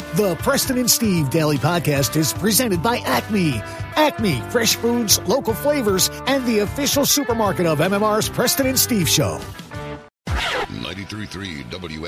The Preston and Steve Daily Podcast is presented by Acme. Acme, fresh foods, local flavors, and the official supermarket of MMR's Preston and Steve Show. 93.3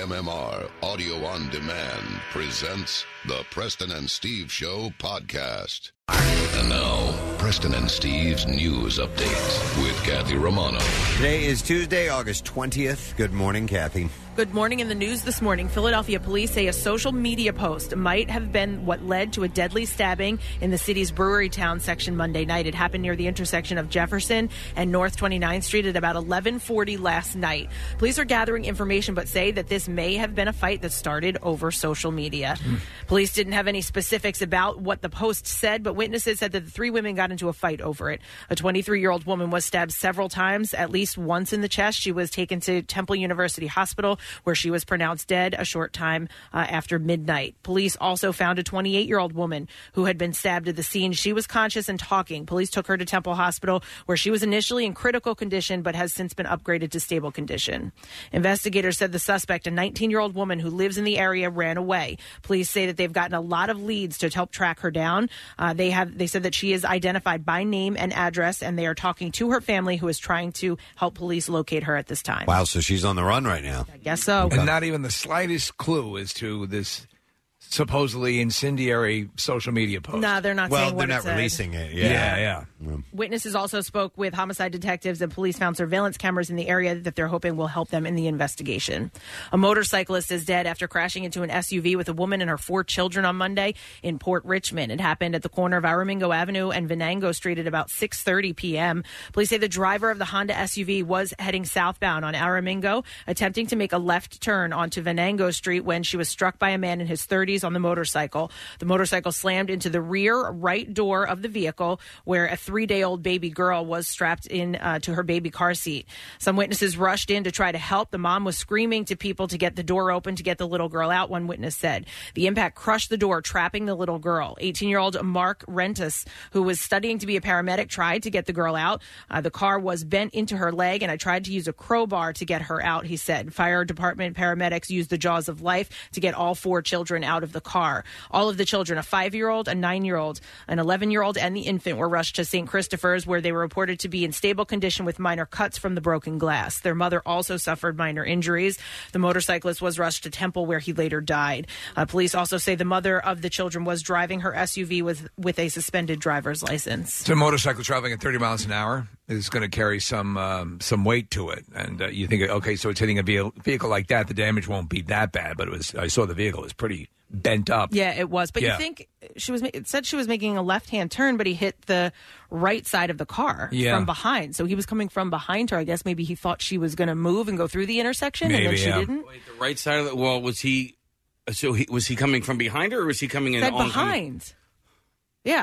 WMMR Audio on Demand presents the Preston and Steve Show podcast. And now, Preston and Steve's news update with Kathy Romano. Today is Tuesday, August 20th. Good morning, Kathy. Good morning. In the news this morning, Philadelphia police say a social media post might have been what led to a deadly stabbing in the city's Brewerytown section Monday night. It happened near the intersection of Jefferson and North 29th Street at about 11:40 last night. Police are gathering information but say that this may have been a fight that started over social media. Police didn't have any specifics about what the post said, but witnesses said that the three women got into a fight over it. A 23-year-old woman was stabbed several times, at least once in the chest. She was taken to Temple University Hospital, where she was pronounced dead a short time after midnight. Police also found a 28-year-old woman who had been stabbed at the scene. She was conscious and talking. Police took her to Temple Hospital, where she was initially in critical condition but has since been upgraded to stable condition. Investigators said the suspect, a 19-year-old woman who lives in the area, ran away. Police say that they've gotten a lot of leads to help track her down. They said that she is identified by name and address, and they are talking to her family, who is trying to help police locate her at this time. Wow, so she's on the run right now. I guess so. And not even the slightest clue as to this supposedly incendiary social media post. No, they're not Well, saying what they're it not said. releasing it. Yeah. Witnesses also spoke with homicide detectives, and police found surveillance cameras in the area that they're hoping will help them in the investigation. A motorcyclist is dead after crashing into an SUV with a woman and her 4 children on Monday in Port Richmond. It happened at the corner of Aramingo Avenue and Venango Street at about 6:30 p.m. Police say the driver of the Honda SUV was heading southbound on Aramingo, attempting to make a left turn onto Venango Street when she was struck by a man in his 30s on the motorcycle. The motorcycle slammed into the rear right door of the vehicle, where a 3-day-old baby girl was strapped in to her baby car seat. Some witnesses rushed in to try to help. The mom was screaming to people to get the door open to get the little girl out, one witness said. The impact crushed the door, trapping the little girl. 18-year-old Mark Rentus, who was studying to be a paramedic, tried to get the girl out. The car was bent into her leg, and I tried to use a crowbar to get her out, he said. Fire department paramedics used the jaws of life to get all 4 children out of the car. All of the children, a 5-year-old, a 9-year-old, an 11-year-old, and the infant, were rushed to St. Christopher's, where they were reported to be in stable condition with minor cuts from the broken glass. Their mother also suffered minor injuries. The motorcyclist was rushed to Temple, where he later died. Police also say the mother of the children was driving her SUV with a suspended driver's license. So a motorcycle traveling at 30 miles an hour is going to carry some weight to it. And you think, okay, so it's hitting a vehicle like that, the damage won't be that bad. But I saw the vehicle was pretty bent up. Yeah, it was. But you think it said she was making a left-hand turn, but he hit the right side of the car from behind. So he was coming from behind her. I guess maybe he thought she was going to move and go through the intersection, and then she didn't. Wait, the right side of the was he? So was he coming from behind her, or was he coming in behind? Yeah.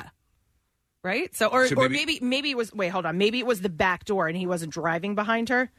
Right? So maybe it was maybe it was the back door and he wasn't driving behind her.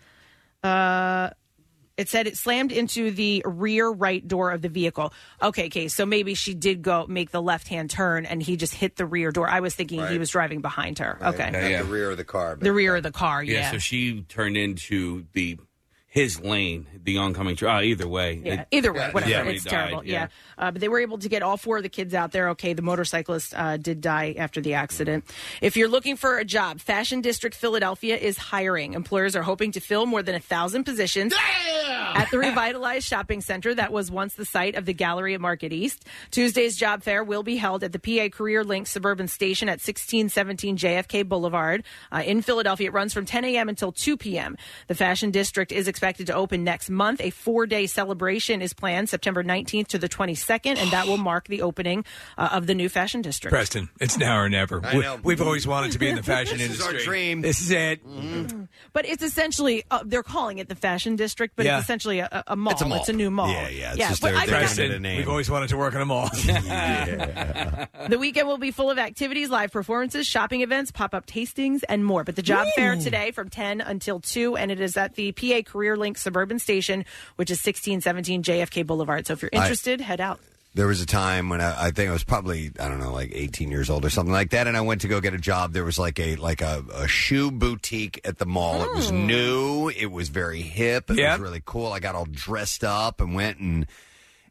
It said it slammed into the rear right door of the vehicle. Okay, so maybe she did go make the left-hand turn and he just hit the rear door. I was thinking he was driving behind her. Right. Okay. The rear of the car. The rear of the car, yeah. So she turned into his lane, the oncoming truck. Either way. Yeah, either way, whatever. It's terrible. Yeah. But they were able to get all 4 of the kids out there. Okay, the motorcyclist did die after the accident. If you're looking for a job, Fashion District Philadelphia is hiring. Employers are hoping to fill more than 1,000 positions at the revitalized shopping center that was once the site of the Gallery at Market East. Tuesday's job fair will be held at the PA Career Link Suburban Station at 1617 JFK Boulevard in Philadelphia. It runs from 10 a.m. until 2 p.m. The Fashion District is expected to open next month. A 4-day celebration is planned September 19th to the 22nd, and that will mark the opening of the new Fashion District. Preston, it's now or never. We've always wanted to be in the fashion industry. This is our dream. This is it. Mm-hmm. But it's essentially, they're calling it the Fashion District, but it's essentially a mall. It's a mall. It's a new mall. Yeah. It's just their Preston, name. we've always wanted to work in a mall. The weekend will be full of activities, live performances, shopping events, pop-up tastings, and more. But the job fair today from 10 until 2, and it is at the PA Career Link Suburban Station, which is 1617 JFK Boulevard. So if you're interested, head out. There was a time when I think I was probably, I don't know, like 18 years old or something like that, and I went to go get a job. There was like a shoe boutique at the mall. It was new. It was very hip. It was really cool. I got all dressed up and went and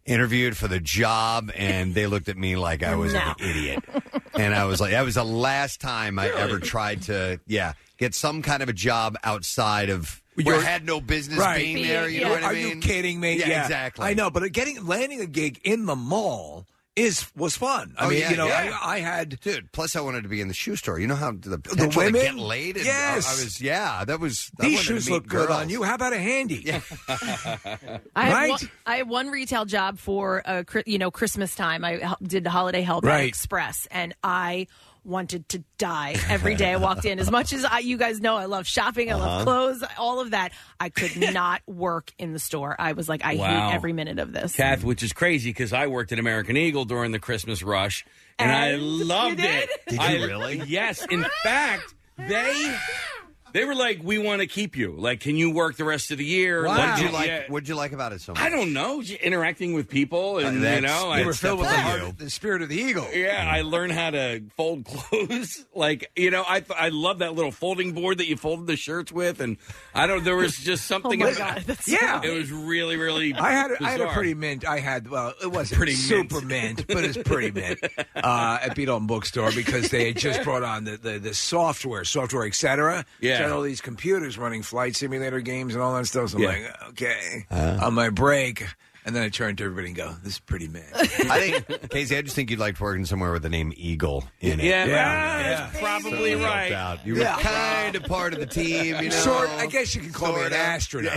interviewed for the job, and they looked at me like I was an idiot. And I was like, that was the last time I ever tried to, get some kind of a job outside of where I had no business being there. You know what I mean? Are you kidding me? Yeah, exactly. I know, but landing a gig in the mall was fun. I mean, I had... Dude, plus I wanted to be in the shoe store. You know how the women to get laid? And yes. These shoes look good on you. How about a handy? Yeah. I had one retail job for, Christmas time. I did the holiday help at Express, and I wanted to die every day I walked in. As much as you guys know, I love shopping, I love clothes, all of that. I could not work in the store. I was like, I hate every minute of this. Kath, which is crazy because I worked at American Eagle during the Christmas rush, and I loved it. Did you really? Yes. In fact, they were like, we want to keep you. Like, can you work the rest of the year? Wow. Like, what did you like about it so much? I don't know. Interacting with people, and you were filled with the spirit of the eagle. Yeah, I learned how to fold clothes. Like, I love that little folding board that you folded the shirts with, and there was just something. Oh my God, that's it was really, really. I had a pretty mint. It wasn't pretty super mint, but it's pretty mint at Beat Alton Bookstore because they had just brought on the software, etc. Yeah. So I had all these computers running flight simulator games and all that stuff. So I'm like, okay, on my break. And then I turned to everybody and go, this is pretty mint. I think, Casey, I just think you'd liked working somewhere with the name Eagle in it. That's probably right. You were kind of part of the team, I guess you could call me an astronaut.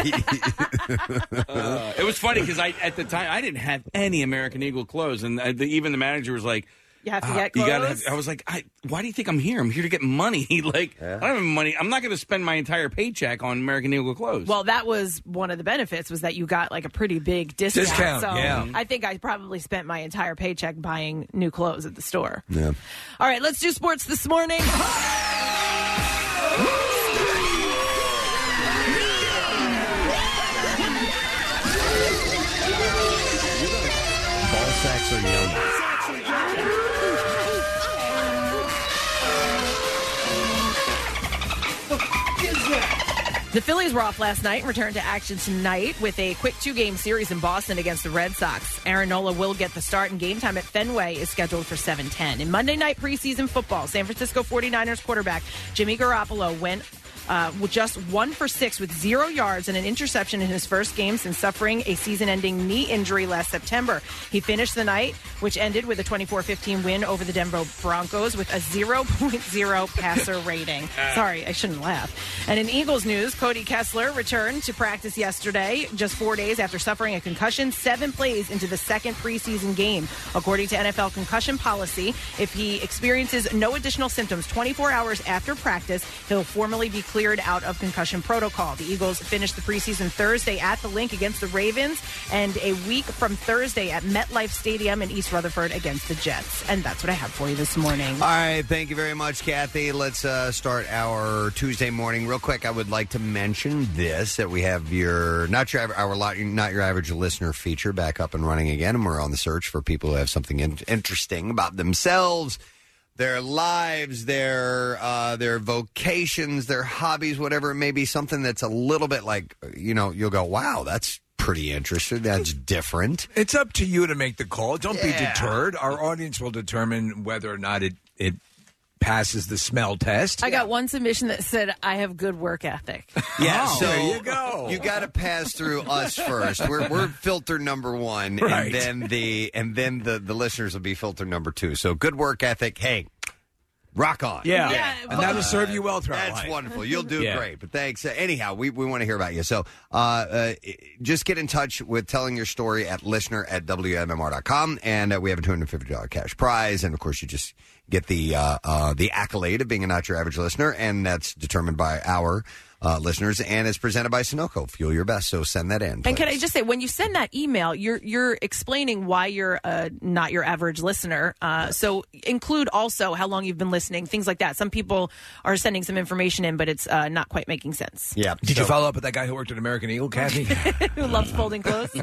It was funny because at the time, I didn't have any American Eagle clothes. And even the manager was like, you have to get clothes? I was like, why do you think I'm here? I'm here to get money. I don't have money. I'm not going to spend my entire paycheck on American Eagle clothes. Well, that was one of the benefits, was that you got like a pretty big discount. So I think I probably spent my entire paycheck buying new clothes at the store. Yeah. All right, let's do sports this morning. Ball sacks are young. The Phillies were off last night and returned to action tonight with a quick 2-game series in Boston against the Red Sox. Aaron Nola will get the start, and game time at Fenway is scheduled for 7:10. In Monday night preseason football, San Francisco 49ers quarterback Jimmy Garoppolo went just 1 for 6 with 0 yards and an interception in his first game since suffering a season-ending knee injury last September. He finished the night, which ended with a 24-15 win over the Denver Broncos with a 0.0 passer rating. Sorry, I shouldn't laugh. And in Eagles news, Cody Kessler returned to practice yesterday, just 4 days after suffering a concussion, 7 plays into the second preseason game. According to NFL concussion policy, if he experiences no additional symptoms 24 hours after practice, he'll formally be cleared out of concussion protocol. The Eagles finished the preseason Thursday at the Link against the Ravens, and a week from Thursday at MetLife Stadium in East Rutherford against the Jets. And that's what I have for you this morning. All right, thank you very much, Kathy. Let's start our Tuesday morning. Real quick, I would like to mention this, that we have our Not Your Average Listener feature back up and running again, and we're on the search for people who have something interesting about themselves, their lives, their vocations, their hobbies, whatever it may be, something that's a little bit like, you'll go, wow, that's pretty interesting. That's different. It's up to you to make the call. Don't be deterred. Our audience will determine whether or not it passes the smell test. I got one submission that said, I have good work ethic. Yeah, so there you go. You got to pass through us first. We're filter number 1, right. and then the listeners will be filter number 2. So good work ethic. Hey, rock on. Yeah. And that'll serve you well throughout That's life. wonderful. You'll do great. But thanks. Anyhow, we want to hear about you. So just get in touch with telling your story at listener@WMMR.com. And we have a $250 cash prize. And, of course, you just get the accolade of being a Not Your Average Listener. And that's determined by our listeners, and it's presented by Sunoco. Fuel your best, so send that in, please. And can I just say, when you send that email, you're explaining why you're not your average listener. So include also how long you've been listening, things like that. Some people are sending some information in, but it's not quite making sense. Yeah. Did you follow up with that guy who worked at American Eagle, Kathy? Who loves folding clothes?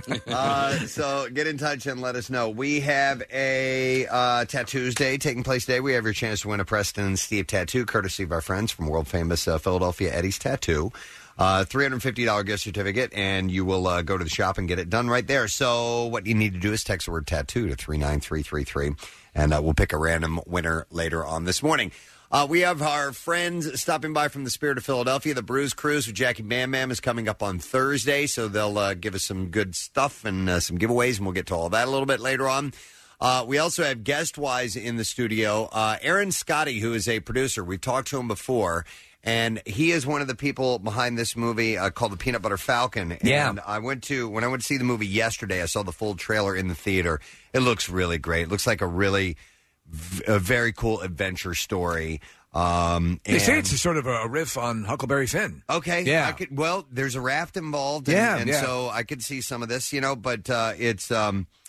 So get in touch and let us know. We have a Tattoos Day taking place today. We have your chance to win a Preston and Steve tattoo, courtesy of our friends from world-famous Philadelphia Eddie's Tattoo. $350 gift certificate, and you will go to the shop and get it done right there. So what you need to do is text the word tattoo to 39333, and we'll pick a random winner later on this morning. We have our friends stopping by from the Spirit of Philadelphia. The Bruise Cruise with Jackie Bam Bam is coming up on Thursday, so they'll give us some good stuff and some giveaways, and we'll get to all that a little bit later on. We also have guest-wise in the studio, Aaron Scotty, who is a producer. We've talked to him before, and he is one of the people behind this movie called The Peanut Butter Falcon. Yeah. And when I went to see the movie yesterday, I saw the full trailer in the theater. It looks really great. It looks like a very cool adventure story. They say it's a sort of a riff on Huckleberry Finn. Okay. Yeah. There's a raft involved. So I could see some of this, but it is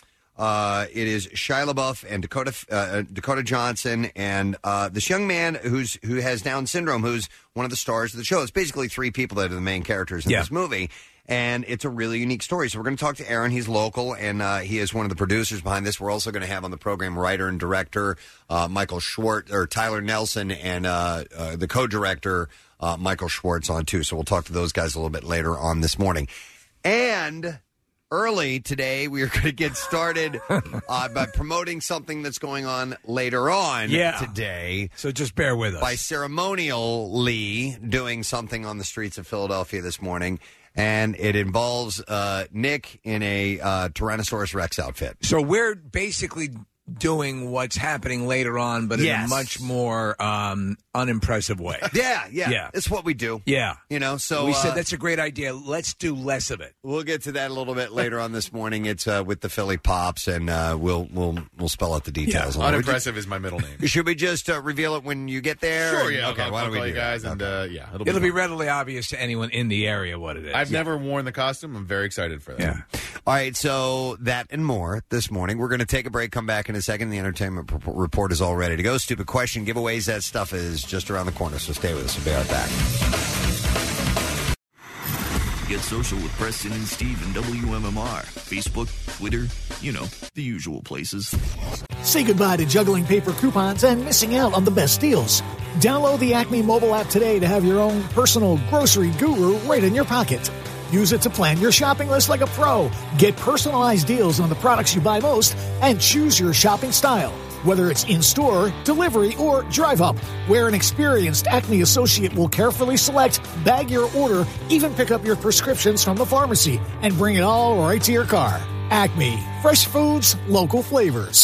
Shia LaBeouf and Dakota Johnson and this young man who has Down syndrome, who's one of the stars of the show. It's basically three people that are the main characters in this movie. And it's a really unique story. So we're going to talk to Aaron. He's local, and he is one of the producers behind this. We're also going to have on the program writer and director Michael Schwartz, or Tyler Nelson, and the co-director Michael Schwartz on, too. So we'll talk to those guys a little bit later on this morning. And early today, we are going to get started by promoting something that's going on later on today. So just bear with us. By ceremonially doing something on the streets of Philadelphia this morning. And it involves Nick in a Tyrannosaurus Rex outfit. So we're basically doing what's happening later on, but in a much more unimpressive way. Yeah. It's what we do. Yeah. So we said that's a great idea. Let's do less of it. We'll get to that a little bit later on this morning. It's with the Philly Pops, and we'll spell out the details. Yeah. Unimpressive is my middle name. Should we just reveal it when you get there? Sure, yeah. Okay, why don't we do you guys? that? And it'll be readily obvious to anyone in the area what it is. I've never worn the costume. I'm very excited for that. Yeah. All right, so that and more this morning. We're going to take a break, come back in a second. The entertainment report is all ready to go. Stupid question, giveaways, that stuff is just around the corner, so stay with us. We'll be right back. Get social with Preston and Steve and WMMR. Facebook, Twitter, the usual places. Say goodbye to juggling paper coupons and missing out on the best deals. Download the Acme mobile app today to have your own personal grocery guru right in your pocket. Use it to plan your shopping list like a pro. Get personalized deals on the products you buy most and choose your shopping style. Whether it's in-store, delivery, or drive-up, where an experienced Acme associate will carefully select, bag your order, even pick up your prescriptions from the pharmacy, and bring it all right to your car. Acme. Fresh foods, local flavors.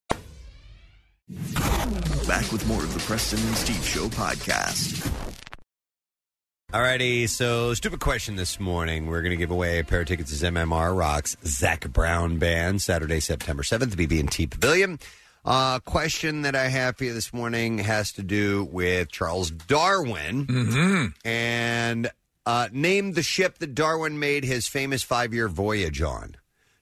Back with more of the Preston and Steve Show podcast. Alrighty, so stupid question this morning. We're going to give away a pair of tickets to MMR Rock's Zac Brown Band, Saturday, September 7th, BB&T Pavilion. Question that I have for you this morning has to do with Charles Darwin. Mm-hmm. And name the ship that Darwin made his famous 5-year voyage on.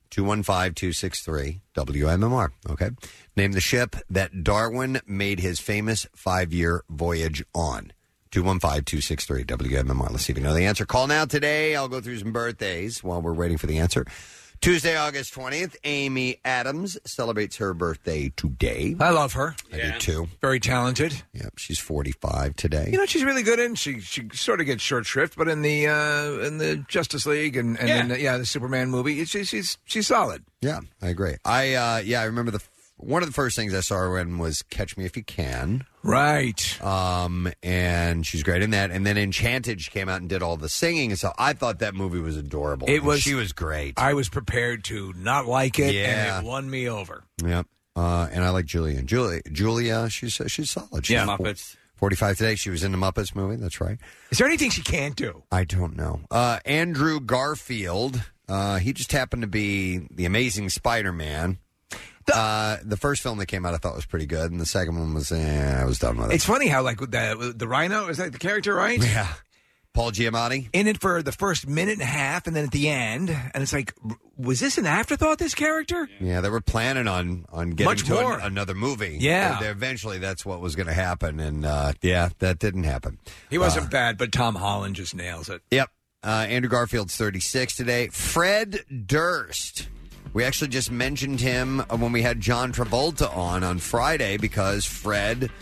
215-263-WMMR. Okay. Name the ship that Darwin made his famous 5-year voyage on. 215-263-WMMR. Let's see if you know the answer. Call now today. I'll go through some birthdays while we're waiting for the answer. Tuesday, August 20th, Amy Adams celebrates her birthday today. I love her. I do, too. Very talented. Yep, she's 45 today. She's really good in. She sort of gets short shrift, but in the Justice League and the Superman movie, she's solid. Yeah, I agree. I remember one of the first things I saw her in was Catch Me If You Can. Right. And she's great in that. And then Enchanted, she came out and did all the singing. So I thought that movie was adorable. She was great. I was prepared to not like it, and it won me over. Yep. And I like Julia. Julia, she's solid. She's Muppets. 45 today. She was in the Muppets movie. That's right. Is there anything she can't do? I don't know. Andrew Garfield. He just happened to be the Amazing Spider-Man. The first film that came out I thought was pretty good, and the second one was, I was done with it. It's funny how, like, the Rhino, is that the character, right? Yeah. Paul Giamatti? In it for the first minute and a half, and then at the end, and it's like, was this an afterthought, this character? Yeah, they were planning on getting much to more. Another movie. Yeah. Eventually, that's what was going to happen, and that didn't happen. He wasn't bad, but Tom Holland just nails it. Yep. Andrew Garfield's 36 today. Fred Durst. We actually just mentioned him when we had John Travolta on Friday because Fred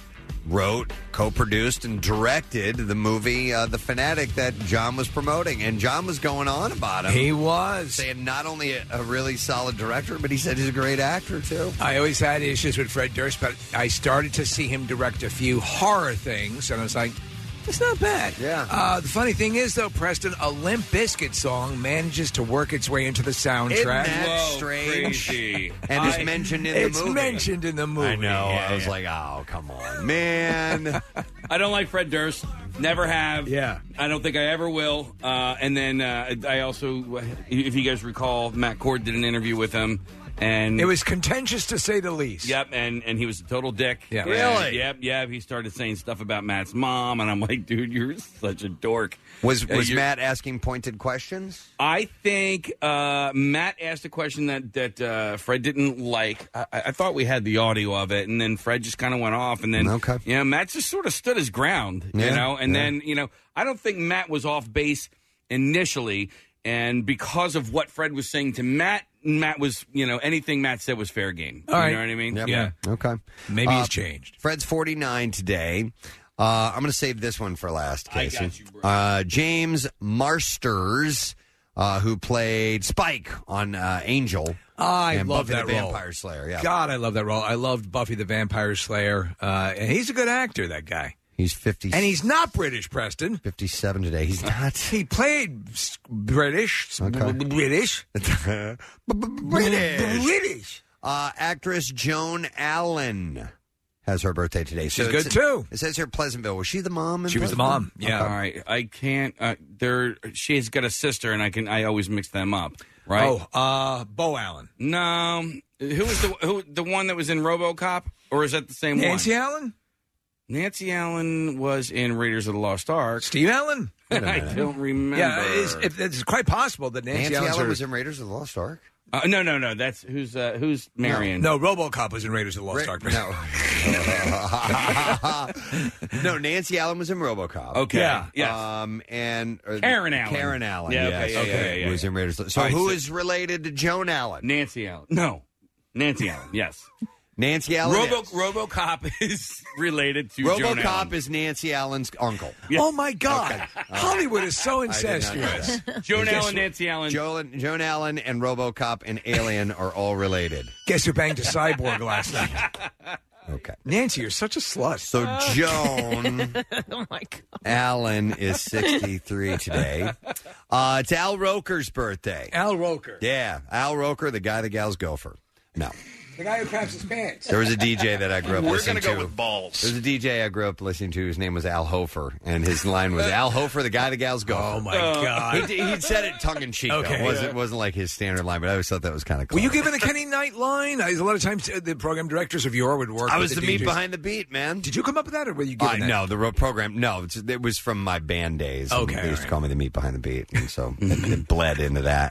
wrote, co-produced, and directed the movie The Fanatic that John was promoting. And John was going on about him. He was. Saying not only a really solid director, but he said he's a great actor, too. I always had issues with Fred Durst, but I started to see him direct a few horror things, and I was like, it's not bad. Yeah. The funny thing is, though, Preston, a Limp Bizkit song manages to work its way into the soundtrack. Isn't that Whoa, strange? crazy. And it's mentioned in the movie. It's mentioned in the movie. I know. Yeah, I was like, oh, come on, man. I don't like Fred Durst. Never have. Yeah. I don't think I ever will. And then I also, if you guys recall, Matt Cord did an interview with him. And it was contentious, to say the least. Yep, and he was a total dick. Yeah. Really? Yep. He started saying stuff about Matt's mom, and I'm like, dude, you're such a dork. Was Matt asking pointed questions? I think Matt asked a question that Fred didn't like. I thought we had the audio of it, and then Fred just kind of went off, and then Matt just sort of stood his ground, you know. And then I don't think Matt was off base initially, and because of what Fred was saying to Matt was, anything Matt said was fair game. You know what I mean? Yep. Yeah. Okay. Maybe he's changed. Fred's 49 today. I'm going to save this one for last, Casey. I got you, bro. James Marsters, who played Spike on Angel. I and love Buffy that the role. Vampire Slayer. Yeah. God, I love that role. I loved Buffy the Vampire Slayer. And he's a good actor, that guy. He's 50. And he's not British, Preston. 57 today. He's not. He played British. Okay. British. British. Actress Joan Allen has her birthday today. She's good, too. It says here Pleasantville. Was she the mom? In She was the Pleasantville? mom. Yeah. All right. I can't. She's got a sister, and I always mix them up. Right? Oh, Bo Allen. No. Who was the one that was in RoboCop? Or is that the same Nancy one? Allen? Nancy Allen was in Raiders of the Lost Ark. Steve Allen? I don't remember. Yeah, it's quite possible that Nancy Allen was in Raiders of the Lost Ark? No. That's who's Marion. No, RoboCop was in Raiders of the Lost Ark. No. No, Nancy Allen was in RoboCop. Okay. Yeah. Yes. And Karen Allen. Karen Allen. Yeah, Yes. okay, yeah. Was in Raiders. So All right, who is related to Joan Allen? Nancy Allen. No. Nancy Allen. Yes. Nancy Allen. RoboCop is related to Joan Allen. RoboCop is Nancy Allen's uncle. Yes. Oh, my God. Hollywood is so incestuous. Joan Allen, Nancy Allen. Joan Allen and RoboCop and Alien are all related. Guess who banged a cyborg last night? Okay. Nancy, you're such a slut. So Joan Oh my God. Allen is 63 today. It's Al Roker's birthday. Al Roker. Yeah, Al Roker, the guy the gals go for. No. The guy who craps his pants. There was a DJ that I grew up We're listening going to to. go with balls. There was a DJ I grew up listening to. His name was Al Hofer, and his line was, Al Hofer, the guy the gals go for. Oh, my God. He'd said it tongue-in-cheek, Okay. though. It wasn't like his standard line, but I always thought that was kind of cool. Were you given the Kenny Knight line? A lot of times the program directors of yore would work I with was the the meat DJs. behind the beat, man. Did you come up with that, or were you given that? No, the program, no. It was from my band days. Okay, They used to all call me the meat behind the beat, and so it bled into that.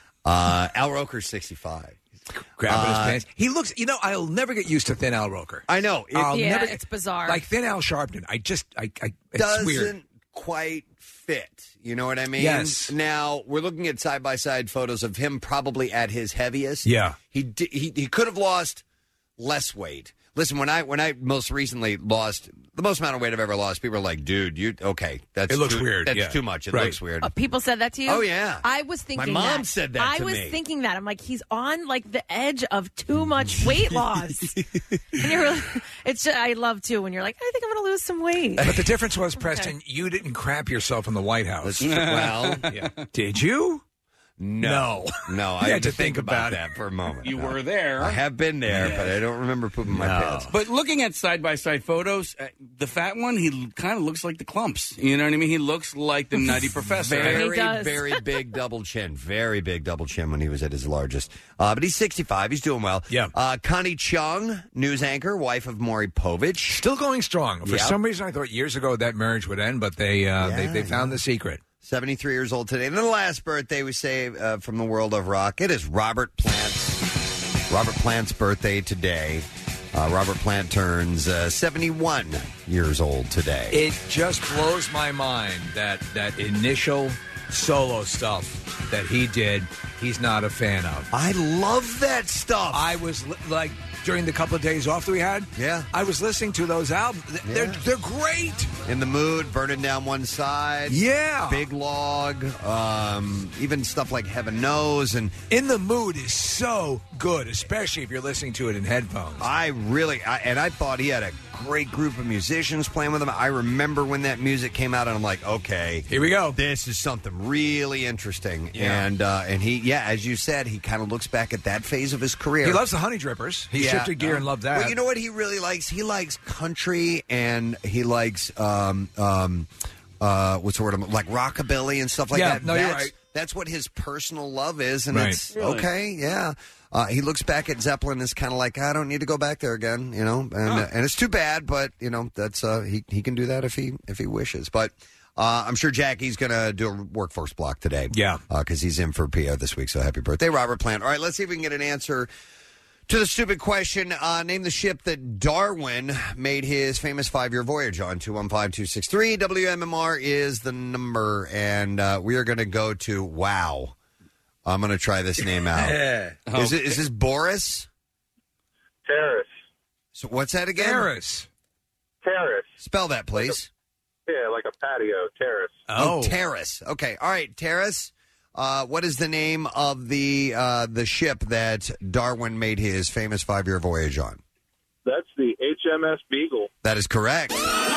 Al Roker's 65. Grabbing his pants. He looks, I'll never get used to Thin Al Roker. I know. It's bizarre. Like Thin Al Sharpton. It's doesn't weird. quite fit. You know what I mean? Yes. Now, we're looking at side-by-side photos of him probably at his heaviest. Yeah. He could have lost less weight. Listen, when I most recently lost the most amount of weight I've ever lost, people are like, "Dude, It looks weird. That's Yeah. too much. It Right. looks weird." People said that to you? Oh, yeah. I was thinking My mom that. said that I to was me. thinking that. I'm like, he's on like the edge of too much weight loss. And you're it's just, I love too when you're like, I think I'm going to lose some weight. But the difference was, Preston, you didn't crap yourself in the White House. Well, Yeah. Did you? no. I You had to think about it. that for a moment. You No. were there. I have been there, but I don't remember pooping my pants. But looking at side-by-side photos, the fat one, he kind of looks like the clumps. You know what I mean? He looks like the Nutty Professor. He Very, does. very big double chin. Very big double chin when he was at his largest. But he's 65. He's doing well. Yeah. Connie Chung, news anchor, wife of Maury Povich. Still going strong. For Yep. some reason, I thought years ago that marriage would end, but they found the secret. 73 years old today. And then the last birthday we say from the world of rock, it is Robert Plant's birthday today. Robert Plant turns 71 years old today. It just blows my mind that initial solo stuff that he did he's not a fan of. I love that stuff. I was like, during the couple of days off that we had, I was listening to those albums. They're great. In the Mood, Burning Down One Side. Yeah. Big Log. Even stuff like Heaven Knows. And In the Mood is so good, especially if you're listening to it in headphones. I thought he had a great group of musicians playing with him. I remember when that music came out, and I'm like, okay, here we go. This is something really interesting. Yeah. And he, as you said, he kind of looks back at that phase of his career. He loves the Honey Drippers. He shifted gear and loved that. Well, you know what he really likes? He likes country, and he likes what's the word? Like rockabilly and stuff like that. No, you're right. That's what his personal love is, and Right. it's Really? okay. Yeah. He looks back at Zeppelin and is kind of like, I don't need to go back there again, and it's too bad, but that's he can do that if he wishes. But I'm sure Jackie's going to do a workforce block today, because he's in for PO this week. So happy birthday, Robert Plant! All right, let's see if we can get an answer to the stupid question. Name the ship that Darwin made his famous 5-year voyage on. 215-263 WMMR is the number, and we are going to go to wow. I'm going to try this name out. Is this Boris? Terrace. So what's that again? Terrace. Terrace. Spell that, please. Like a patio. Terrace. Oh, Terrace. Okay. All right, Terrace. What is the name of the ship that Darwin made his famous 5-year voyage on? That's the HMS Beagle. That is correct.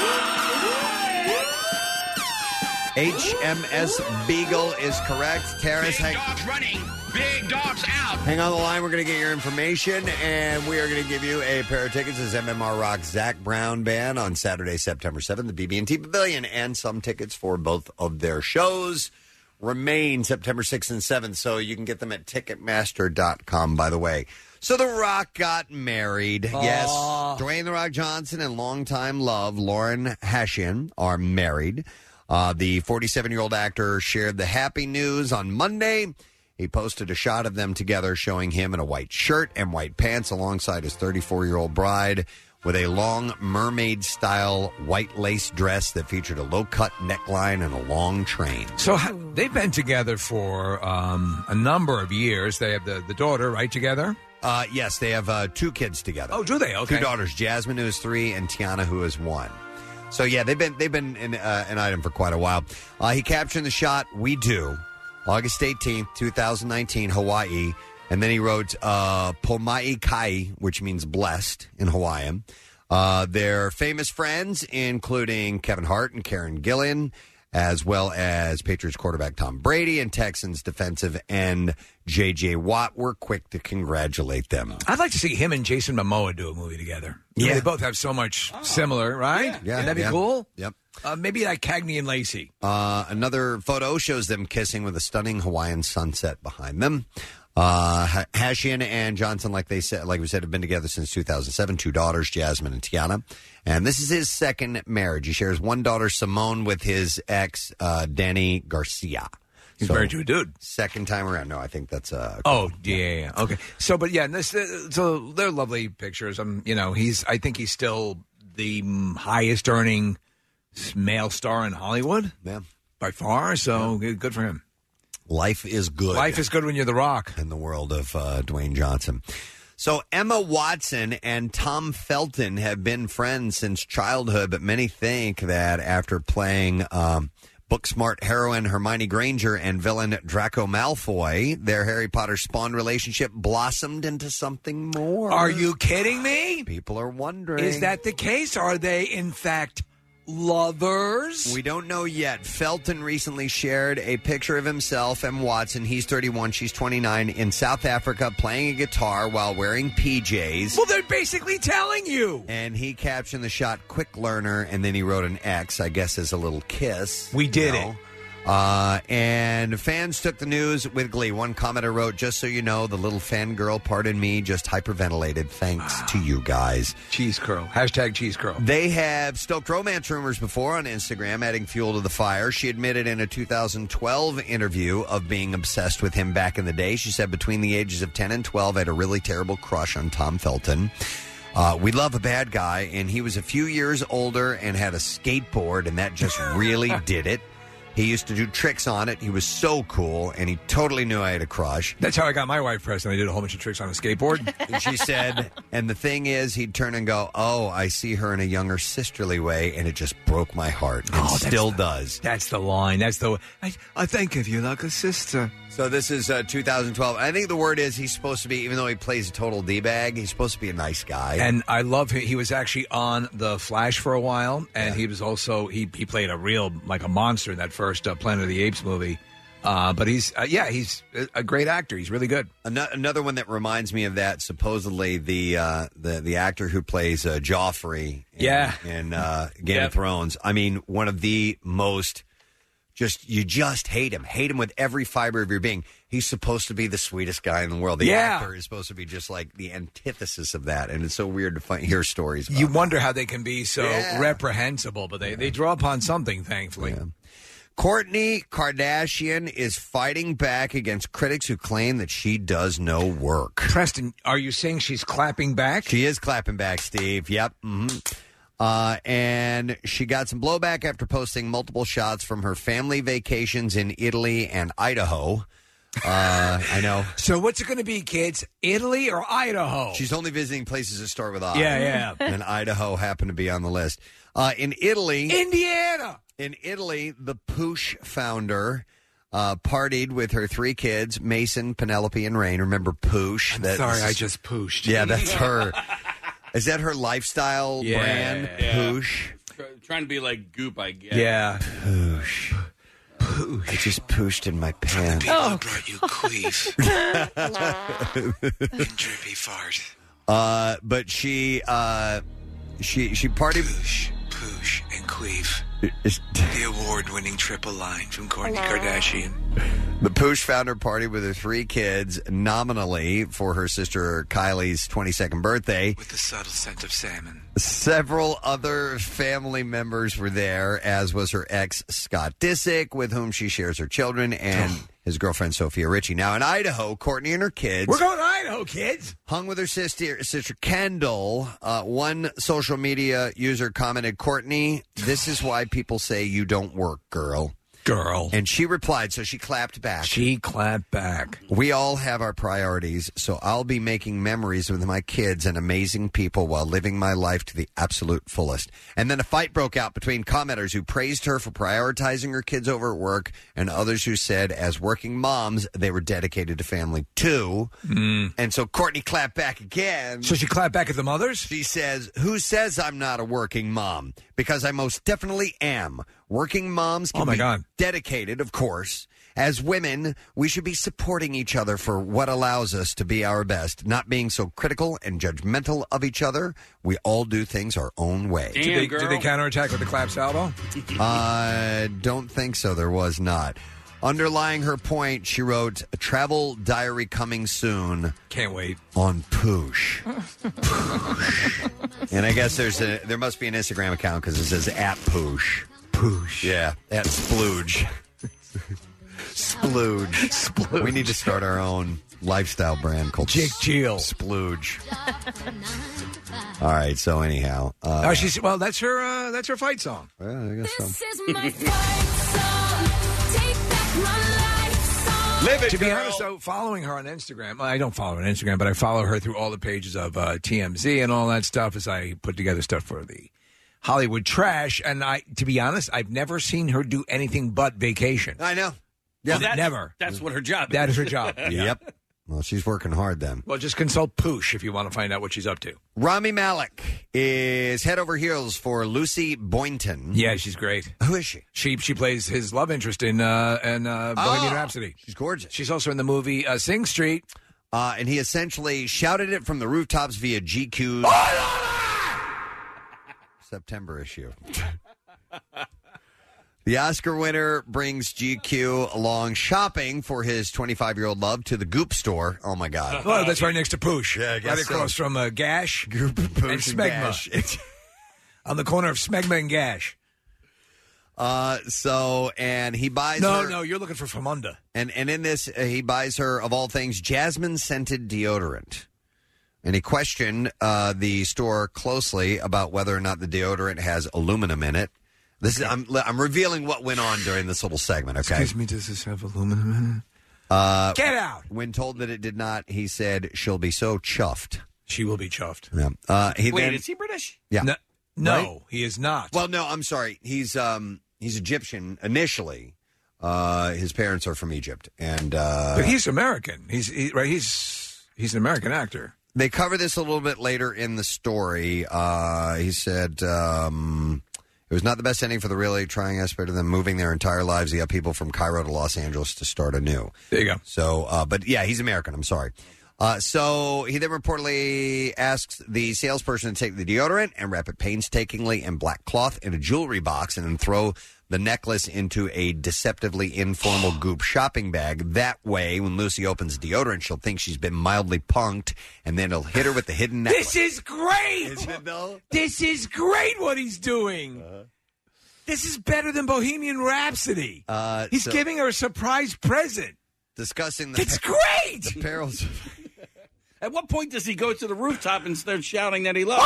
HMS Beagle is correct. Terrace, Big dogs running. Big dogs out. hang on the line. We're going to get your information, and we are going to give you a pair of tickets as MMR Rock's Zach Brown Band on Saturday, September 7th, the BB&T Pavilion, and some tickets for both of their shows remain September 6th and 7th, so you can get them at Ticketmaster.com, by the way. So The Rock got married. Aww. Yes, Dwayne The Rock Johnson and longtime love Lauren Hashian are married. The 47-year-old actor shared the happy news on Monday. He posted a shot of them together showing him in a white shirt and white pants alongside his 34-year-old bride with a long mermaid-style white lace dress that featured a low-cut neckline and a long train. So they've been together for a number of years. They have the daughter, right, together? Yes, they have 2 kids together. Oh, do they? Okay. 2 daughters, Jasmine, who is 3, and Tiana, who is 1. So, yeah, they've been an item for quite a while. He captioned the shot, "We do," August 18th, 2019, Hawaii. And then he wrote Pomai Kai, which means blessed in Hawaiian. Their famous friends, including Kevin Hart and Karen Gillan, as well as Patriots quarterback Tom Brady and Texans defensive end J.J. Watt, were quick to congratulate them. I'd like to see him and Jason Momoa do a movie together. Yeah. They both have so much similar, right? Yeah. That'd be cool? Yep. Maybe like Cagney and Lacey. Another photo shows them kissing with a stunning Hawaiian sunset behind them. Hashian and Johnson, like we said, have been together since 2007. 2 daughters, Jasmine and Tiana. And this is his second marriage. He shares 1 daughter, Simone, with his ex, Danny Garcia. He's married to a dude. Second time around. No, I think that's yeah. Okay. So, but yeah, so they're lovely pictures. I think he's still the highest earning male star in Hollywood. Yeah. By far. So good for him. Life is good. Life is good when you're The Rock. In the world of Dwayne Johnson. So Emma Watson and Tom Felton have been friends since childhood, but many think that after playing book-smart heroine Hermione Granger and villain Draco Malfoy, their Harry Potter spawn relationship blossomed into something more. Are you kidding me? People are wondering. Is that the case? Are they, in fact, lovers? We don't know yet. Felton recently shared a picture of himself and Watson, he's 31, she's 29, in South Africa playing a guitar while wearing PJs. Well, they're basically telling you. And he captioned the shot, "Quick learner," and then he wrote an X, I guess as a little kiss. We did it. And fans took the news with glee. One commenter wrote, "Just so you know, the little fangirl, pardon me, just hyperventilated. Thanks to you guys." Cheese curl. Hashtag cheese curl. They have stoked romance rumors before on Instagram, adding fuel to the fire. She admitted in a 2012 interview of being obsessed with him back in the day. She said between the ages of 10 and 12, I had a really terrible crush on Tom Felton. We love a bad guy, and he was a few years older and had a skateboard, and that just really did it. He used to do tricks on it. He was so cool, and he totally knew I had a crush. That's how I got my wife, Preston. I did a whole bunch of tricks on a skateboard. And she said, and the thing is, he'd turn and go, oh, I see her in a younger sisterly way, and it just broke my heart. And still does. That's the line. That's the I think of you like a sister. So this is 2012. I think the word is he's supposed to be, even though he plays a total D-bag, he's supposed to be a nice guy. And I love him. He was actually on The Flash for a while, and he was also, he played a real, like a monster in that first Planet of the Apes movie. But he's a great actor. He's really good. Another one that reminds me of that, supposedly the actor who plays Joffrey in Game of Thrones. I mean, one of the most... you just hate him. Hate him with every fiber of your being. He's supposed to be the sweetest guy in the world. The actor is supposed to be just like the antithesis of that. And it's so weird to hear stories about You wonder how they can be so reprehensible, but they draw upon something, thankfully. Yeah. Kourtney Kardashian is fighting back against critics who claim that she does no work. Preston, are you saying she's clapping back? She is clapping back, Steve. Yep. Mm-hmm. And she got some blowback after posting multiple shots from her family vacations in Italy and Idaho. I know. So what's it going to be, kids? Italy or Idaho? She's only visiting places that start with I. Yeah. And Idaho happened to be on the list. In Italy... Indiana! In Italy, the Poosh founder... partied with her 3 kids, Mason, Penelope, and Rain. Remember Poosh? I just pooshed. Yeah, that's her. Is that her lifestyle brand? Yeah. Poosh? Trying to be like Goop, I guess. Yeah. Poosh. I just pooshed in my pants. People brought you queef. And drippy fart. But she partied... Poosh, and queef. The award-winning triple line from Kourtney Kardashian. The Poosh founder partied with her 3 kids nominally for her sister Kylie's 22nd birthday. With the subtle scent of salmon. Several other family members were there, as was her ex, Scott Disick, with whom she shares her children, and his girlfriend, Sophia Richie. Now, in Idaho, Kourtney and her kids... We're going to Idaho, kids! ...hung with her sister Kendall. One social media user commented, Kourtney, this is why people say you don't work, girl. And she replied, so she clapped back. She clapped back. We all have our priorities, so I'll be making memories with my kids and amazing people while living my life to the absolute fullest. And then a fight broke out between commenters who praised her for prioritizing her kids over at work and others who said, as working moms, they were dedicated to family too. And so Kourtney clapped back again. So she clapped back at the mothers? She says, who says I'm not a working mom? Because I most definitely am. Working moms can be dedicated, of course. As women, we should be supporting each other for what allows us to be our best, not being so critical and judgmental of each other. We all do things our own way. Did they counterattack with the clap salvo? I don't think so. There was not. Underlying her point, she wrote, a travel diary coming soon. Can't wait. On Poosh. Poosh. And I guess there must be an Instagram account because it says at Poosh. Poosh. Yeah, at Splooge. Splooge. We need to start our own lifestyle brand called Jake Jill. Splooge. All right, so anyhow. That's her fight song. Well, I guess so. This is my fight song. Take back my life song. Live it, to be girl. honest, though, following her on Instagram, I don't follow her on Instagram, but I follow her through all the pages of TMZ and all that stuff as I put together stuff for the Hollywood Trash. And to be honest, I've never seen her do anything but vacation. I know. Yeah, never. That's what her job is. That is her job. Yep. Well, she's working hard then. Well, just consult Poosh if you want to find out what she's up to. Rami Malek is head over heels for Lucy Boynton. Yeah, she's great. Who is she? She plays his love interest in Bohemian Rhapsody. She's gorgeous. She's also in the movie Sing Street. And he essentially shouted it from the rooftops via GQ's September issue. The Oscar winner brings GQ along shopping for his 25-year-old love to the Goop store. Oh, my God. Oh, that's right next to Poosh. Yeah, I guess right across from Gash Goop, Poosh, and Smegma. Gash. On the corner of Smegma and Gash. And he buys her... No, you're looking for Famunda. And in this, he buys her, of all things, jasmine-scented deodorant. And he questioned the store closely about whether or not the deodorant has aluminum in it. This is I'm revealing what went on during this little segment. Okay. Excuse me, does this have aluminum in it? Get out. When told that it did not, he said, "She'll be so chuffed." She will be chuffed. Yeah. Is he British? Yeah. No, Right? he is not. Well, no, I'm sorry. He's Egyptian initially. His parents are from Egypt, and but he's American. He's an American actor. They cover this a little bit later in the story. He said it was not the best ending for the really trying aspect of them moving their entire lives. He got people from Cairo to Los Angeles to start anew. There you go. So, but yeah, he's American. I'm sorry. So he then reportedly asks the salesperson to take the deodorant and wrap it painstakingly in black cloth in a jewelry box and then throw the necklace into a deceptively informal Goop shopping bag. That way, when Lucy opens deodorant, she'll think she's been mildly punked, and then he'll hit her with the hidden necklace. This is great! Isn't it, though? This is great what he's doing. This is better than Bohemian Rhapsody. He's giving her a surprise present. Discussing the It's great! The perils. At what point does he go to the rooftop and start shouting that he loves?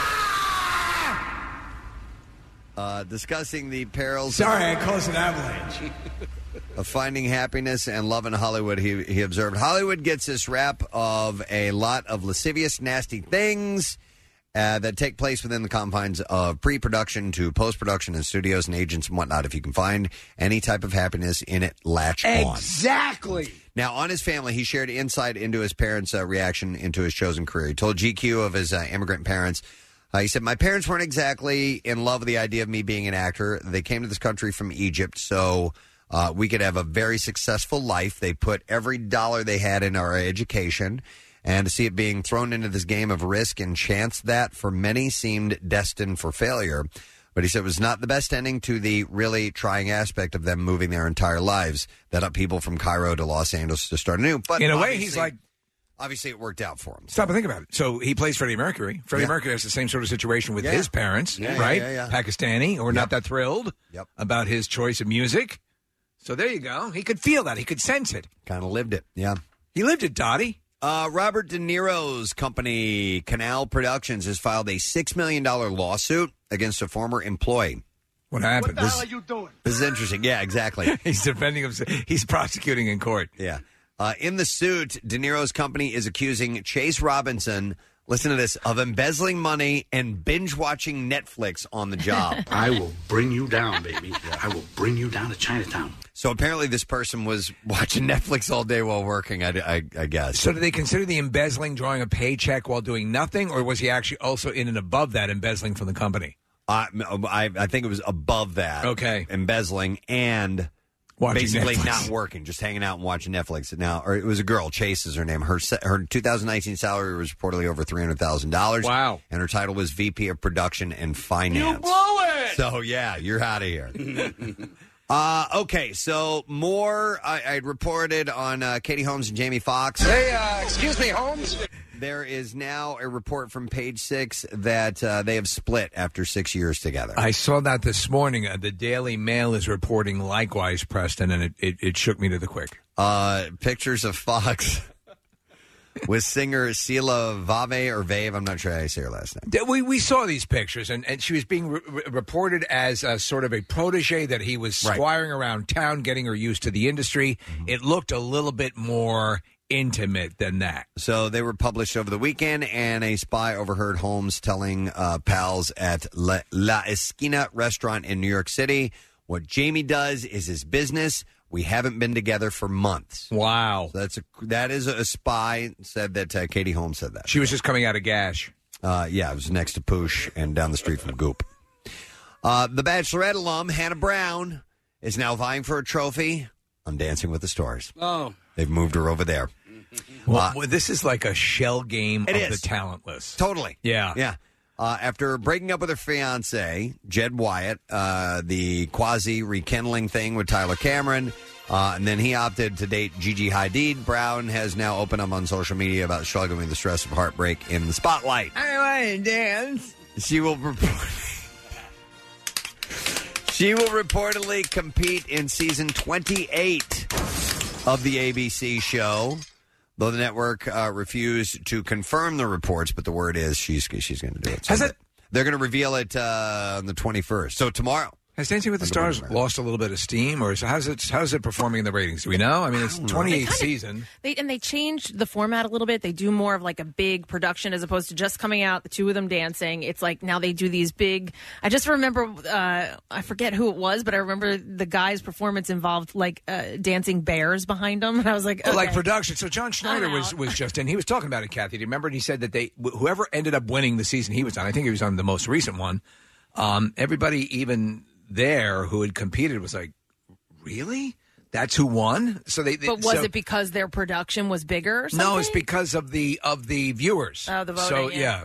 Discussing the perils. Sorry, I caused an avalanche. Of finding happiness and love in Hollywood, he observed. Hollywood gets this rap of a lot of lascivious, nasty things that take place within the confines of pre-production to post-production in studios and agents and whatnot. If you can find any type of happiness in it, latch on. Exactly. Now, on his family, he shared insight into his parents' reaction into his chosen career. He told GQ of his immigrant parents. He said, "My parents weren't exactly in love with the idea of me being an actor. They came to this country from Egypt, so we could have a very successful life. They put every dollar they had in our education, and to see it being thrown into this game of risk and chance that for many seemed destined for failure." But he said it was not the best ending to the really trying aspect of them moving their entire lives, that up people from Cairo to Los Angeles to start anew. But in a way, he's like... Obviously, it worked out for him. Stop and think about it. So he plays Freddie Mercury. Freddie Mercury has the same sort of situation with his parents, right? Pakistani, or not that thrilled about his choice of music. So there you go. He could feel that. He could sense it. Kind of lived it, yeah. He lived it, Dottie. Robert De Niro's company, Canal Productions, has filed a $6 million lawsuit against a former employee. What happened? What the hell are you doing? This is interesting. Yeah, exactly. He's defending himself. He's prosecuting in court. Yeah. In the suit, De Niro's company is accusing Chase Robinson, listen to this, of embezzling money and binge-watching Netflix on the job. I will bring you down, baby. I will bring you down to Chinatown. So apparently this person was watching Netflix all day while working, I guess. So do they consider the embezzling drawing a paycheck while doing nothing, or was he actually also in and above that embezzling from the company? I think it was above that. Okay. Embezzling and... Watching basically Netflix. not working, just hanging out and watching Netflix. Now, or it was a girl, Chase is her name. Her 2019 salary was reportedly over $300,000. Wow. And her title was VP of Production and Finance. You blow it! So, yeah, you're out of here. Okay, so more. I reported on Katie Holmes and Jamie Foxx. Hey, excuse me, Holmes? There is now a report from Page Six that they have split after 6 years together. I saw that this morning. The Daily Mail is reporting likewise, Preston, and it shook me to the quick. Pictures of Fox with singer Sela Vave or Vave. I'm not sure how you say her last name. We saw these pictures, and she was being reported as a sort of a protege that he was squiring around town, getting her used to the industry. It looked a little bit more intimate than that. So they were published over the weekend, and a spy overheard Holmes telling pals at La Esquina restaurant in New York City, what Jamie does is his business. We haven't been together for months. Wow. So that is a spy said that Katie Holmes said that. She was just coming out of Gash. Yeah, it was next to Poosh and down the street from Goop. The Bachelorette alum, Hannah Brown, is now vying for a trophy on Dancing with the Stars. Oh. They've moved her over there. Well, this is like a shell game of is. the talentless. Totally. Yeah. Yeah. After breaking up with her fiance, Jed Wyatt, the quasi-rekindling thing with Tyler Cameron, and then he opted to date Gigi Hadid, Brown has now opened up on social media about struggling with the stress of heartbreak in the spotlight. I want to dance. She will reportedly compete in season 28 of the ABC show, though the network refused to confirm the reports, but the word is she's going to do it. So they're going to reveal it on the 21st. So tomorrow. Has Dancing with the Stars lost a little bit of steam, or how's it performing in the ratings? Do we know? I mean, it's 28th season. They changed the format a little bit. They do more of like a big production as opposed to just coming out, the two of them dancing. It's like now they do these big. I just remember, I forget who it was, but I remember the guy's performance involved like dancing bears behind him, and I was like, okay. Like production. So John Schneider was just in. He was talking about it, Kathy. Do you remember? And he said that whoever ended up winning the season he was on, I think he was on the most recent one. Everybody even there who had competed was like, really? That's who won? So but was it because their production was bigger or something? No, it's because of the viewers. Oh, the voting. So yeah.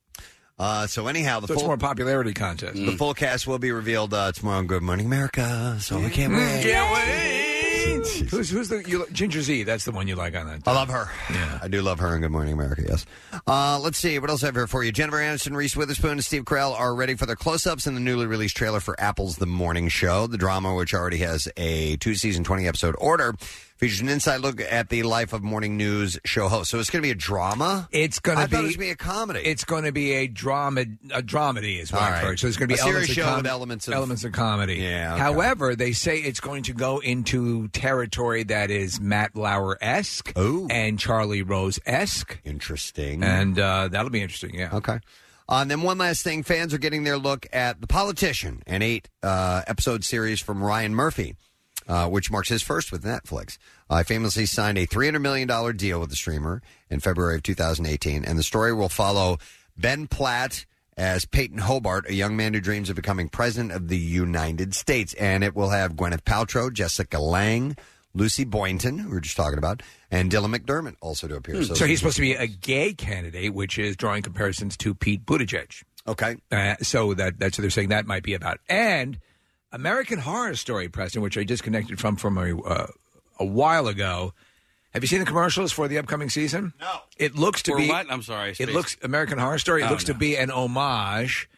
So anyhow, it's more popularity contest. The full cast will be revealed tomorrow on Good Morning America. So we can't wait. Can't wait. Who's the Ginger Z? That's the one you like on that. I love her. Yeah, I do love her in Good Morning America. Yes. Let's see what else I have here for you. Jennifer Aniston, Reese Witherspoon, and Steve Carell are ready for their close-ups in the newly released trailer for Apple's The Morning Show. The drama, which already has a 2-season, 20-episode order, features an inside look at the life of morning news show host. So it's going to be a drama? I thought it was going to be a comedy. It's going to be a dramedy is what I've heard. So it's going to be a serious show with elements of comedy. Yeah. Okay. However, they say it's going to go into territory that is Matt Lauer-esque and Charlie Rose-esque. Interesting. And that'll be interesting, yeah. Okay. And then one last thing. Fans are getting their look at The Politician, an 8-episode series from Ryan Murphy, which marks his first with Netflix. I famously signed a $300 million deal with the streamer in February of 2018, and the story will follow Ben Platt as Peyton Hobart, a young man who dreams of becoming president of the United States. And it will have Gwyneth Paltrow, Jessica Lange, Lucy Boynton, who we were just talking about, and Dylan McDermott also to appear. So he's supposed to be a gay candidate, which is drawing comparisons to Pete Buttigieg. Okay. So that's what they're saying that might be about. And American Horror Story, Preston, which I disconnected from a while ago. Have you seen the commercials for the upcoming season? No. It looks to For be. what? I'm sorry. It looks American Horror Story. It looks to be an homage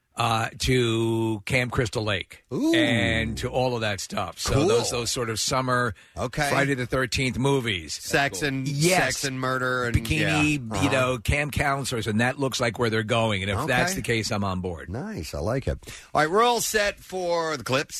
to Camp Crystal Lake and to all of that stuff. So Cool. those sort of summer Friday the 13th movies, sex and murder and bikini, camp counselors, and that looks like where they're going. And if that's the case, I'm on board. Nice, I like it. All right, we're all set for the clips.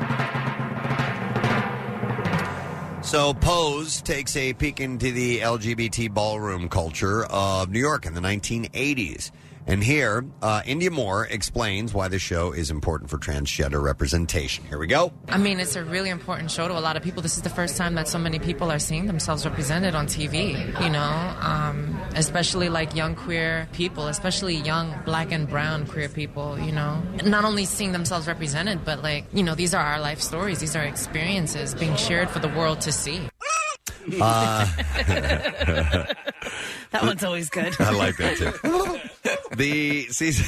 So Pose takes a peek into the LGBT ballroom culture of New York in the 1980s. And here, India Moore explains why the show is important for transgender representation. Here we go. I mean, it's a really important show to a lot of people. This is the first time that so many people are seeing themselves represented on TV, especially like young queer people, especially young black and brown queer people, Not only seeing themselves represented, but these are our life stories. These are experiences being shared for the world to see. That one's always good. I like that too. The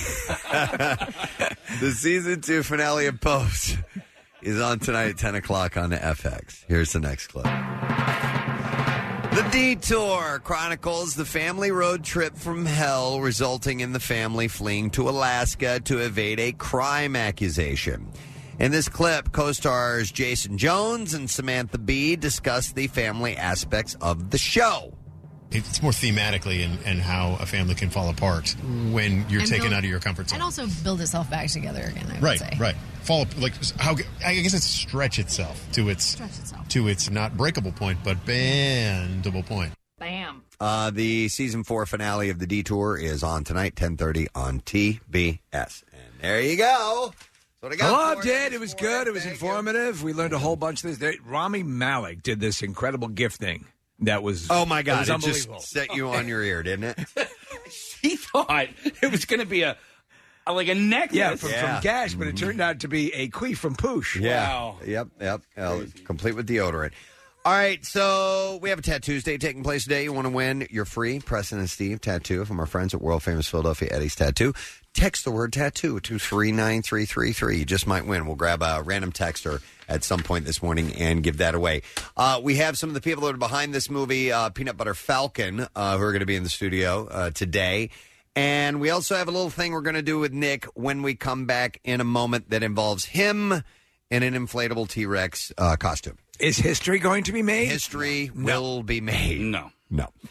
season 2 finale of Pose is on tonight at 10 o'clock on the FX. Here's the next clip. The Detour chronicles the family road trip from hell, resulting in the family fleeing to Alaska to evade a crime accusation. In this clip, co-stars Jason Jones and Samantha Bee discuss the family aspects of the show. It's more thematically and how a family can fall apart when you're taken out of your comfort zone. And also build itself back together again, I would say. Right. I guess it's stretch itself to its not breakable point, but bendable point. Bam. The season 4 finale of The Detour is on tonight, 10:30 on TBS. And there you go. I loved it. It was good. It was informative. We learned a whole bunch of this. Rami Malek did this incredible gift thing. That was my God! It was unbelievable. Just set you on your ear, didn't it? He thought it was going to be a necklace. Yeah, from Gash, but it turned out to be a queef from Poosh. Yeah. Wow. Yep. Complete with deodorant. All right, so we have a Tattoos Day taking place today. You want to win your free Preston and Steve tattoo from our friends at World Famous Philadelphia Eddie's Tattoo. Text the word tattoo to 39333. You just might win. We'll grab a random texter at some point this morning and give that away. We have some of the people that are behind this movie, Peanut Butter Falcon, who are going to be in the studio today. And we also have a little thing we're going to do with Nick when we come back in a moment that involves him in an inflatable T-Rex costume. Is history going to be made? History will be made. No.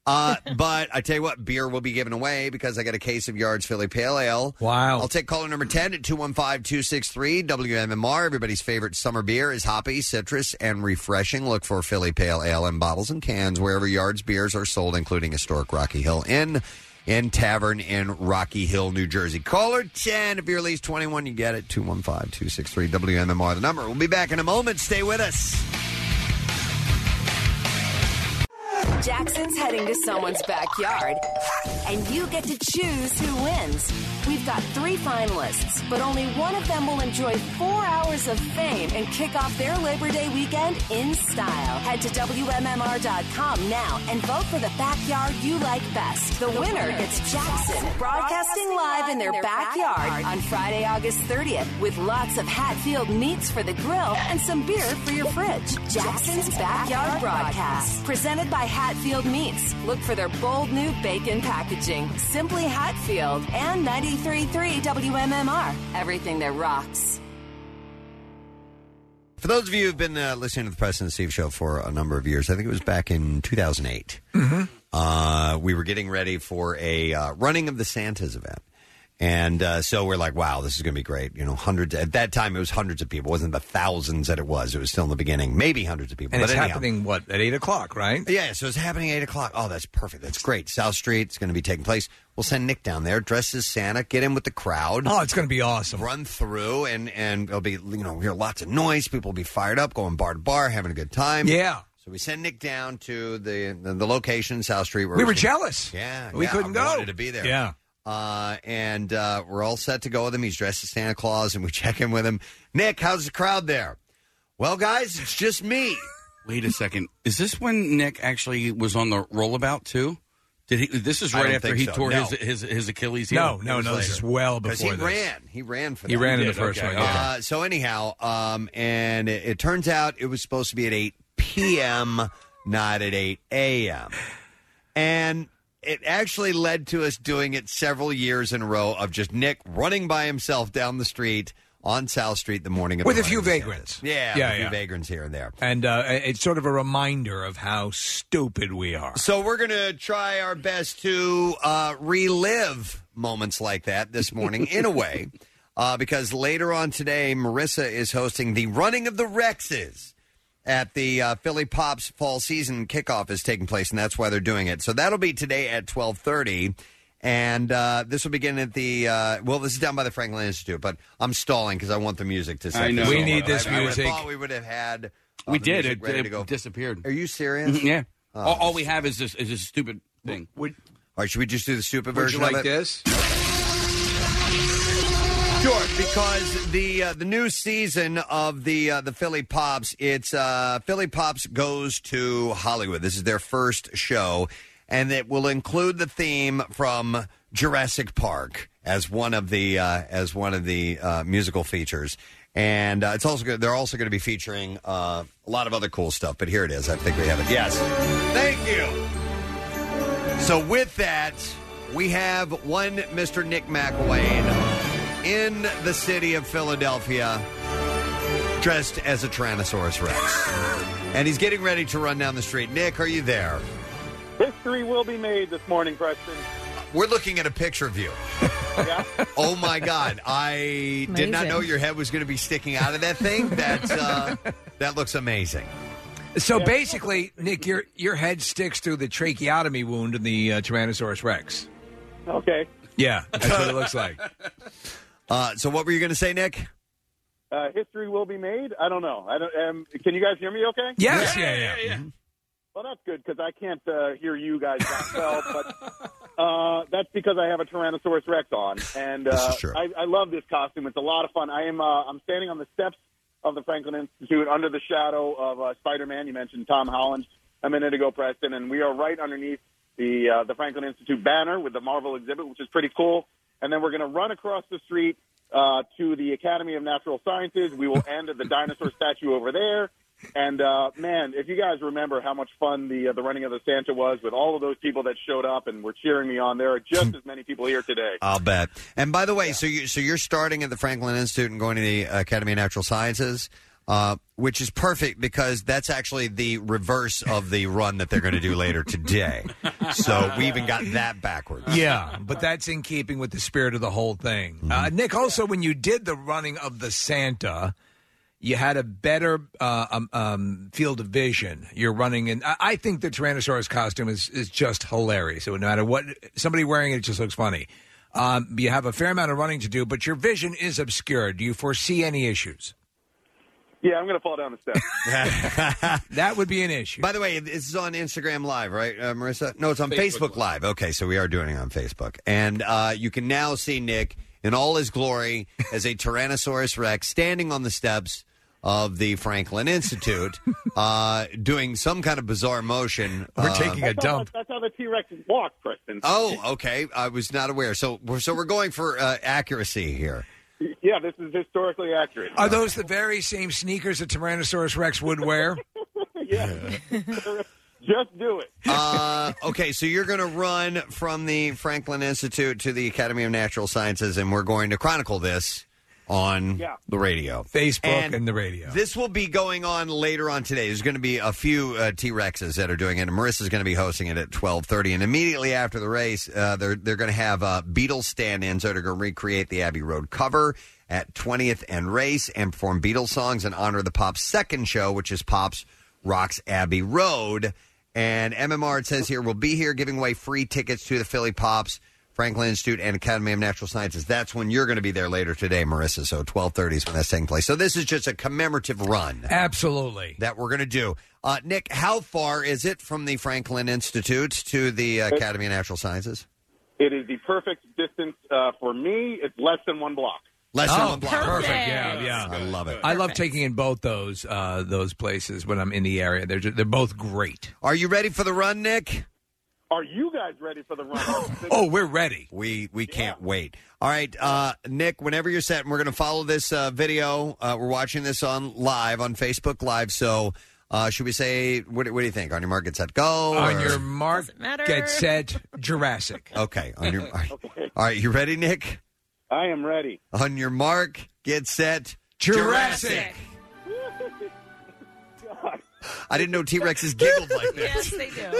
But I tell you what, beer will be given away because I got a case of Yard's Philly Pale Ale. Wow. I'll take caller number 10 at 215-263 WMMR. Everybody's favorite summer beer is hoppy, citrus, and refreshing. Look for Philly Pale Ale in bottles and cans wherever Yard's beers are sold, including historic Rocky Hill Inn Tavern in Rocky Hill, New Jersey. Caller 10, if you're at least 21, you get it. 215-263 WMMR, the number. We'll be back in a moment. Stay with us. Jackson's heading to someone's backyard, and you get to choose who wins. We've got 3 finalists, but only one of them will enjoy 4 hours of fame and kick off their Labor Day weekend in style. Head to WMMR.com now and vote for the backyard you like best. The winner gets Jackson broadcasting live in their backyard on Friday, August 30th with lots of Hatfield meats for the grill and some beer for your fridge. Jackson's Backyard Broadcast, presented by Hatfield Meats. Look for their bold new bacon packaging. Simply Hatfield and 93.3 WMMR. Everything that rocks. For those of you who've been listening to the Preston and Steve Show for a number of years, I think it was back in 2008, we were getting ready for a Running of the Santas event. And so we're like, wow, this is going to be great. You know, hundreds. At that time, it was hundreds of people. It wasn't the thousands that it was. It was still in the beginning. Maybe hundreds of people. And but it's anyhow. happening, what, at 8 o'clock, right? Yeah, so it's happening at 8 o'clock. Oh, that's perfect. That's great. South Street, it's going to be taking place. We'll send Nick down there, dressed as Santa, get in with the crowd. Oh, it's going to be awesome. Run through, and there'll be, hear lots of noise. People will be fired up, going bar to bar, having a good time. Yeah. So we send Nick down to the location, South Street. Where we were jealous. Yeah. We couldn't go. Wanted to be there. Yeah. And we're all set to go with him. He's dressed as Santa Claus, and we check in with him. Nick, how's the crowd there? Well, guys, it's just me. Wait a second. Is this when Nick actually was on the rollabout, too? Did he? This is I right don't after think he so. tore No. his Achilles heel? No, this is well before Because this. he ran for that. He ran in the first one. Yeah. So anyhow, and it turns out it was supposed to be at 8 p.m., not at 8 a.m. And it actually led to us doing it several years in a row of just Nick running by himself down the street on South Street the morning of With the a few Running of the vagrants. Santas. Yeah, Yeah, a few yeah. vagrants here and there. And it's sort of a reminder of how stupid we are. So we're going to try our best to relive moments like that this morning in a way, because later on today, Marissa is hosting the Running of the Rexes at the Philly Pops Fall Season Kickoff is taking place, and that's why they're doing it. So that'll be today at 12:30, and this will begin at the, this is down by the Franklin Institute, but I'm stalling because I want the music to set I know. this We all need up. this I music. thought we would have had We the did. music ready to go. It disappeared. Are you serious? Yeah. Oh. All we have is this stupid thing. All right, should we just do the stupid Would version you of like it? this? Sure, because the new season of the Philly Pops, it's Philly Pops Goes to Hollywood. This is their first show, and it will include the theme from Jurassic Park as one of the musical features. And it's also good. They're also going to be featuring a lot of other cool stuff. But here it is. I think we have it. Yes, thank you. So with that, we have one Mr. Nick McElwain in the city of Philadelphia, dressed as a Tyrannosaurus Rex. And he's getting ready to run down the street. Nick, are you there? History will be made this morning, Preston. We're looking at a picture of you. Yeah? Oh, my God. I did not Amazing. know your head was going to be sticking out of that thing. That looks amazing. So basically, Nick, your head sticks through the tracheotomy wound in the Tyrannosaurus Rex. Okay. Yeah, that's what it looks like. So what were you going to say, Nick? History will be made? I don't know. Can you guys hear me okay? Yes, yeah. Well, that's good because I can't hear you guys that well, but that's because I have a Tyrannosaurus Rex on, and This is true. I love this costume. It's a lot of fun. I'm standing on the steps of the Franklin Institute under the shadow of Spider-Man. You mentioned Tom Holland a minute ago, Preston, and we are right underneath the Franklin Institute banner with the Marvel exhibit, which is pretty cool. And then we're going to run across the street to the Academy of Natural Sciences. We will end at the dinosaur statue over there. And, man, if you guys remember how much fun the Running of the Santa was with all of those people that showed up and were cheering me on, there are just as many people here today. I'll bet. And by the way, so you're starting at the Franklin Institute and going to the Academy of Natural Sciences. which is perfect because that's actually the reverse of the run that they're going to do later today. So we even got that backwards. Yeah, but that's in keeping with the spirit of the whole thing. Nick, also, when you did the running of the Santa, you had a better field of vision. You're running in. I think the Tyrannosaurus costume is just hilarious. So no matter what, somebody wearing it just looks funny. You have a fair amount of running to do, but your vision is obscured. Do you foresee any issues? Yeah, I'm going to fall down the steps. That would be an issue. By the way, this is on Instagram Live, right, Marissa? No, it's on Facebook Live. Okay, so we are doing it on Facebook. And you can now see Nick in all his glory as a Tyrannosaurus Rex standing on the steps of the Franklin Institute doing some kind of bizarre motion. We're taking a dump. That's how the T-Rex walk, Preston. Oh, okay. I was not aware. So we're going for accuracy here. Yeah, this is historically accurate. Are those the very same sneakers that Tyrannosaurus Rex would wear? Yeah. Just do it. Okay, so you're going to run from the Franklin Institute to the Academy of Natural Sciences, and we're going to chronicle this on the radio. Facebook and the radio. This will be going on later on today. There's going to be a few T-Rexes that are doing it, and Marissa's going to be hosting it at 12:30. And immediately after the race, they're going to have Beatles stand-ins that are going to recreate the Abbey Road cover at 20th and Race and perform Beatles songs in honor of the Pops' second show, which is Pops Rocks Abbey Road. And MMR, it says here, will be here giving away free tickets to the Philly Pops, Franklin Institute, and Academy of Natural Sciences. That's when you're going to be there later today, Marissa. So 12:30 is when that's taking place. So this is just a commemorative run. Absolutely. That we're going to do. Nick, how far is it from the Franklin Institute to the Academy of Natural Sciences? It is the perfect distance for me. It's less than 1 block. Less than 1 block. Perfect. Yeah. I love it. I love taking in both those places when I'm in the area. They're both great. Are you ready for the run, Nick? Are you guys ready for the run? Oh, we're ready. We can't wait. All right, Nick, whenever you're set, and we're going to follow this video. We're watching this on Facebook Live. So should we say, what do you think? On your mark, get set, go? On your mark, get set, Jurassic. Okay. All right, you ready, Nick? I am ready. On your mark, get set, Jurassic. I didn't know T-Rexes giggled like this. Yes, they do.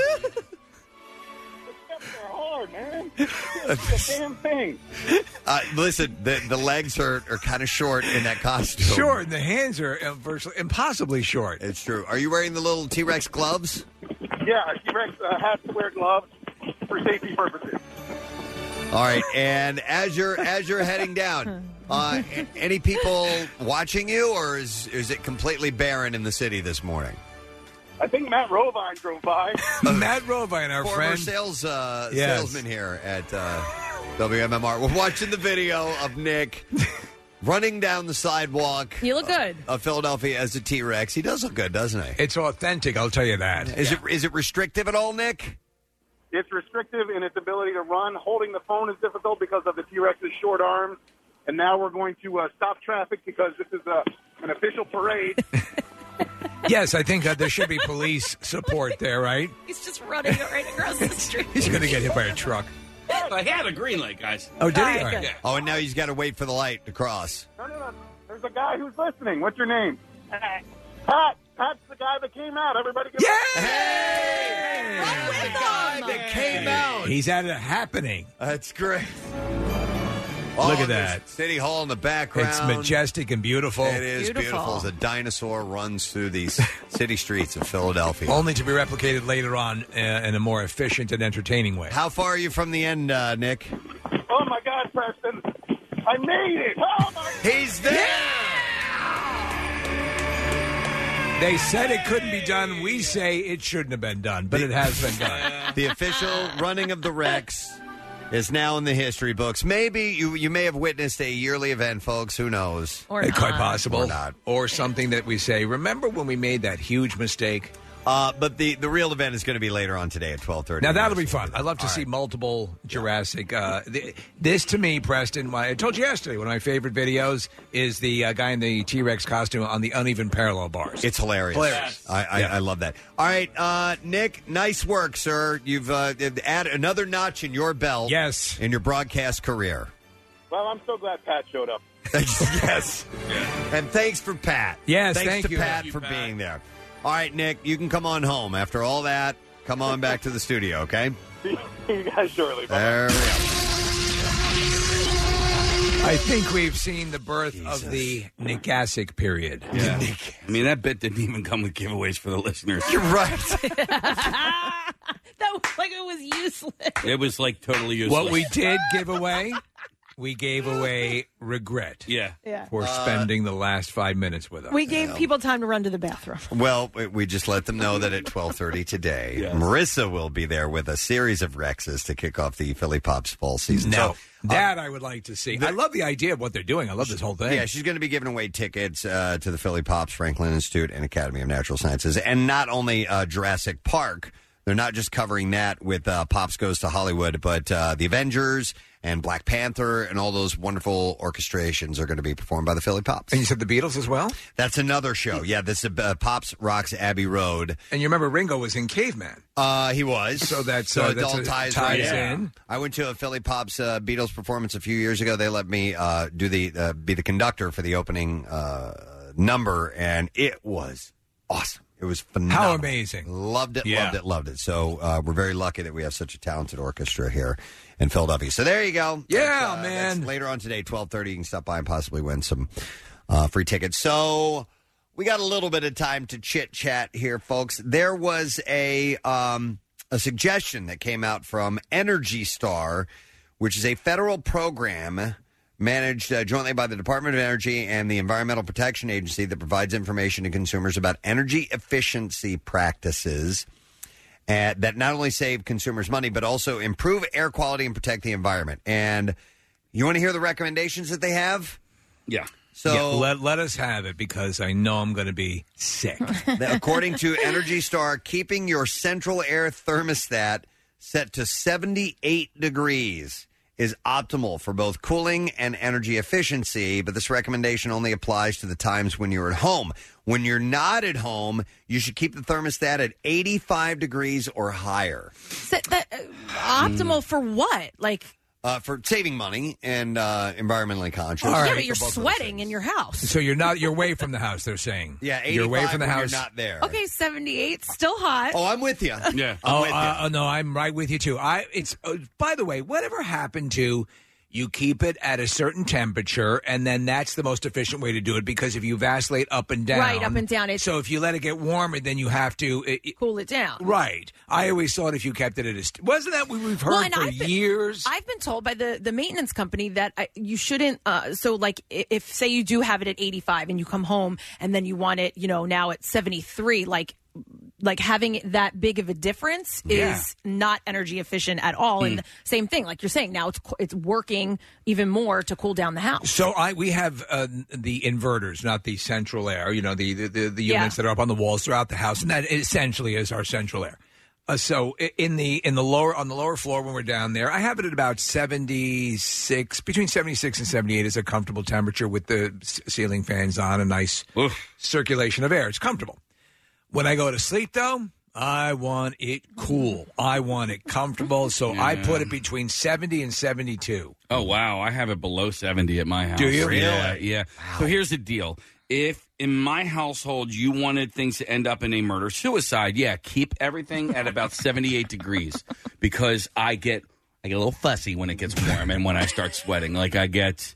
They're hard, man. It's a damn thing. Listen, the legs are kind of short in that costume. Short, and the hands are virtually impossibly short. It's true. Are you wearing the little T-Rex gloves? Yeah, T-Rex has to wear gloves for safety purposes. All right, and as you're heading down, any people watching you, or is it completely barren in the city this morning? I think Matt Rovine drove by. Matt Rovine, our former friend, salesman here at WMMR. We're watching the video of Nick running down the sidewalk. You look good. Of Philadelphia as a T-Rex. He does look good, doesn't he? It's authentic, I'll tell you that. Is it restrictive at all, Nick? It's restrictive in its ability to run. Holding the phone is difficult because of the T-Rex's short arms. And now we're going to stop traffic because this is an official parade. Yes, I think there should be police support there, right? He's just running right across the street. He's going to get hit by a truck. I had a green light, guys. Oh, did he? All right, All right. Oh, and now he's got to wait for the light to cross. No. There's a guy who's listening. What's your name? Pat. Pat's the guy that came out. Everybody get Hey! The guy that came out. He's at a happening. That's great. Look at that. City Hall in the background. It's majestic and beautiful. It is beautiful as a dinosaur runs through these city streets of Philadelphia. Only to be replicated later on in a more efficient and entertaining way. How far are you from the end, Nick? Oh, my God, Preston. I made it. Oh, my God. He's there. They said it couldn't be done. We say it shouldn't have been done, but it has been done. The official running of the Rex is now in the history books. Maybe you may have witnessed a yearly event, folks. Who knows? Or Quite not. possible. Or not. Or something that we say, remember when we made that huge mistake? But the real event is going to be later on today at 12:30. Now, that'll be fun. I'd love to see multiple Jurassic. This, to me, Preston, I told you yesterday, one of my favorite videos is the guy in the T-Rex costume on the uneven parallel bars. It's hilarious. I love that. All right, Nick, nice work, sir. You've added another notch in your belt. Yes. In your broadcast career. Well, I'm so glad Pat showed up. Yes. And thanks for Pat. Yes, thanks thank to you. Pat Thank you, for Pat. being there. All right, Nick, you can come on home. After all that, come on back to the studio, okay? See you guys shortly. Bye. There we go. I think we've seen the birth of the Nicasic period. Yeah. I mean, that bit didn't even come with giveaways for the listeners. You're right. That was like it was useless. It was like totally useless. What we did give away, we gave away regret. Yeah. For spending the last 5 minutes with us. We gave people time to run to the bathroom. Well, we just let them know that at 12:30 today, Marissa will be there with a series of Rexes to kick off the Philly Pops fall season. Now, So, that I would like to see. I love the idea of what they're doing. I love this whole thing. yeah, she's going to be giving away tickets to the Philly Pops, Franklin Institute, and Academy of Natural Sciences. And not only Jurassic Park, they're not just covering that with Pops Goes to Hollywood, but the Avengers and Black Panther and all those wonderful orchestrations are going to be performed by the Philly Pops. And you said the Beatles as well? That's another show. Yeah, this is Pops Rocks Abbey Road. And you remember Ringo was in Caveman. He was. So that's it that's all a- ties ties right in. I went to a Philly Pops Beatles performance a few years ago. They let me do the be the conductor for the opening number, and it was awesome. It was phenomenal. How amazing. Loved it, Yeah. loved it, loved it. So we're very lucky that we have such a talented orchestra here in Philadelphia. So there you go. Yeah, That's later on today, 12:30, you can stop by and possibly win some free tickets. So we got a little bit of time to chit-chat here, folks. There was a suggestion that came out from Energy Star, which is a federal program managed jointly by the Department of Energy and the Environmental Protection Agency that provides information to consumers about energy efficiency practices that not only save consumers money, but also improve air quality and protect the environment. And you want to hear the recommendations that they have? Yeah. So let us have it, because I know I'm going to be sick. According to Energy Star, keeping your central air thermostat set to 78 degrees is optimal for both cooling and energy efficiency, but this recommendation only applies to the times when you're at home. When you're not at home, you should keep the thermostat at 85 degrees or higher. Optimal for what? Like, For saving money and environmentally conscious. yeah, but you're sweating in your house. So you're away from the house, they're saying. Yeah, 85 you're away from the when house. you're not there. Okay, 78, still hot. Oh, I'm with you. Yeah. No, I'm right with you too. By the way, whatever happened to you keep it at a certain temperature, and then that's the most efficient way to do it, because if you vacillate up and down, Right, up and down, so if you let it get warmer, then you have to cool it down. Right. I always thought if you kept it at wasn't that what we've heard for years? I've been told by the maintenance company that you shouldn't. So, like, if say you do have it at 85 and you come home and then you want it, now at 73, like having that big of a difference is not energy efficient at all. And same thing, like you're saying, now it's working even more to cool down the house. So we have the inverters, not the central air. The units that are up on the walls throughout the house, and that essentially is our central air. So on the lower floor when we're down there, I have it at about 76, between 76 and 78 is a comfortable temperature with the ceiling fans on, a nice circulation of air. It's comfortable. When I go to sleep, though, I want it cool. I want it comfortable, so I put it between 70 and 72. Oh, wow. I have it below 70 at my house. Do you? Yeah, Really? yeah. Wow. So here's the deal. If in my household you wanted things to end up in a murder-suicide, keep everything at about 78 degrees, because I get a little fussy when it gets warm and when I start sweating. Like I get...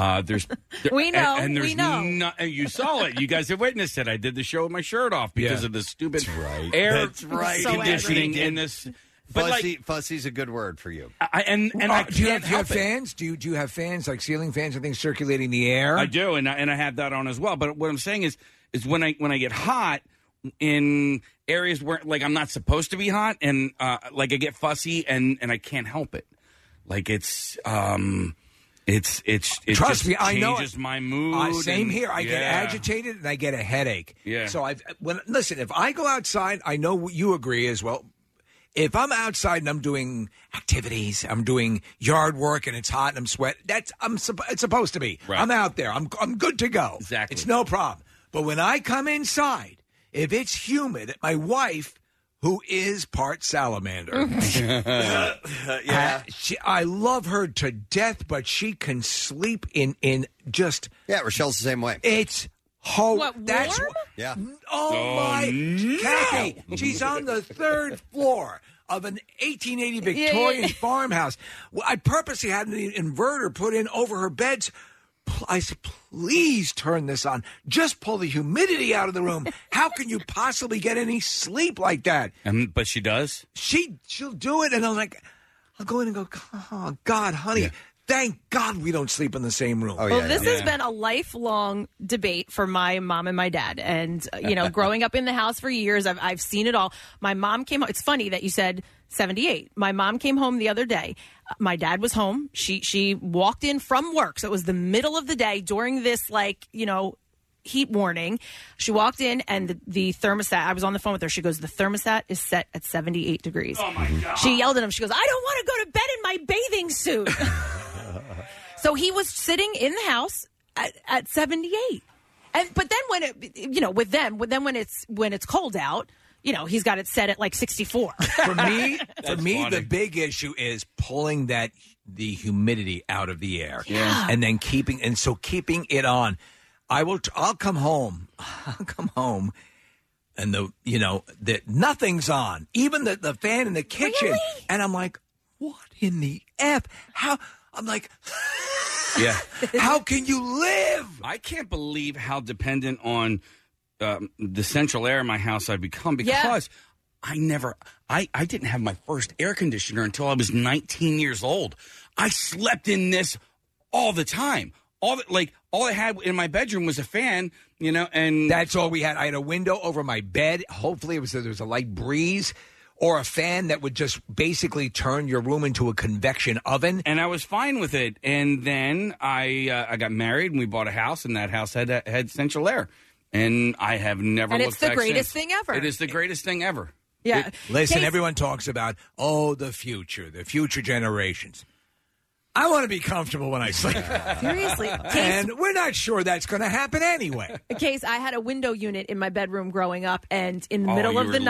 we know. And there's we know. and you saw it. You guys have witnessed it. I did the show with my shirt off because of the stupid air conditioning in this. But fussy's a good word for you. Do you have fans? Do you have fans, like ceiling fans and things circulating the air? I do, and I have that on as well. But what I'm saying is when I get hot in areas where I'm not supposed to be hot, and I get fussy and I can't help it. Like it Trust me, I know. Changes my mood. Same here. I get agitated and I get a headache. Yeah. So listen. If I go outside, I know you agree as well. If I'm outside and I'm doing activities, I'm doing yard work and it's hot and I'm sweating, it's supposed to be. Right. I'm out there. I'm good to go. Exactly. It's no problem. But when I come inside, if it's humid, my wife who is part salamander. Yeah. I love her to death, but she can sleep in just... Yeah, Rochelle's the same way. It's... that's warm? Yeah. Oh, my... Kathy, she's on the 3rd floor of an 1880 Victorian farmhouse. Well, I purposely had an inverter put in over her beds. I said, please turn this on. Just pull the humidity out of the room. How can you possibly get any sleep like that? But she does? She'll do it, and I'll go in and go, oh, God, honey, thank God we don't sleep in the same room. Well, this has been a lifelong debate for my mom and my dad. And, growing up in the house for years, I've seen it all. My mom came home. It's funny that you said 78. My mom came home the other day. My dad was home. She walked in from work. So it was the middle of the day during this, heat warning. She walked in and the thermostat, I was on the phone with her. She goes, the thermostat is set at 78 degrees. Oh, my God. She yelled at him. She goes, I don't want to go to bed in my bathing suit. So he was sitting in the house at 78. But then when when it's cold out, he's got it set at 64. For me, the big issue is pulling the humidity out of the air, and then keeping it on. I'll come home. And nothing's on, even the fan in the kitchen, really? And I'm like, what in the F? How? I'm like, yeah. How can you live? I can't believe how dependent on the central air in my house I've become, because I didn't have my first air conditioner until I was 19 years old. I slept in this all the time. All I had in my bedroom was a fan, and that's all we had. I had a window over my bed. Hopefully there was a light breeze, or a fan that would just basically turn your room into a convection oven. And I was fine with it. And then I got married, and we bought a house, and that house had central air. And I have never and looked back it's the greatest since. thing ever. It is the greatest thing ever. Yeah. Listen, everyone talks about, the future generations. I want to be comfortable when I sleep. Seriously. And we're not sure that's going to happen anyway. Case, I had a window unit in my bedroom growing up, and in the middle of the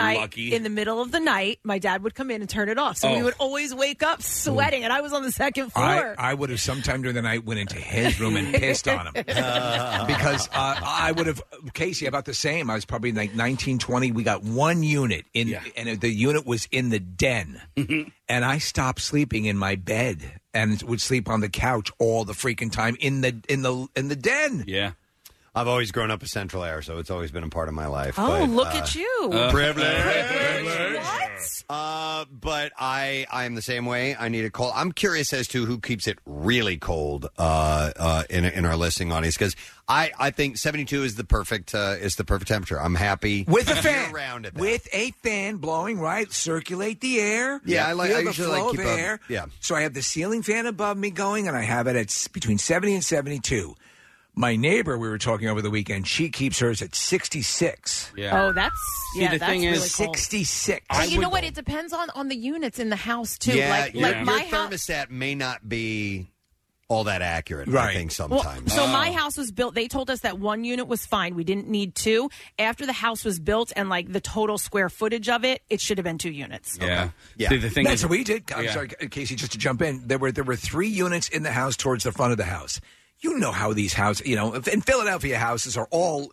night, my dad would come in and turn it off. So we would always wake up sweating, and I was on the second floor. I would have sometime during the night went into his room and pissed on him. Because I would have, Casey, about the same. I was probably 19, 20. We got one unit, and the unit was in the den. And I stopped sleeping in my bed and would sleep on the couch all the freaking time in the den. Yeah. I've always grown up with central air, so it's always been a part of my life. Oh, look at you. Privilege. What? But I am the same way. I need a cold. I'm curious as to who keeps it really cold in our listening audience, because I think 72 is the perfect temperature. I'm happy with a fan around it. With a fan blowing, right? Circulate the air. Yeah, I feel the usually flow keep of air. Yeah. So I have the ceiling fan above me going, and I have it at between 70 and 72. My neighbor, we were talking over the weekend, she keeps hers at 66. Yeah. Oh, that's the thing really is, cold. 66. But you know what? It depends on the units in the house too. Yeah, like your my house thermostat may not be all that accurate. Right. I think sometimes. So my house was built. They told us that one unit was fine. We didn't need two. After the house was built and the total square footage of it, it should have been 2 units. Yeah. Okay. Yeah. See, the thing That's is, what we did. I'm sorry, Casey, just to jump in. There were 3 units in the house towards the front of the house. You know how these houses, in Philadelphia, houses are all,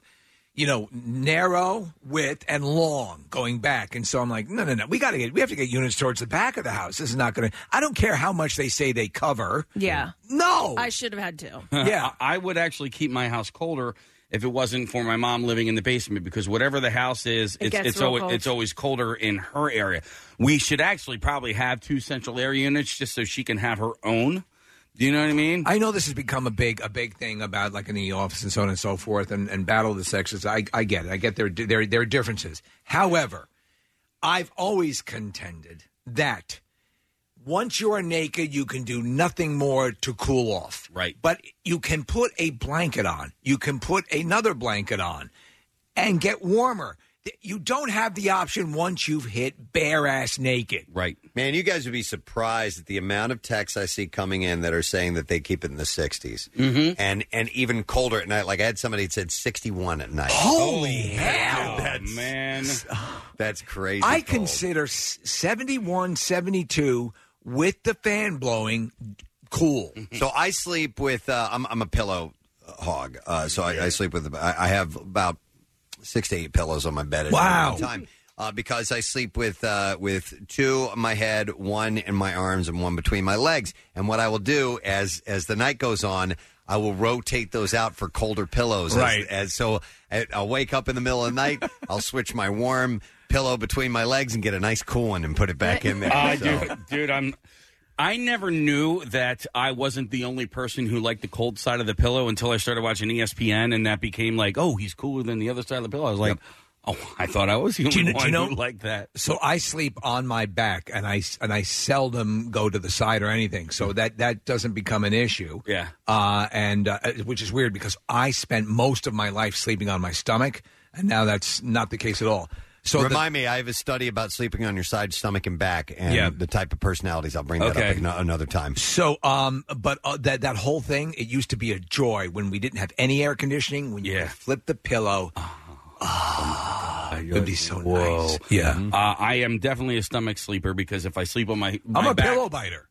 narrow, width, and long going back. And so I'm like, no. We have to get units towards the back of the house. This is not going to, I don't care how much they say they cover. Yeah. No. I should have had 2. Yeah. I would actually keep my house colder if it wasn't for my mom living in the basement, because whatever the house is, it's always colder in her area. We should actually probably have 2 central air units just so she can have her own. Do you know what I mean? I know this has become a big thing about in the office and so on and so forth, and battle of the sexes. I get it. I get there are differences. However, I've always contended that once you are naked, you can do nothing more to cool off. Right. But you can put a blanket on. You can put another blanket on and get warmer. you don't have the option once you've hit bare ass naked. Right. Man, you guys would be surprised at the amount of texts I see coming in that are saying that they keep it in the 60s. Mm-hmm. And even colder at night. Like I had somebody that said 61 at night. Holy hell. Man. That's crazy. I cold. consider 71, 72 with the fan blowing cool. So I sleep with, I'm a pillow hog. So I sleep with, I have about 6 to 8 pillows on my bed at any time. Because I sleep with 2 on my head, 1 in my arms, and 1 between my legs. And what I will do as the night goes on, I will rotate those out for colder pillows. Right. So I'll wake up in the middle of the night, I'll switch my warm pillow between my legs and get a nice cool one and put it back in there. Dude, I never knew that I wasn't the only person who liked the cold side of the pillow until I started watching ESPN, and that became like, oh, he's cooler than the other side of the pillow. I was like, oh, I thought I was the only one who liked that. So I sleep on my back, and I seldom go to the side or anything, so that doesn't become an issue. Yeah. And which is weird because I spent most of my life sleeping on my stomach, and now that's not the case at all. So Remind me, I have a study about sleeping on your side, stomach, and back, and the type of personalities. I'll bring that up another time. So, but that whole thing, it used to be a joy when we didn't have any air conditioning. When you would flip the pillow, it would be so nice. Yeah, I am definitely a stomach sleeper because if I sleep on my I'm a back, pillow biter.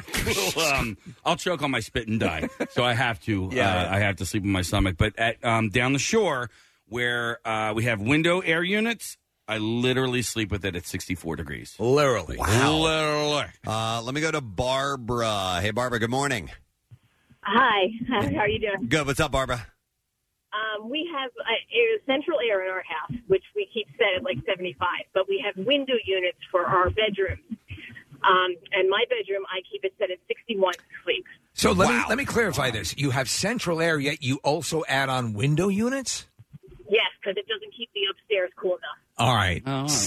I'll choke on my spit and die. So I have to. I have to sleep on my stomach. But at down the shore where we have window air units, I literally sleep with it at 64 degrees. Literally. Wow. Literally. Let me go to Barbara. Hey, Barbara, good morning. Hi. How are you doing? Good. What's up, Barbara? We have central air in our house, which we keep set at like 75, but we have window units for our bedrooms. And my bedroom, I keep it set at 61 to sleep. So let me clarify this. You have central air, yet you also add on window units? Yes, because it doesn't keep the upstairs cool enough. All right.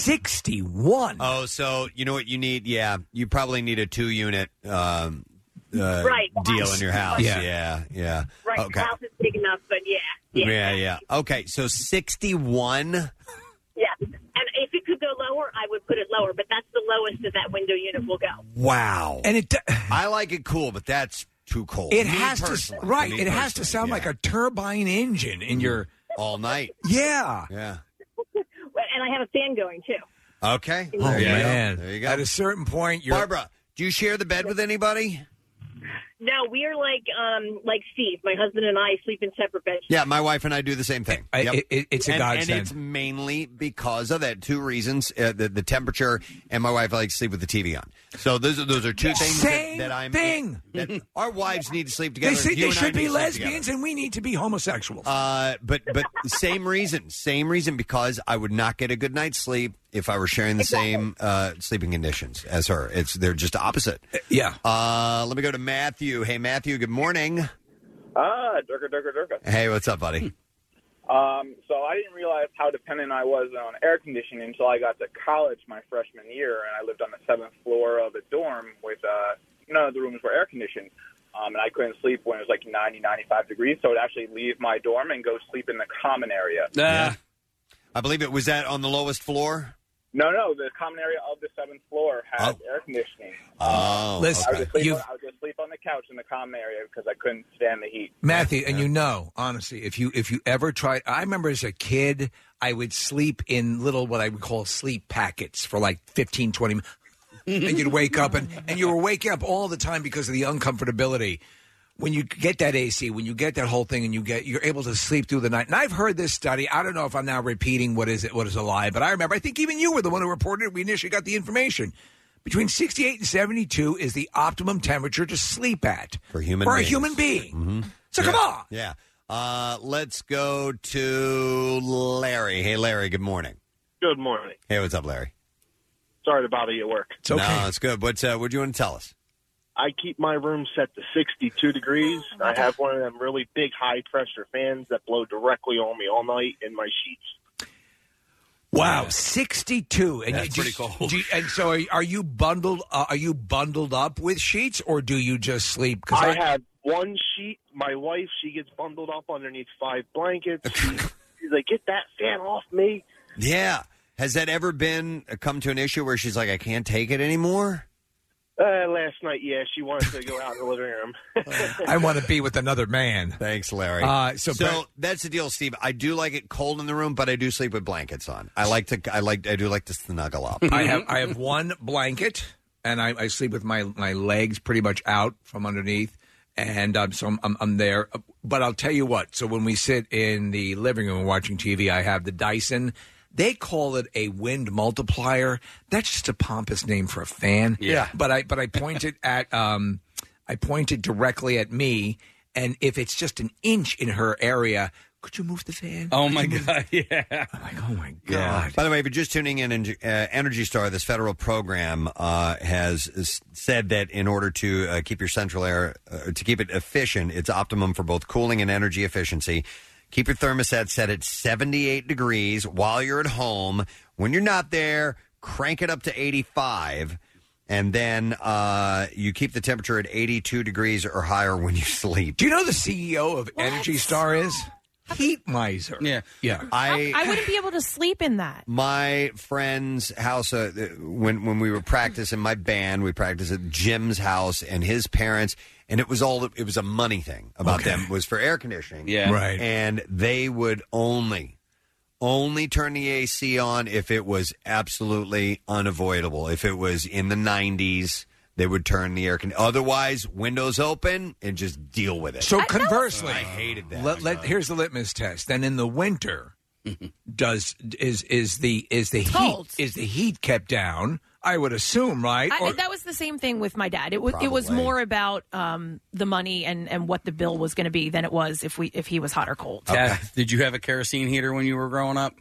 61. Oh, so you know what you need? Yeah, you probably need a 2-unit Right. deal in your house. Yeah. Right, Okay. the house is big enough, but Yeah. Okay, so 61. Yeah, and if it could go lower, I would put it lower, but that's the lowest that window unit will go. Wow. And I like it cool, but that's too cold. It Me has personally. to right. For me It has to personally, sound like a turbine engine in your all night. Yeah. And I have a fan going, too. Okay. Oh, There you go. man. There you go. At a certain point, you're Barbara, do you share the bed with anybody? No, we are like Steve. My husband and I sleep in separate beds. Yeah, my wife and I do the same thing. It's a godsend. And it's mainly because of that. 2 reasons: the temperature, and my wife likes to sleep with the TV on. So those are 2 things that I'm. That our wives need to sleep together. They should be lesbians, and we need to be homosexuals. But same reason because I would not get a good night's sleep if I were sharing the same sleeping conditions as her. They're just opposite. Yeah. Let me go to Matthew. Hey, Matthew. Good morning. Durga. Hey, what's up, buddy? So I didn't realize how dependent I was on air conditioning until I got to college my freshman year, and I lived on the 7th floor of a dorm with none of the rooms were air conditioned. And I couldn't sleep when it was like 90, 95 degrees, so I'd actually leave my dorm and go sleep in the common area. Yeah. I believe it was that on the lowest floor. No, the common area of the 7th floor has air conditioning. Listen, I would just sleep on the couch in the common area because I couldn't stand the heat. Matthew, and honestly, if you ever tried, I remember as a kid, I would sleep in little what I would call sleep packets for like 15, 20 minutes. And you'd wake up, and you were waking up all the time because of the uncomfortability. When you get that AC, when you get that whole thing, and you're able to sleep through the night. And I've heard this study. I don't know if I'm now repeating what is a lie, but I remember. I think even you were the one who reported it. We initially got the information. Between 68 and 72 is the optimum temperature to sleep at for a human being. Mm-hmm. So come on. Yeah. Let's go to Larry. Hey, Larry. Good morning. Good morning. Hey, what's up, Larry? Sorry to bother you at work. It's okay. No, it's good. What do you want to tell us? I keep my room set to 62 degrees. I have one of them really big high-pressure fans that blow directly on me all night in my sheets. Wow, 62. And that's pretty cold. And so are you bundled up with sheets, or do you just sleep? I have one sheet. My wife, she gets bundled up underneath 5 blankets. She's like, get that fan off me. Yeah. Has that ever come to an issue where she's like, I can't take it anymore? Last night, yeah, she wanted to go out in the living room. I want to be with another man. Thanks, Larry. So that's the deal, Steve. I do like it cold in the room, but I do sleep with blankets on. I do like to snuggle up. I have one blanket, and I sleep with my legs pretty much out from underneath, and so I'm there. But I'll tell you what. So when we sit in the living room watching TV, I have the Dyson. They call it a wind multiplier. That's just a pompous name for a fan. Yeah. But I pointed at I pointed directly at me, and if it's just an inch in her area, could you move the fan? Oh my God! Yeah. I'm like, oh my God. Yeah. By the way, if you're just tuning in, Energy Star, this federal program, has said that in order to keep your central air, to keep it efficient, it's optimum for both cooling and energy efficiency. Keep your thermostat set at 78 degrees while you're at home. When you're not there, crank it up to 85. And then you keep the temperature at 82 degrees or higher when you sleep. Do you know the CEO of Energy Star is? Heat miser. Yeah. I wouldn't be able to sleep in that. My friend's house, when we were practicing my band, we practiced at Jim's house and his parents, and it was a money thing about them. It was for air conditioning. Yeah. Right. And they would only turn the AC on if it was absolutely unavoidable. If it was in the 90s, they would turn the air conditioning. Otherwise, windows open and just deal with it. So conversely, I hated that. Here's the litmus test. Then in the winter, is the heat kept down? I would assume, right? That was the same thing with my dad. It was more about the money and what the bill was going to be than it was if he was hot or cold. Did you have a kerosene heater when you were growing up?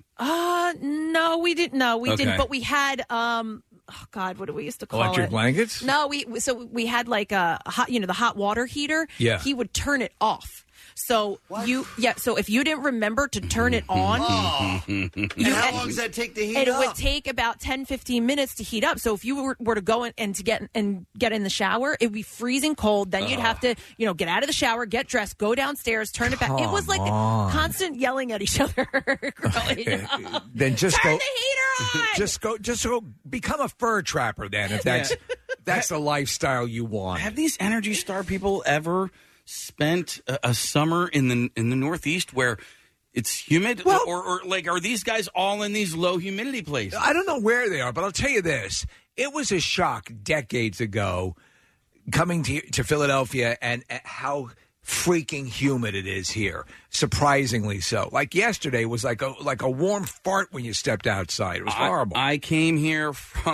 No, we didn't. No, we didn't. But we had oh God, what do we used to call electric it? blankets? No, we had like a hot, the hot water heater. Yeah. He would turn it off. So so if you didn't remember to turn it on, and how long does that take to heat up? It would take about 10-15 minutes to heat up. So if you were to go and to get in the shower, it would be freezing cold. Then you'd have to, get out of the shower, get dressed, go downstairs, turn it back. It was like constant yelling at each other growing up. Then just turn go the heater on. Just go become a fur trapper then if that's the lifestyle you want. Have these Energy Star people ever spent a summer in the Northeast where it's humid, or like are these guys all in these low humidity places? I don't know where they are, but I'll tell you this: it was a shock decades ago coming to Philadelphia and how freaking humid it is here. Surprisingly so. Like yesterday was like a warm fart when you stepped outside. It was horrible. I came here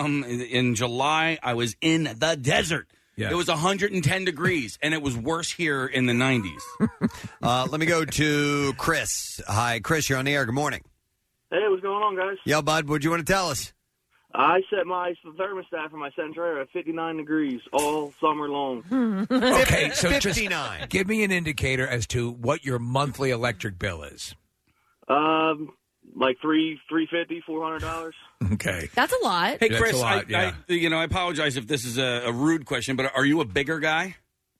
in July. I was in the desert. Yeah. It was 110 degrees, and it was worse here in the 90s. Let me go to Chris. Hi, Chris. You're on the air. Good morning. Hey, what's going on, guys? Yo, bud. What do you want to tell us? I set my thermostat for my central air at 59 degrees all summer long. Okay, so 59. Just give me an indicator as to what your monthly electric bill is. Like $350, $400. Okay, that's a lot. Hey, That's Chris, a lot, yeah. I apologize if this is a rude question, but are you a bigger guy?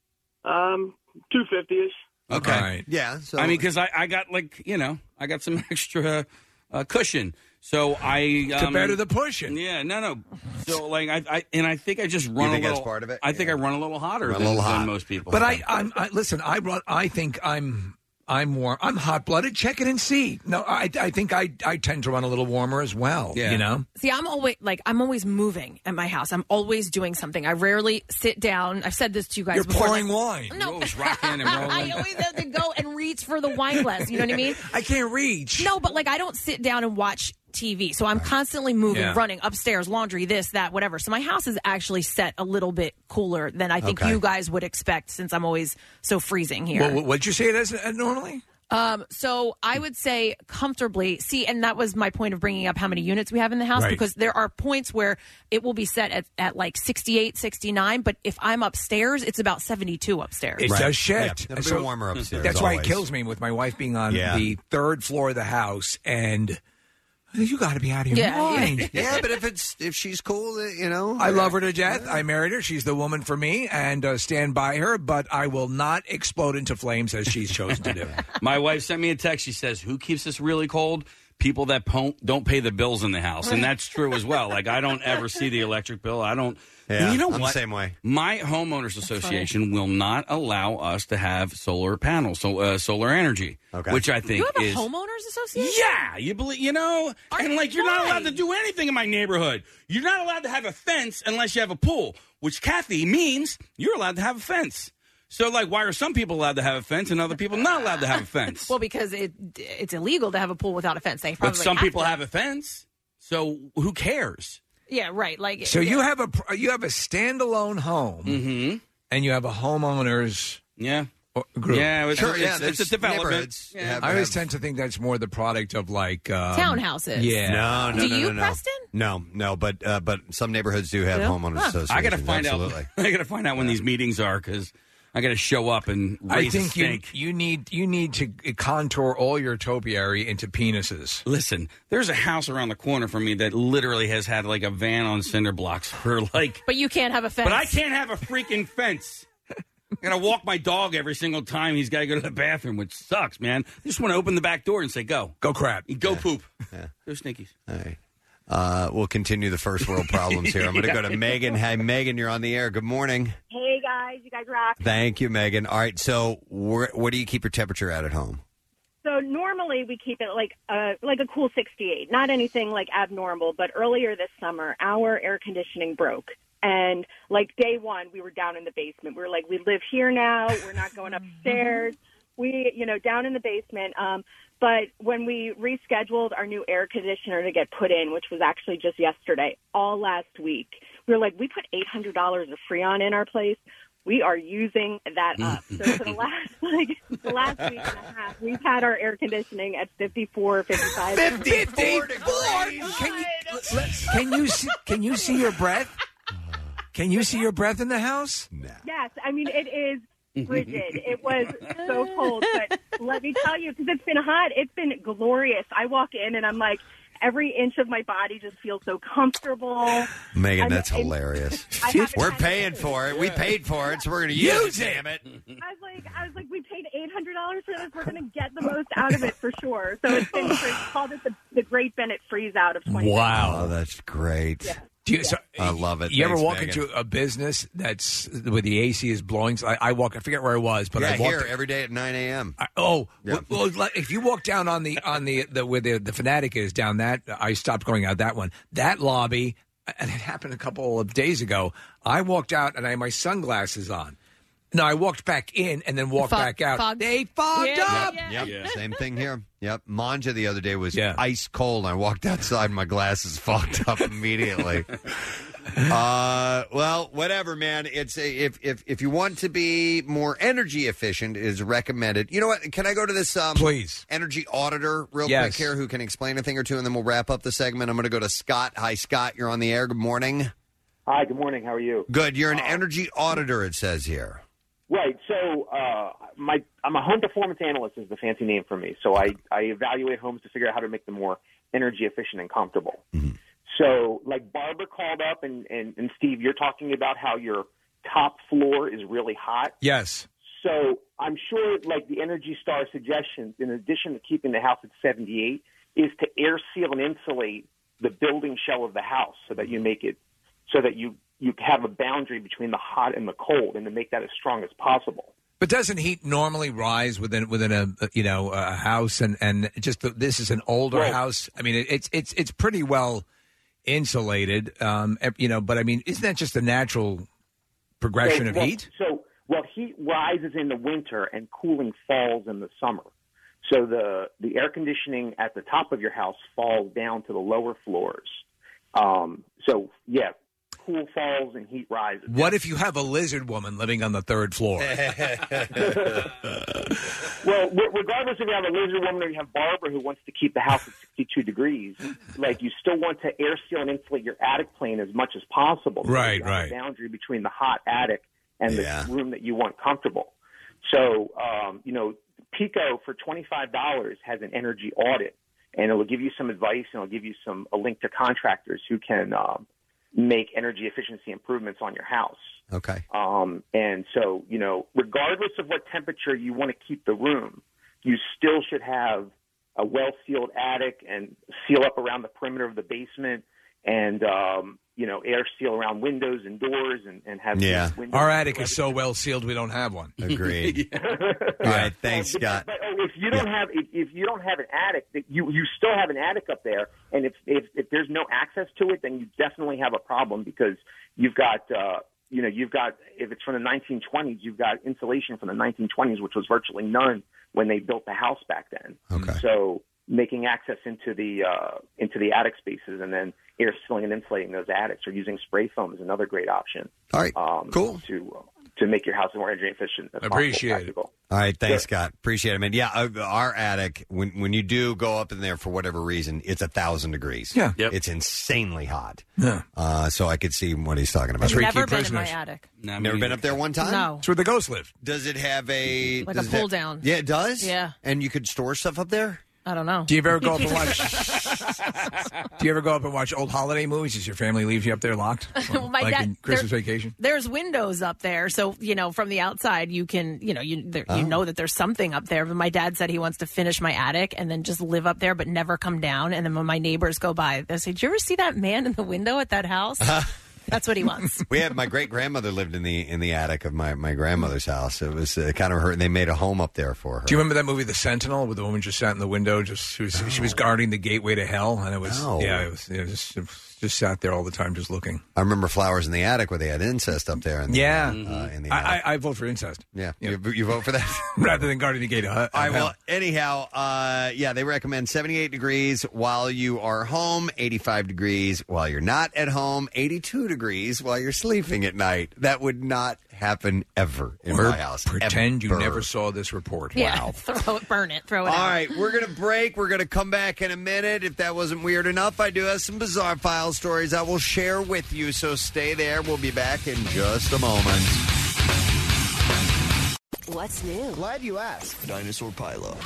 250-ish. Okay. All right. Yeah. So I mean, because I got I got some extra cushion, so I to better the pushing. Yeah, no. So I think I just run You think a that's little. part of it? I think I run a little hotter Run a little hot. than most people. But listen. I think I'm warm. I'm hot blooded. Check it and see. No, I think I tend to run a little warmer as well. Yeah. See, I'm always moving at my house. I'm always doing something. I rarely sit down. I've said this to you guys You're before. pouring wine. No, always rocking and rolling. I always have to go and reach for the wine glass. You know what I mean? I can't reach. No, but I don't sit down and watch TV. So I'm constantly moving, running upstairs, laundry, this, that, whatever. So my house is actually set a little bit cooler than I think you guys would expect since I'm always so freezing here. Well, what'd you say it as normally? So I would say comfortably. See, and that was my point of bringing up how many units we have in the house, because there are points where it will be set at like 68, 69, but if I'm upstairs, it's about 72 upstairs. It does shift. Yeah, it'll be warmer upstairs. That's why it always. kills me with my wife being on the third floor of the house, and you got to be out of your mind. Yeah, but if she's cool, I love her to death. I married her. She's the woman for me, and stand by her. But I will not explode into flames as she's chosen to do. My wife sent me a text. She says, "Who keeps this really cold?" people that don't pay the bills in the house, and that's true as well. Like, I don't ever see the electric bill. I don't. Yeah, and you know I'm what? the same way. My homeowners association will not allow us to have solar panels, solar energy, which I think You have a is homeowners association? Yeah, you believe, you're not allowed to do anything in my neighborhood. You're not allowed to have a fence unless you have a pool, which, Kathy, means you're allowed to have a fence. So, like, why are some people allowed to have a fence and other people not allowed to have a fence? Well, because it's illegal to have a pool without a fence. They But some people to. have a fence, so who cares? Yeah, right. Like, So you have a standalone home, and you have a homeowners group. Yeah, it's a development. Yeah. I always tend to think that's more the product of like townhouses. Yeah. No. Do you, no. Preston? No, but some neighborhoods do have homeowners associations. I got to find absolutely. out. I got to find out when these meetings are because I got to show up and raise I a think stink. you need to contour all your topiary into penises. Listen, there's a house around the corner from me that literally has had like a van on cinder blocks for like. But you can't have a fence. But I can't have a freaking fence. I gotta walk my dog every single time he's got to go to the bathroom, which sucks, man. I just want to open the back door and say, "Go crap, go poop, Yeah. go sneakies." All right. We'll continue the first world problems here. I'm going to go to Megan. Hi, Megan. You're on the air. Good morning. Hey, guys. You guys rock. Thank you, Megan. All right. So, where do you keep your temperature at home? So normally we keep it like a cool 68, not anything like abnormal. But earlier this summer, our air conditioning broke. And like day one, we were down in the basement. We were like, we live here now. We're not going upstairs. We, down in the basement. But when we rescheduled our new air conditioner to get put in, which was actually just yesterday, all last week, we were like, we put $800 of Freon in our place. We are using that up. So for the last week and a half, we've had our air conditioning at 54, 55. 54 degrees. Can you see your breath? Can you see your breath in the house? No. Yes, I mean, it is frigid. It was so cold, but let me tell you, because it's been hot, it's been glorious. I walk in and I'm like, every inch of my body just feels so comfortable. Megan, that's hilarious. We're paying for it. We paid for it, so we're going to use it. Damn it. I was like, we paid $800 for this. We're going to get the most out of it for sure. So it's been great. Called it the Great Bennett Freeze Out of 20. Wow, oh, that's great. Yeah. I love it. You Thanks, ever walk Megan. into a business that's where the AC is blowing? So I forget where I was, but I walked here every day at 9 a.m. Well, like, if you walk down on the where the Fanatic is down that, I stopped going out that one. That lobby, and it happened a couple of days ago. I walked out and I had my sunglasses on. No, I walked back in and then walked back out. They fogged up. Yep. Same thing here. Yep. Manja the other day was ice cold. I walked outside and my glasses fogged up immediately. Well, whatever, man. It's if you want to be more energy efficient, it is recommended. You know what? Can I go to this please energy auditor real quick here who can explain a thing or two, and then we'll wrap up the segment. I'm going to go to Scott. Hi, Scott. You're on the air. Good morning. Hi. Good morning. How are you? Good. You're an energy auditor. It says here. Right. So I'm a home performance analyst is the fancy name for me. So I evaluate homes to figure out how to make them more energy efficient and comfortable. Mm-hmm. So like Barbara called up and Steve, you're talking about how your top floor is really hot. Yes. So I'm sure like the Energy Star suggestions, in addition to keeping the house at 78, is to air seal and insulate the building shell of the house so that you make it so that you have a boundary between the hot and the cold, and to make that as strong as possible. But doesn't heat normally rise within a house and just this is an older house? I mean, it's pretty well insulated, But I mean, isn't that just a natural progression of heat? Well, heat rises in the winter and cooling falls in the summer. So the air conditioning at the top of your house falls down to the lower floors. Cool falls and heat rises. What if you have a lizard woman living on the third floor? Well, regardless if you have a lizard woman or you have Barbara who wants to keep the house at 62 degrees, like you still want to air seal and insulate your attic plane as much as possible. Right, so you have a boundary between the hot attic and the room that you want comfortable. So, Pico for $25 has an energy audit, and it will give you some advice and it'll give you a link to contractors who can make energy efficiency improvements on your house. Okay. And so, regardless of what temperature you want to keep the room, you still should have a well-sealed attic and seal up around the perimeter of the basement and, air seal around windows and doors and have windows. Our attic is so well sealed we don't have one. Agreed. All right, thanks, Scott. But if you don't have an attic, you still have an attic up there, and if there's no access to it, then you definitely have a problem because you've got if it's from the 1920s, you've got insulation from the 1920s, which was virtually none when they built the house back then. Okay. So making access into the attic spaces and then air sealing and insulating those attics or using spray foam is another great option. All right, cool. To make your house more energy efficient. Appreciate it. All right, thanks, Scott. Appreciate it, man. Yeah, our attic, when you do go up in there for whatever reason, it's 1,000 degrees. Yeah. It's insanely hot. Yeah. So I could see what he's talking about. I've never been in my attic. Never been up there one time? No. It's where the ghosts live. Does it have a... Like a pull down. Yeah, it does? Yeah. And you could store stuff up there? I don't know. Do you ever go up and watch? Do you ever go up and watch old holiday movies? Does your family leave you up there locked? Well, my like dad, in Christmas Vacation? There's windows up there, so from the outside you can you know that there's something up there. But my dad said he wants to finish my attic and then just live up there, but never come down. And then when my neighbors go by, they say, "Did you ever see that man in the window at that house?" That's what he wants. We had my great grandmother lived in the attic of my grandmother's house. It was kind of her. They made a home up there for her. Do you remember that movie, The Sentinel, where the woman just sat in the window, she was guarding the gateway to hell, and it was just sat there all the time, just looking. I remember Flowers in the Attic, where they had incest up there. In the attic. I vote for incest. Yeah, you vote for that rather than guarding the gate. All right. Well, anyhow, they recommend 78 degrees while you are home, 85 degrees while you're not at home, 82 degrees while you're sleeping at night. That would not happen ever in my house. Pretend you ever. never saw this report. Yeah, Wow. burn it, throw it All out. right, we're going to break. We're going to come back in a minute. If that wasn't weird enough, I do have some bizarre file stories I will share with you, so stay there. We'll be back in just a moment. What's new? Glad you asked. Dinosaur Pilo.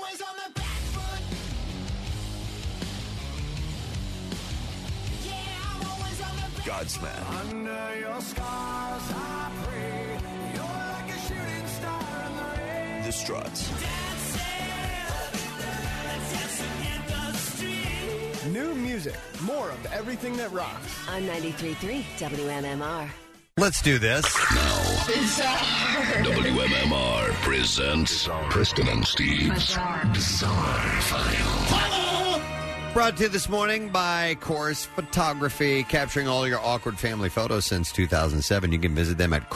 Godsmack. Under your scars, I pray. You're like a shooting star in the rain. The Struts. New music, more of everything that rocks. On 93.3 WMMR. Let's do this. WMMR presents Preston and Steve's Bizarre File. Brought to you this morning by Chorus Photography, capturing all your awkward family photos since 2007. You can visit them at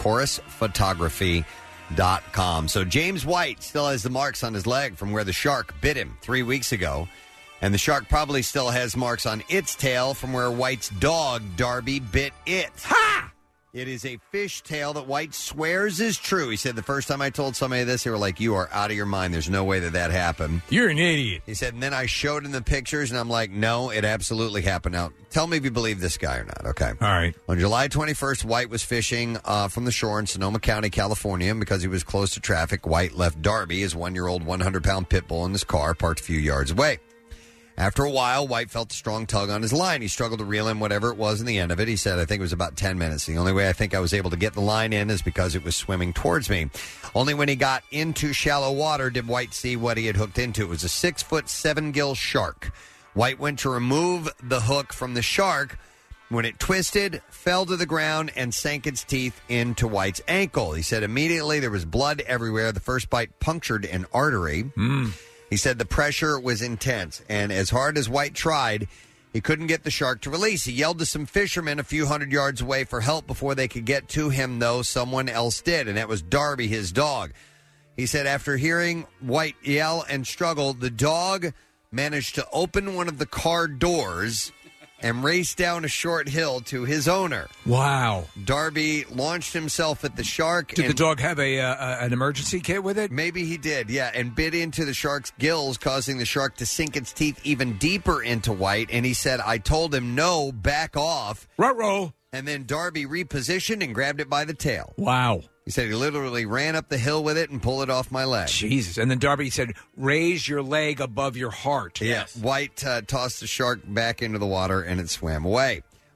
chorusphotography.com. So James White still has the marks on his leg from where the shark bit him 3 weeks ago. And the shark probably still has marks on its tail from where White's dog, Darby, bit it. Ha! It is a fish tail that White swears is true. He said the first time I told somebody this, they were like, "You are out of your mind. There's no way that happened. You're an idiot." He said, and then I showed him the pictures, and I'm like, no, it absolutely happened. Now, tell me if you believe this guy or not, okay? All right. On July 21st, White was fishing from the shore in Sonoma County, California, and because he was close to traffic, White left Darby, his 1-year-old, 100-pound pit bull, in his car parked a few yards away. After a while, White felt a strong tug on his line. He struggled to reel in whatever it was in the end of it. He said, I think it was about 10 minutes. The only way I think I was able to get the line in is because it was swimming towards me. Only when he got into shallow water did White see what he had hooked into. It was a 6-foot, 7-gill shark. White went to remove the hook from the shark when it twisted, fell to the ground, and sank its teeth into White's ankle. He said immediately there was blood everywhere. The first bite punctured an artery. He said the pressure was intense, and as hard as White tried, he couldn't get the shark to release. He yelled to some fishermen a few hundred yards away for help before they could get to him, though someone else did, and that was Darby, his dog. He said after hearing White yell and struggle, the dog managed to open one of the car doors and raced down a short hill to his owner. Wow. Darby launched himself at the shark. Did the dog have an emergency kit with it? Maybe he did, yeah, and bit into the shark's gills, causing the shark to sink its teeth even deeper into White. And he said, I told him, no, back off. Ruh-roh. And then Darby repositioned and grabbed it by the tail. Wow. He said he literally ran up the hill with it and pulled it off my leg. Jesus. And then Darby said, raise your leg above your heart. Yes. White tossed the shark back into the water, and it swam away.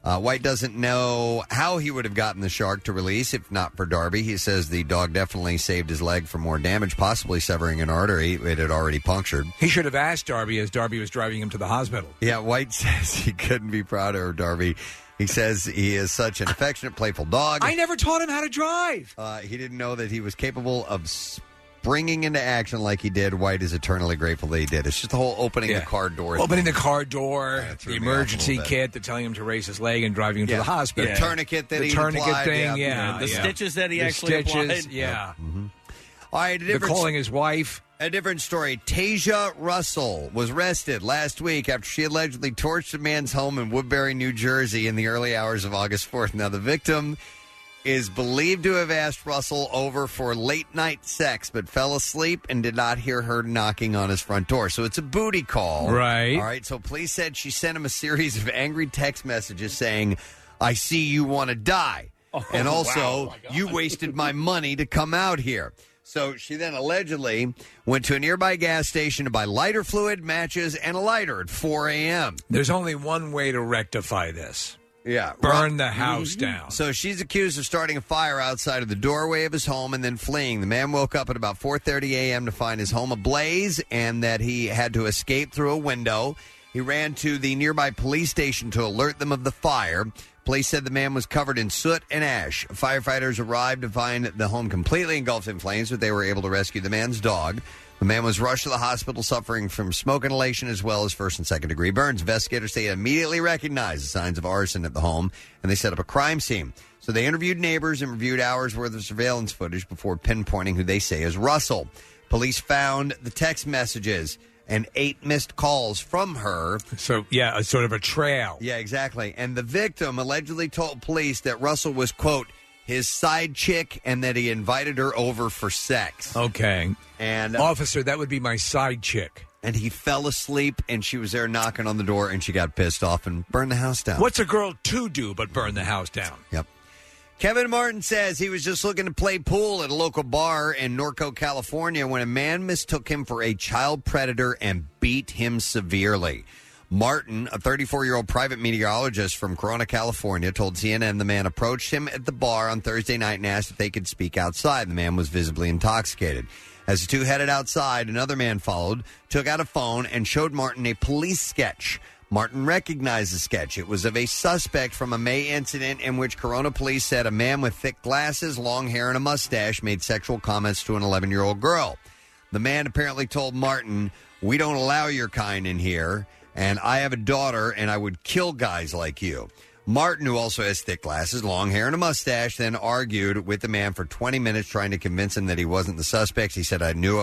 White doesn't know how he would have gotten the shark to release if not for Darby. He says the dog definitely saved his leg from more damage, possibly severing an artery it had already punctured. He should have asked Darby as Darby was driving him to the hospital. Yeah, White says he couldn't be prouder of Darby. He says he is such an affectionate, playful dog. I never taught him how to drive. He didn't know that he was capable of springing into action like he did. White is eternally grateful that he did. It's just the whole opening the car door. Opening the car door, the emergency bit. kit, they're telling him to raise his leg and driving him to the hospital. The tourniquet that the he tourniquet applied, thing, The stitches that he actually applied. Yeah. All right, They're calling his wife. A different story. Tasia Russell was arrested last week after she allegedly torched a man's home in Woodbury, New Jersey in the early hours of August 4th. Now, the victim is believed to have asked Russell over for late-night sex, but fell asleep and did not hear her knocking on his front door. So it's a booty call. Right. All right, so police said she sent him a series of angry text messages saying, I see you want to die. And also, you wasted my money to come out here. So she then allegedly went to a nearby gas station to buy lighter fluid, matches, and a lighter at 4 a.m. There's only one way to rectify this. Yeah. Burn the house down. So she's accused of starting a fire outside of the doorway of his home and then fleeing. The man woke up at about 4:30 a.m. to find his home ablaze and that he had to escape through a window. He ran to the nearby police station to alert them of the fire. Police said the man was covered in soot and ash. Firefighters arrived to find the home completely engulfed in flames, but they were able to rescue the man's dog. The man was rushed to the hospital suffering from smoke inhalation as well as first and second degree burns. Investigators say they immediately recognized the signs of arson at the home, and they set up a crime scene. So they interviewed neighbors and reviewed hours worth of surveillance footage before pinpointing who they say is Russell. Police found the text messages and 8 missed calls from her. So, yeah, a sort of a trail. Yeah, exactly. And the victim allegedly told police that Russell was, quote, his side chick and that he invited her over for sex. Okay. And officer, that would be my side chick. And he fell asleep, and she was there knocking on the door, and she got pissed off and burned the house down. What's a girl to do but burn the house down? Yep. Kevin Martin says he was just looking to play pool at a local bar in Norco, California, when a man mistook him for a child predator and beat him severely. Martin, a 34-year-old private meteorologist from Corona, California, told CNN the man approached him at the bar on Thursday night and asked if they could speak outside. The man was visibly intoxicated. As the two headed outside, another man followed, took out a phone, and showed Martin a police sketch. Martin recognized the sketch. It was of a suspect from a May incident in which Corona police said a man with thick glasses, long hair, and a mustache made sexual comments to an 11-year-old girl. The man apparently told Martin, "We don't allow your kind in here, and I have a daughter, and I would kill guys like you." Martin, who also has thick glasses, long hair, and a mustache, then argued with the man for 20 minutes trying to convince him that he wasn't the suspect. He said, I knew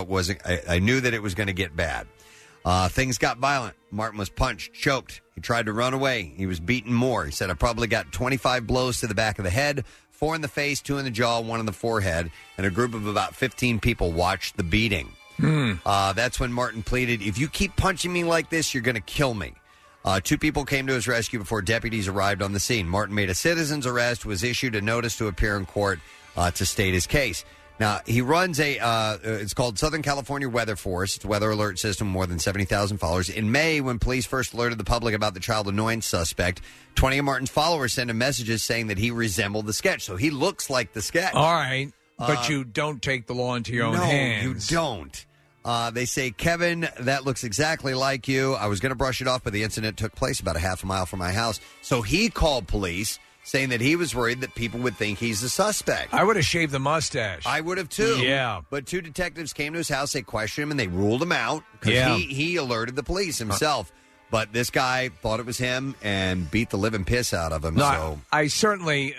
that it was going to get bad. Things got violent. Martin was punched, choked. He tried to run away. He was beaten more. He said, I probably got 25 blows to the back of the head, 4 in the face, 2 in the jaw, 1 in the forehead, and a group of about 15 people watched the beating. That's when Martin pleaded, if you keep punching me like this, you're going to kill me. 2 people came to his rescue before deputies arrived on the scene. Martin made a citizen's arrest, was issued a notice to appear in court to state his case. Now, he runs it's called Southern California Weather Force. It's a weather alert system, more than 70,000 followers. In May, when police first alerted the public about the child annoyance suspect, 20 of Martin's followers sent him messages saying that he resembled the sketch. So he looks like the sketch. All right, but you don't take the law into your own hands. No, you don't. They say, Kevin, that looks exactly like you. I was going to brush it off, but the incident took place about a half a mile from my house. So he called police, saying that he was worried that people would think he's the suspect. I would have shaved the mustache. I would have, too. Yeah. But 2 detectives came to his house. They questioned him, and they ruled him out because he alerted the police himself. But this guy thought it was him and beat the living piss out of him. No, So I certainly,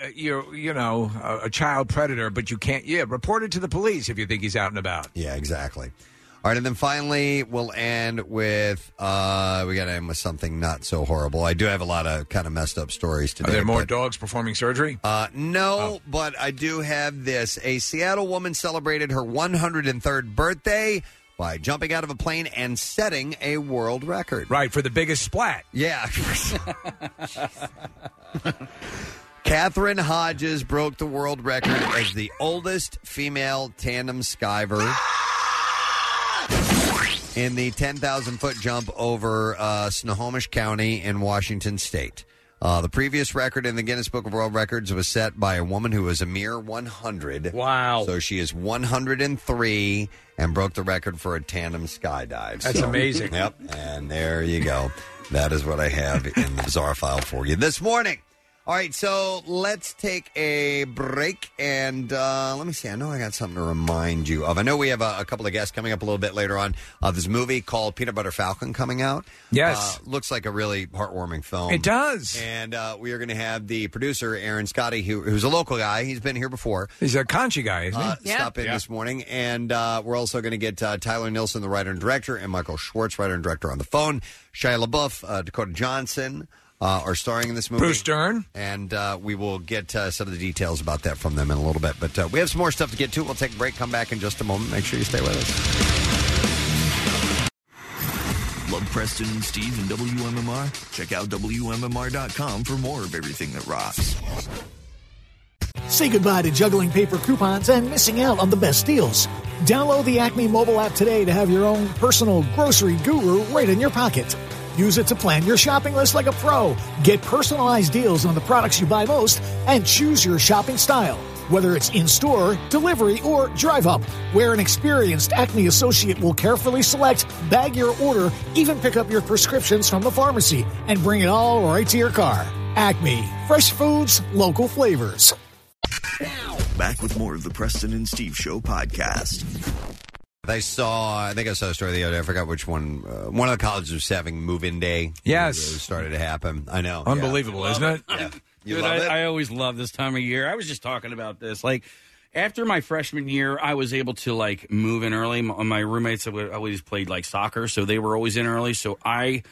a child predator, but you can't, report it to the police if you think he's out and about. Yeah, exactly. All right, and then finally, we'll end with, we got to end with something not so horrible. I do have a lot of kind of messed up stories today. Are there more dogs performing surgery? No, but I do have this. A Seattle woman celebrated her 103rd birthday by jumping out of a plane and setting a world record. Right, for the biggest splat. Yeah. Catherine Hodges broke the world record as the oldest female tandem skyver in the 10,000-foot jump over Snohomish County in Washington State. The previous record in the Guinness Book of World Records was set by a woman who was a mere 100. Wow. So she is 103 and broke the record for a tandem skydive. That's amazing. Yep. And there you go. That is what I have in the bizarre file for you this morning. All right, so let's take a break, and let me see. I know I got something to remind you of. I know we have a couple of guests coming up a little bit later on. This movie called Peanut Butter Falcon coming out. Yes. Looks like a really heartwarming film. It does. And we are going to have the producer, Aaron Scotty, who's a local guy. He's been here before. He's a Conchi guy, isn't he? Stop in this morning. And we're also going to get Tyler Nilson, the writer and director, and Michael Schwartz, writer and director, on the phone. Shia LaBeouf, Dakota Johnson are starring in this movie. Bruce Dern. And we will get some of the details about that from them in a little bit. But we have some more stuff to get to. We'll take a break, come back in just a moment. Make sure you stay with us. Love Preston and Steve and WMMR? Check out WMMR.com for more of everything that rocks. Say goodbye to juggling paper coupons and missing out on the best deals. Download the Acme mobile app today to have your own personal grocery guru right in your pocket. Use it to plan your shopping list like a pro. Get personalized deals on the products you buy most and choose your shopping style. Whether it's in-store, delivery, or drive-up, where an experienced Acme associate will carefully select, bag your order, even pick up your prescriptions from the pharmacy, and bring it all right to your car. Acme. Fresh foods, local flavors. Back with more of the Preston and Steve Show podcast. I think I saw a story the other day. I forgot which one. One of the colleges was having move-in day. Yes. It started to happen. I know. Unbelievable, isn't it? Yeah. You Dude, love it? I always love this time of year. I was just talking about this. Like, after my freshman year, I was able to, like, move in early. My roommates always played, like, soccer, so they were always in early. So I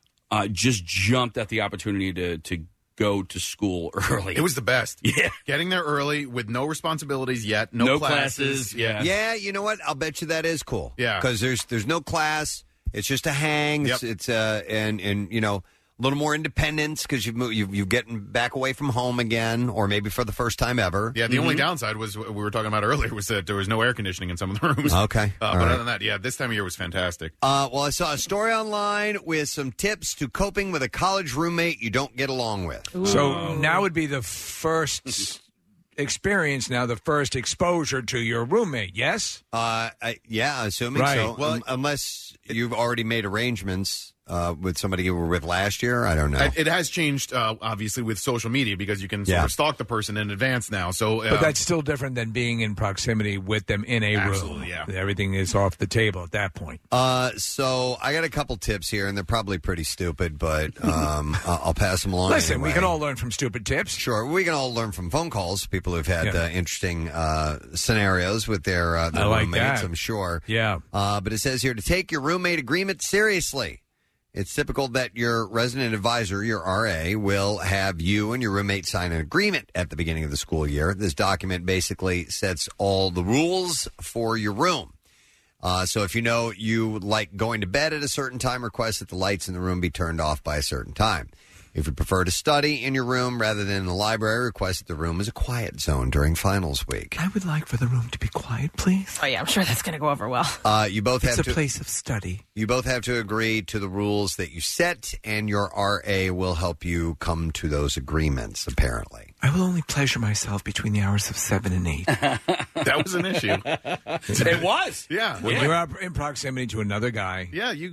just jumped at the opportunity to go to school early. It was the best. Yeah. Getting there early with no responsibilities yet, no classes. Yeah. Yeah, you know what? I'll bet you that is cool. Yeah. Because there's no class. It's just a hang. Yep. It's and you know, a little more independence because you've getting back away from home again, or maybe for the first time ever. Yeah, the only downside was what we were talking about earlier was that there was no air conditioning in some of the rooms. Okay. But other than that, yeah, this time of year was fantastic. Well, I saw a story online with some tips to coping with a college roommate you don't get along with. So now would be the first experience, the first exposure to your roommate, yes? Yeah, assuming Right. so. Well, unless you've already made arrangements with somebody you were with last year. I don't know. It has changed, obviously, with social media because you can sort of stalk the person in advance now. So, But that's still different than being in proximity with them in a room. Yeah. Everything is off the table at that point. So I got a couple tips here, and they're probably pretty stupid, but I'll pass them along. Listen, anyway. we can all learn from stupid tips. Sure, we can all learn from phone calls. People who've had interesting scenarios with their I like roommates, that. I'm sure. Yeah. But it says here to take your roommate agreement seriously. It's typical that your resident advisor, your RA, will have you and your roommate sign an agreement at the beginning of the school year. This document basically sets all the rules for your room. So if you know you like going to bed at a certain time, request that the lights in the room be turned off by a certain time. If you prefer to study in your room rather than in the library, request that the room is a quiet zone during finals week. I would like for the room to be quiet, please. Oh, yeah, I'm sure that's going to go over well. You both have It's to a place of study. You both have to agree to the rules that you set, and your RA will help you come to those agreements, apparently. I will only pleasure myself between the hours of 7 and 8. That was an issue. It was. Yeah. When you're up in proximity to another guy,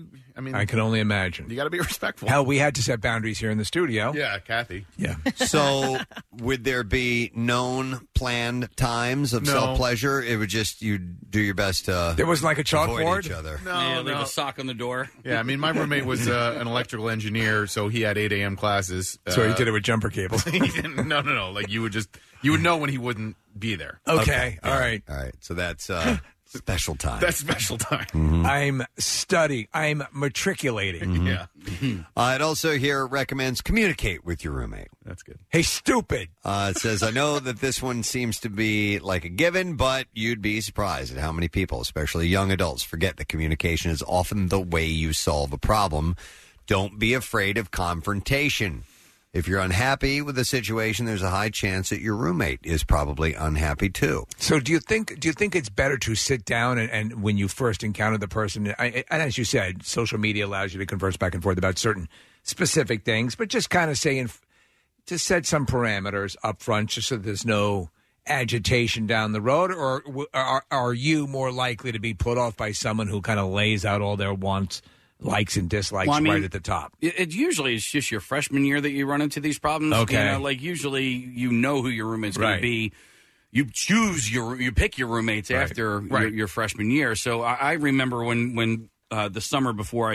I can only imagine. You got to be respectful. Hell, we had to set boundaries here in the studio. Yeah, Kathy. Yeah. So, would there be known planned times of No. self-pleasure? It would just, you do your best to There was like a avoid chalkboard? each other. No, leave no. a sock on the door. Yeah, I mean, my roommate was an electrical engineer, so he had 8 a.m. classes. So he did it with jumper cables. No. Like, you would know when he wouldn't be there. Okay. All right. So that's special time. That's special time. Mm-hmm. I'm studying. I'm matriculating. Yeah. It also here recommends communicate with your roommate. That's good. Hey, stupid. It says, I know that this one seems to be like a given, but you'd be surprised at how many people, especially young adults, forget that communication is often the way you solve a problem. Don't be afraid of confrontation. If you're unhappy with the situation, there's a high chance that your roommate is probably unhappy too. So do you think it's better to sit down and when you first encounter the person, and as you said, social media allows you to converse back and forth about certain specific things, but just kind of say to set some parameters up front just so there's no agitation down the road, or are you more likely to be put off by someone who kind of lays out all their wants, likes and dislikes right at the top? It usually is just your freshman year that you run into these problems. Okay. Like usually you know who your roommate's going to be. You pick your roommates after your freshman year. So I remember when the summer before I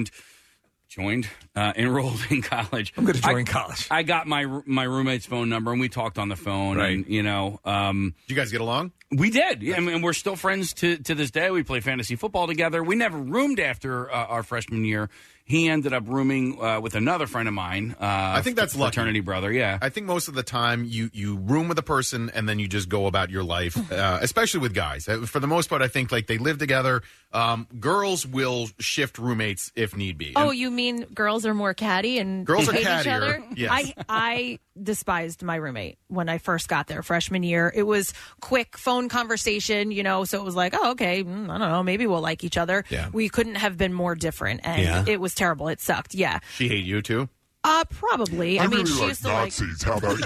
enrolled in college. I'm going to join college. I got my roommate's phone number and we talked on the phone. Right. And, did you guys get along? We did. Yeah, I mean, we're still friends to this day. We play fantasy football together. We never roomed after our freshman year. He ended up rooming with another friend of mine. I think that's lucky. Fraternity brother, yeah. I think most of the time you room with a person and then you just go about your life, especially with guys. For the most part, I think like they live together. Girls will shift roommates if need be. Oh, you mean girls are more catty and girls hate are each other? Yes. I despised my roommate when I first got there freshman year. It was quick phone conversation, so it was like, oh, okay, I don't know, maybe we'll like each other. Yeah. We couldn't have been more different, and it was terrible. It sucked. Yeah. She hate you too? Probably. I mean, she used to Nazis. How about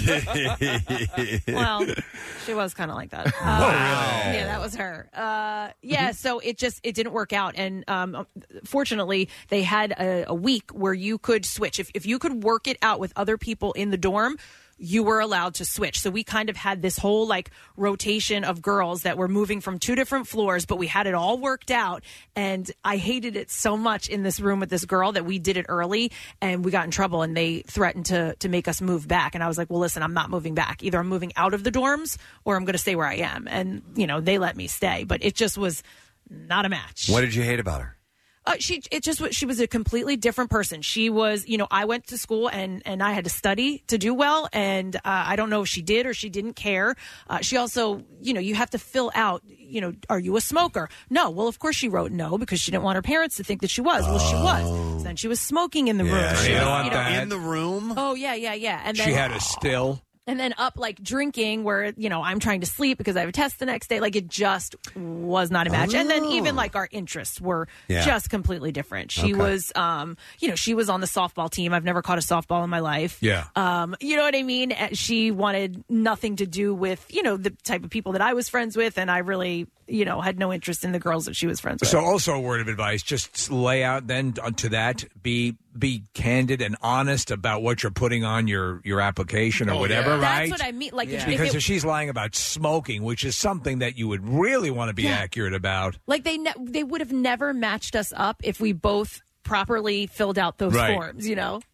you? Well, she was kind of like that. Yeah, that was her. So it didn't work out. And fortunately, they had a week where you could switch. If you could work it out with other people in the dorm, you were allowed to switch. So we kind of had this whole rotation of girls that were moving from 2 different floors, but we had it all worked out. And I hated it so much in this room with this girl that we did it early and we got in trouble and they threatened to make us move back. And I was like, well, listen, I'm not moving back. Either I'm moving out of the dorms or I'm going to stay where I am. And, they let me stay, but it just was not a match. What did you hate about her? She was a completely different person. She was, I went to school and I had to study to do well. And I don't know if she did or she didn't care. She also, you have to fill out, are you a smoker? No. Well, of course she wrote no because she didn't want her parents to think that she was. Well, she was. So then she was smoking in the room. She was, in the room? Oh, yeah. And then she had a still. And then up drinking where, I'm trying to sleep because I have a test the next day. It just was not a match. And then even our interests were just completely different. She was, she was on the softball team. I've never caught a softball in my life. Yeah. You know what I mean? She wanted nothing to do with, the type of people that I was friends with. And I really, had no interest in the girls that she was friends with. So also a word of advice, just lay out then to that, be candid and honest about what you're putting on your application or whatever, right? That's what I mean. Because if she's lying about smoking, which is something that you would really want to be accurate about. They would have never matched us up if we both properly filled out those forms,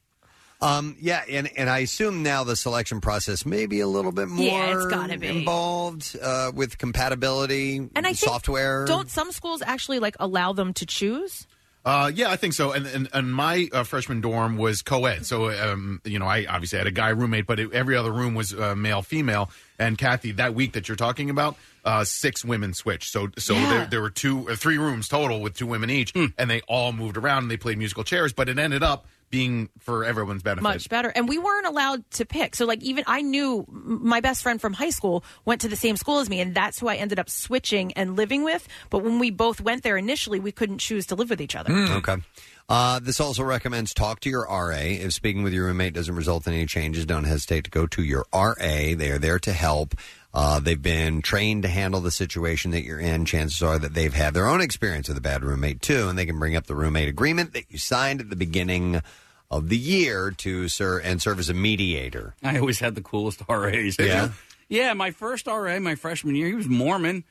And I assume now the selection process may be a little bit more it's gotta be. involved with compatibility and I software. Don't some schools actually allow them to choose? Yeah, I think so. And my freshman dorm was co-ed. So, I obviously had a guy roommate, but every other room was male, female. And Kathy, that week that you're talking about, 6 women switched. So there were 2 or 3 rooms total with 2 women each, and they all moved around and they played musical chairs. But it ended up being for everyone's benefit. Much better. And we weren't allowed to pick. So even I knew my best friend from high school went to the same school as me, and that's who I ended up switching and living with. But when we both went there initially, we couldn't choose to live with each other. Okay. This also recommends talk to your RA. If speaking with your roommate doesn't result in any changes, don't hesitate to go to your RA. They are there to help. They've been trained to handle the situation that you're in. Chances are that they've had their own experience with a bad roommate, too, and they can bring up the roommate agreement that you signed at the beginning of the year to serve as a mediator. I always had the coolest RAs. Yeah? Yeah, my first RA, my freshman year, he was Mormon,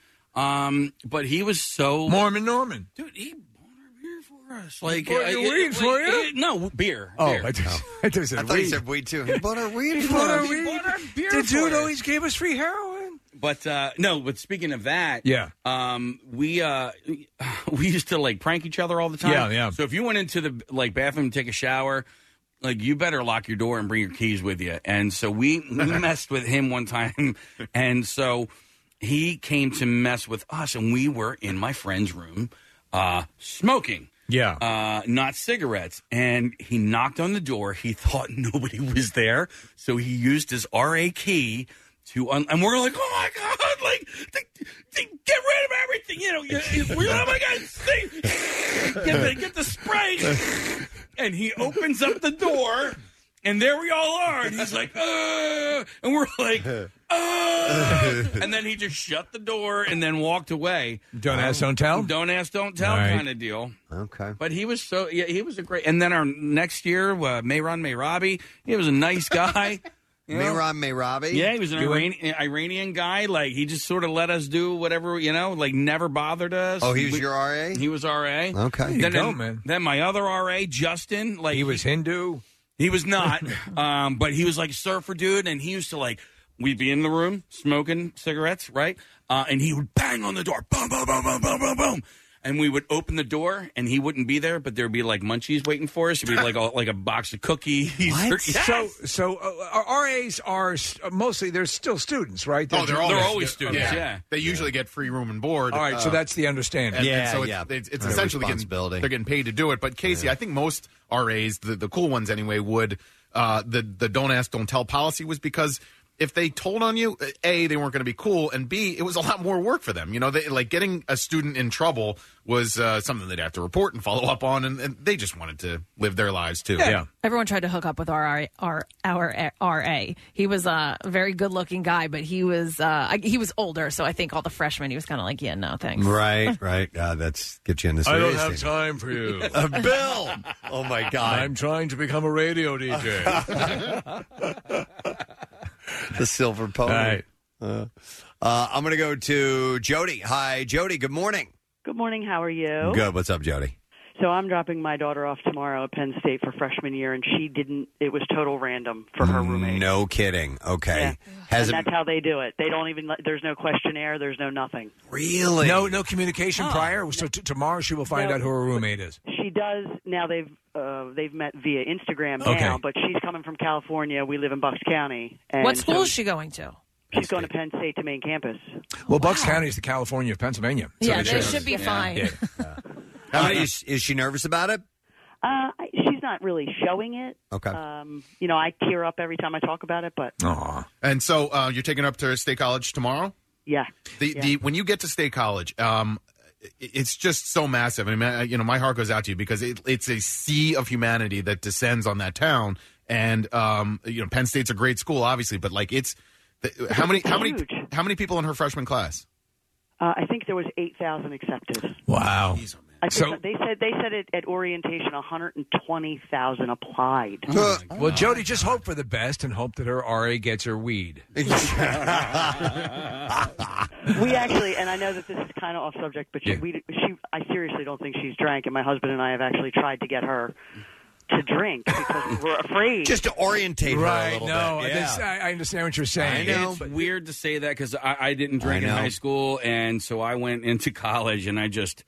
but he was so... Mormon Norman. Dude, he bought our beer for us. Weed for you? No, beer. Oh, beer. I thought you said he weed. said weed, too. He bought our weed He for bought our us. weed. He bought our beer The for dude us. always gave us free heroin. But but speaking of that, we used to prank each other all the time. Yeah. So if you went into the bathroom to take a shower, you better lock your door and bring your keys with you. And so we messed with him one time, and so he came to mess with us, and we were in my friend's room smoking. Yeah. Not cigarettes. And he knocked on the door. He thought nobody was there, so he used his RA key to and we're like, oh my god, get rid of everything, we're oh my god, get the spray, and he opens up the door And there we all are. And he's like, and we're like, and then he just shut the door and then walked away. Don't ask, don't tell? Don't ask, don't tell kind of deal. Okay. But he was he was a great. And then our next year, Mehran Mehrabi, he was a nice guy. Mehran Mehrabi? Yeah, he was an Iranian guy. Like, he just sort of let us do whatever, like never bothered us. Oh, he was your RA? He was RA. Okay. Then, then my other RA, Justin. Like he was Hindu? He was not. But he was like a surfer dude, and he used to we'd be in the room smoking cigarettes, right? And he would bang on the door. Boom, boom, boom, boom, boom, boom, boom. And we would open the door, and he wouldn't be there, but there'd be munchies waiting for us. It'd be like a box of cookies. What? Yes. So RAs are mostly, they're still students, right? They're always students, yeah. They usually get free room and board. All right, so that's the understanding. And so it's essentially they're getting paid to do it. But Casey, I think most RAs, the cool ones anyway, would the don't ask, don't tell policy was because if they told on you, A, they weren't going to be cool, and B, it was a lot more work for them. Getting a student in trouble was something they'd have to report and follow up on, and they just wanted to live their lives too. Yeah. Everyone tried to hook up with our RA. He was a very good-looking guy, but he was older, so I think all the freshmen, he was kind of like, yeah, no, thanks. Right. That's get you in the I don't serious have thing. time for you. Bill! Oh, my God. I'm trying to become a radio DJ. The silver pony. Right. I'm going to go to Jody. Hi, Jody. Good morning. Good morning. How are you? Good. What's up, Jody? So I'm dropping my daughter off tomorrow at Penn State for freshman year, and it was total random for her roommate. No kidding. Okay. Yeah. That's how they do it. They don't even, there's no questionnaire, there's no nothing. Really? No communication prior? So tomorrow she will find out who her roommate is. She does. Now they've met via Instagram now, but she's coming from California. We live in Bucks County. And what school is she going to? She's going to Penn State to main campus. Well, Bucks County is the California of Pennsylvania. So yeah, they should be fine. Yeah. Is she nervous about it? She's not really showing it. Okay. I tear up every time I talk about it, but. Aww. And so you're taking her up to State College tomorrow? Yeah. When you get to State College, it's just so massive. I mean, my heart goes out to you because it's a sea of humanity that descends on that town. And Penn State's a great school, obviously, but how many people in her freshman class? I think there was 8,000 accepted. Wow. They said it at orientation 120,000 applied. Well, Jody, just hope for the best and hope that her RA gets her weed. We actually, and I know that this is kind of off subject, but I seriously don't think she's drank, and my husband and I have actually tried to get her to drink because we're afraid. Just to orientate her a little bit. Yeah. I understand what you're saying. I know. It's weird to say that because I didn't drink in high school, and so I went into college, and I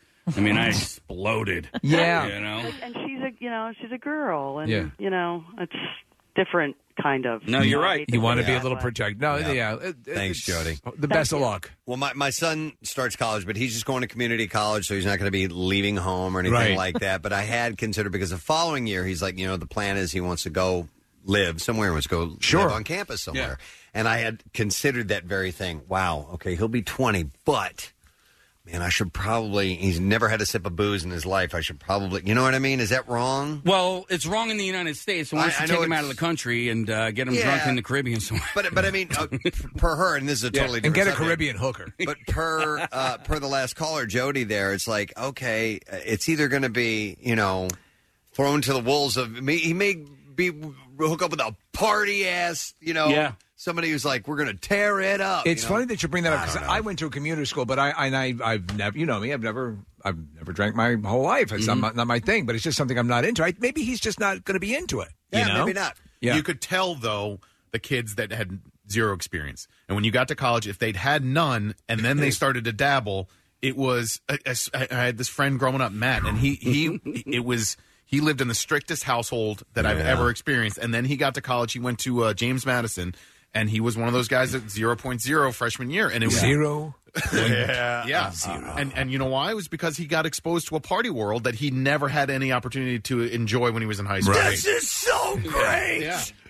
exploded. Yeah. And she's a girl, and it's different kind of. No, you're right. You want to be a little protected. No, Thanks, Jody. The best of luck. Well, my son starts college, but he's just going to community college, so he's not going to be leaving home or anything like that. But I had considered, because the following year, he's like, the plan is he wants to go live somewhere, he wants to go live on campus somewhere. Yeah. And I had considered that very thing. Wow, okay, he'll be 20, but... Man, he's never had a sip of booze in his life. I should probably, you know what I mean? Is that wrong? Well, it's wrong in the United States. So why don't you take him out of the country and get him drunk in the Caribbean somewhere? But I mean, per her, and this is a totally different and get a subject, Caribbean hooker. But per the last caller, Jody there, it's like, okay, it's either going to be, thrown to the wolves of, he may be hook up with a party-ass, somebody who's like, we're going to tear it up. It's funny that you bring that up because I went to a commuter school, but I've never, you know me, I've never drank my whole life. It's not my thing, but it's just something I'm not into. Maybe he's just not going to be into it. Yeah, maybe not. Yeah. You could tell, though, the kids that had zero experience. And when you got to college, if they'd had none and then they started to dabble, it was, I had this friend growing up, Matt, and he lived in the strictest household that I've ever experienced. And then he got to college. He went to James Madison. And he was one of those guys at 0.0 freshman year. And it was zero. Yeah. Zero. And you know why? It was because he got exposed to a party world that he never had any opportunity to enjoy when he was in high school. Right. This is so great.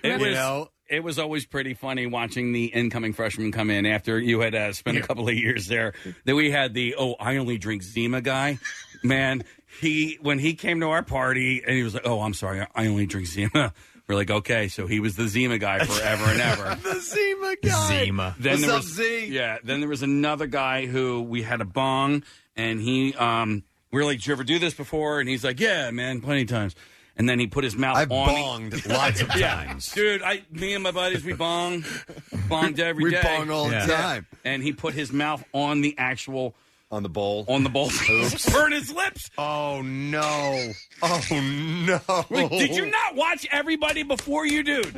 It was always pretty funny watching the incoming freshmen come in after you had spent a couple of years there. Then we had I only drink Zima guy. Man, when he came to our party and he was like, I'm sorry, I only drink Zima. We're like, okay, so he was the Zima guy forever and ever. The Zima guy. Zima. Then What's there up, was, Z? Yeah. Then there was another guy who we had a bong, and he, we were like, did you ever do this before? And he's like, yeah, man, plenty of times. And then he put his mouth I've on bonged lots of times. Dude, me and my buddies, we bonged every day. We bong all the time. And he put his mouth on the actual... On the bowl? On the bowl. Oops. Burn his lips. Oh, no. Oh, no. Wait, did you not watch Everybody Before You, dude?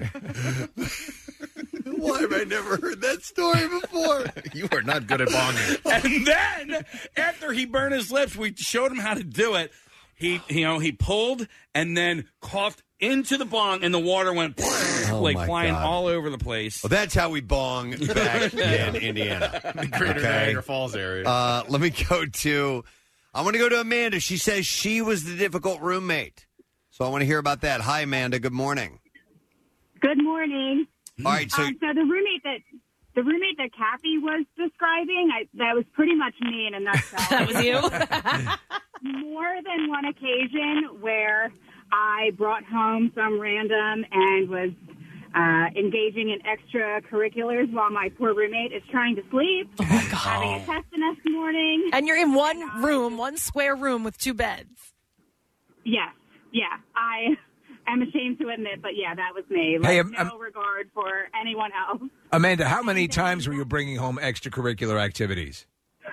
Why have I never heard that story before? You are not good at bonging. And then, after he burned his lips, we showed him how to do it. He pulled and then coughed into the bong, and the water went flying all over the place. Well, that's how we bong back in Indiana. The greater Niagara Falls area. Let me go to... I want to go to Amanda. She says she was the difficult roommate. So I want to hear about that. Hi, Amanda. Good morning. Good morning. All right, so... So the roommate that Kathy was describing, that was pretty much me in a nutshell. That was you? More than one occasion where I brought home some random and was engaging in extracurriculars while my poor roommate is trying to sleep. Oh, my God. Having a test the next morning. And you're in one square room with 2 beds. Yes. Yeah. I am ashamed to admit, but yeah, that was me. Hey, no regard for anyone else. Amanda, how many times were you bringing home extracurricular activities?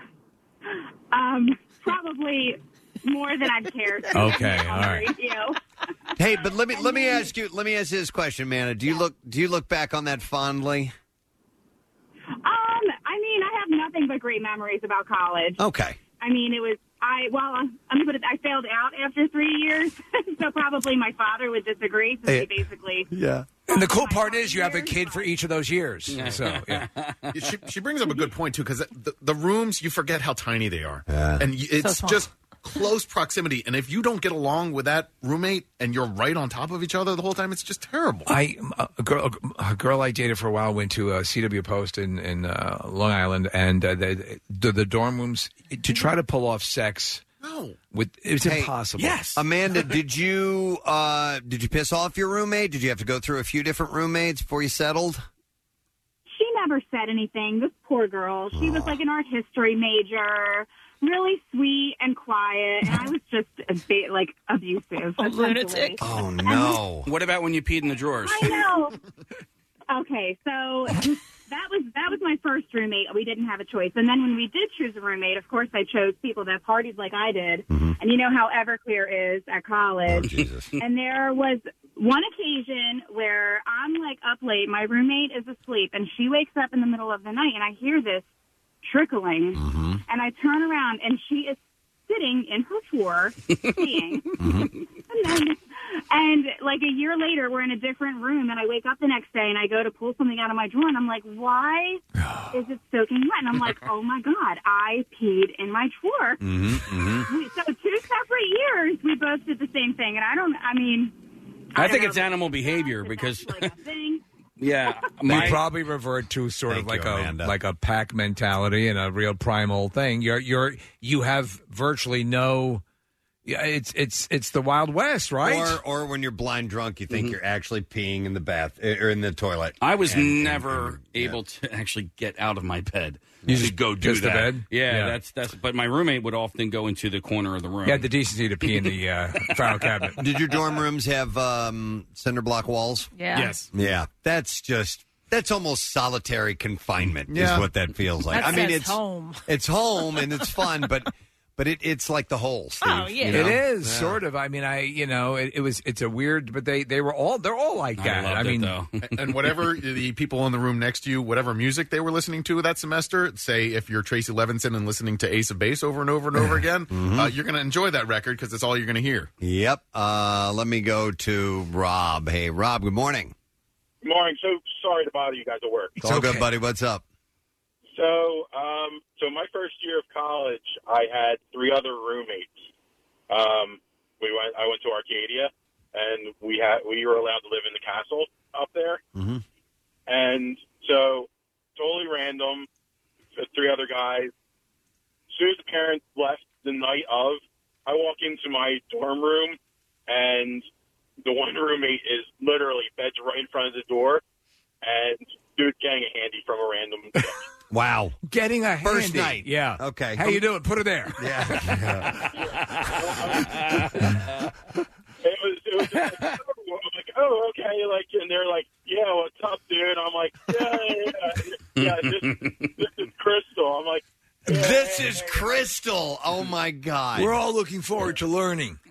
Probably more than I'd care to. Okay, all right. Hey, but let me ask you this question, Amanda. Do you look back on that fondly? I mean, I have nothing but great memories about college. Okay. I mean, it was I failed out after 3 years, so probably my father would disagree since he basically. Yeah. And the cool part is you have a kid for each of those years. So, yeah. She brings up a good point, too, because the rooms, you forget how tiny they are. Yeah. And it's just close proximity. And if you don't get along with that roommate and you're right on top of each other the whole time, it's just terrible. A girl I dated for a while went to a CW Post in Long Island, and the dorm rooms, to try to pull off sex... No, it's impossible. Yes, Amanda, did you piss off your roommate? Did you have to go through a few different roommates before you settled? She never said anything. This poor girl. She was like an art history major, really sweet and quiet, and I was just a bit like abusive. A lunatic. Oh no! What about when you peed in the drawers? I know. Okay, so that was my first roommate. We didn't have a choice. And then when we did choose a roommate, of course, I chose people that partied like I did. Mm-hmm. And you know how Everclear is at college. Oh, Jesus. And there was one occasion where I'm like up late. My roommate is asleep, and she wakes up in the middle of the night, and I hear this trickling. Mm-hmm. And I turn around, and she is sitting in her drawer, peeing. Mm-hmm. And like a year later, we're in a different room, and I wake up the next day, and I go to pull something out of my drawer, and I'm like, why is it soaking wet? And I'm like, oh, my God, I peed in my drawer. Mm-hmm, mm-hmm. So 2 separate years, we both did the same thing. And I think it's animal behavior because... Yeah, they probably revert to sort of like a pack mentality and a real primal thing. You have virtually no. Yeah, it's the Wild West, right? Or when you're blind drunk, you think you're actually peeing in the bath or in the toilet. I was never able to actually get out of my bed. You just go do piss that. the bed? Yeah, that's. But my roommate would often go into the corner of the room. You had the decency to pee in the file cabinet. Did your dorm rooms have cinder block walls? Yeah. Yes. Yeah, that's almost solitary confinement. Yeah. Is what that feels like. That I mean, says it's home. It's home and it's fun, but it's like the hole, Steve. Oh, yeah. You know? It is sort of. I mean, it's a weird, but they're all like that. I mean, though. And whatever the people in the room next to you, whatever music they were listening to that semester, say if you're Tracy Levinson and listening to Ace of Base over and over and over again, you're going to enjoy that record because it's all you're going to hear. Yep. Let me go to Rob. Hey, Rob. Good morning. Good morning. So sorry to bother you guys at work. It's all good, buddy. What's up? So my first year of college, I had 3 other roommates. I went to Arcadia, and we were allowed to live in the castle up there. Mm-hmm. And so, totally random, 3 other guys. As soon as the parents left the night of, I walk into my dorm room, and the one roommate is literally beds right in front of the door, and dude getting a handy from a random chick. Wow. Getting a First handy. night. Yeah. Okay. How you doing? Put her there. Yeah. It was just like, I'm like, oh, okay, like, and they're like, yeah, what's up, dude? I'm like, yeah, this is Crystal. I'm like, This is Crystal. Oh, my God. We're all looking forward to learning.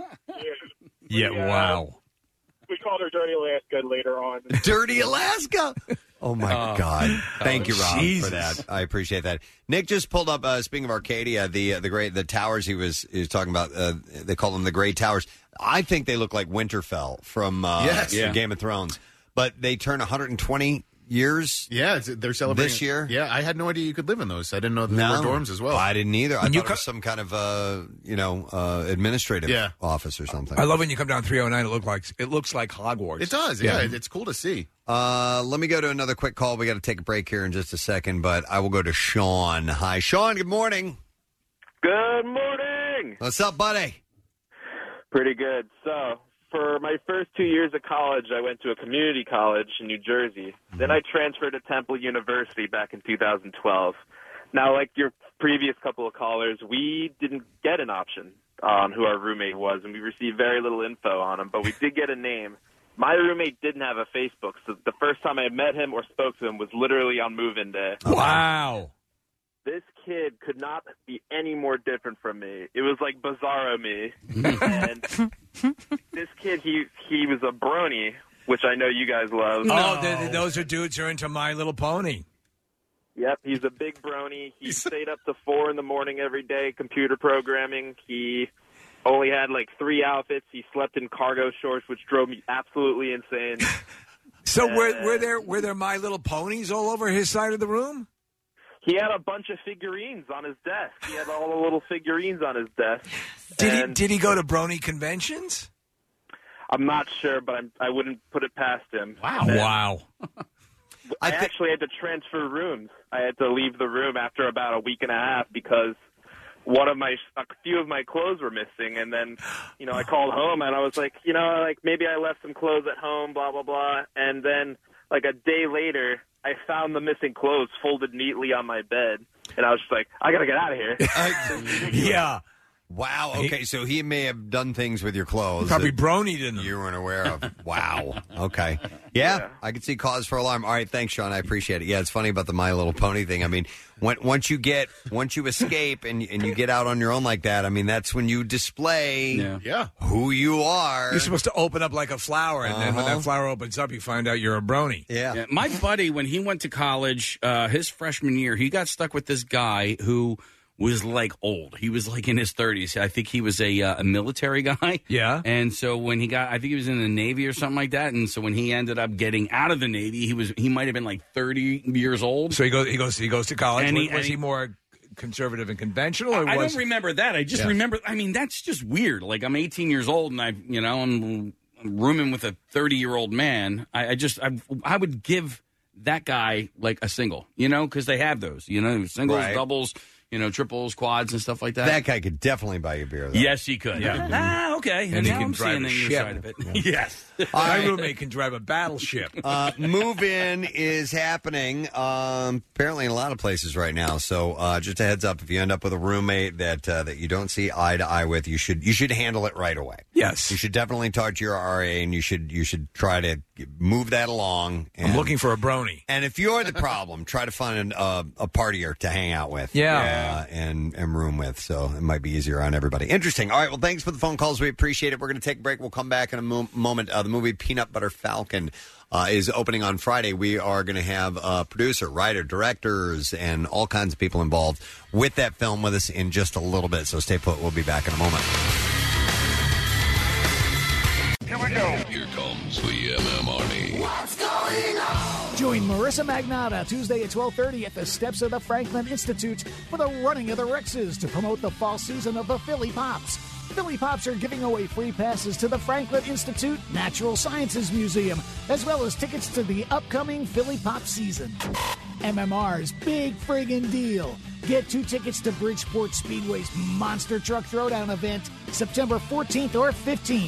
Yeah, wow. We called her Dirty Alaska later on. Dirty Alaska. Oh, my God. Thank you, Rob, Jesus. for that. I appreciate that. Nick just pulled up, speaking of Arcadia, the towers he was talking about. They call them the Gray Towers. I think they look like Winterfell from Game of Thrones. But they turn 120 years. Yeah, they're celebrating this year. Yeah, I had no idea you could live in those. I didn't know that they were dorms as well. I didn't either. I thought it was some kind of administrative office or something. I love when you come down 309. It looks like Hogwarts. It does. Yeah, it's cool to see. Let me go to another quick call. We got to take a break here in just a second, but I will go to Sean. Hi, Sean. Good morning. Good morning. What's up, buddy? Pretty good. So, for my first 2 years of college, I went to a community college in New Jersey. Then I transferred to Temple University back in 2012. Now, like your previous couple of callers, we didn't get an option on who our roommate was, and we received very little info on him, but we did get a name. My roommate didn't have a Facebook, so the first time I met him or spoke to him was literally on move-in day. Wow. This kid could not be any more different from me. It was like Bizarro me. And this kid, he was a brony, which I know you guys love. Oh, those are dudes who are into My Little Pony. Yep, he's a big brony. He stayed up to 4 in the morning every day, computer programming. He only had like 3 outfits. He slept in cargo shorts, which drove me absolutely insane. So were there My Little Ponies all over his side of the room? He had a bunch of figurines on his desk. He had all the little figurines on his desk. Did he go to brony conventions? I'm not sure, but I wouldn't put it past him. Wow. I actually had to transfer rooms. I had to leave the room after about a week and a half because a few of my clothes were missing. And then, I called home and I was like, maybe I left some clothes at home, blah, blah, blah. And then, like a day later, I found the missing clothes folded neatly on my bed, and I was just like, I got to get out of here. Yeah. Wow. Okay, so he may have done things with your clothes. Probably bronied in them. You weren't aware of. Wow. Okay. Yeah, I could see cause for alarm. All right, thanks, Sean. I appreciate it. Yeah, it's funny about the My Little Pony thing. I mean, once you escape and you get out on your own like that, I mean, that's when you display who you are. You're supposed to open up like a flower, and then when that flower opens up, you find out you're a brony. Yeah. My buddy, when he went to college, his freshman year, he got stuck with this guy who was like old. He was like in his 30s. I think he was a military guy. Yeah. And so when I think he was in the Navy or something like that. And so when he ended up getting out of the Navy, he might have been like 30 years old. So he goes to college. And was he more conservative and conventional? Or I don't remember that. I just remember. I mean, that's just weird. Like I'm 18 years old and I'm rooming with a 30-year-old man. I would give that guy like a single, because they have those, singles, Right. doubles. Triples, quads, and stuff like that. That guy could definitely buy you beer, though. Yes, he could. Yeah. Okay. And he Now can I'm drive seeing a the ship. side of it. Yes. My roommate can drive a battleship. Move-in is happening apparently in a lot of places right now. So just a heads up, if you end up with a roommate that you don't see eye to eye with, you should handle it right away. Yes. You should definitely talk to your RA, and you should try to move that along. I'm looking for a brony. And if you're the problem, try to find a partier to hang out with. And room with. So it might be easier on everybody. Interesting. All right. Well, thanks for the phone calls. We appreciate it. We're going to take a break. We'll come back in a moment. The movie Peanut Butter Falcon is opening on Friday. We are going to have producer, writer, directors, and all kinds of people involved with that film with us in just a little bit. So stay put. We'll be back in a moment. Here we go. Here comes the MM Army. What's going on? Join Marissa Magnata Tuesday at 12:30 at the steps of the Franklin Institute for the Running of the Rexes to promote the fall season of the Philly Pops. Philly Pops are giving away free passes to the Franklin Institute Natural Sciences Museum, as well as tickets to the upcoming Philly Pop season. MMR's Big Friggin' Deal. Get 2 tickets to Bridgeport Speedway's Monster Truck Throwdown event September 14th or 15th.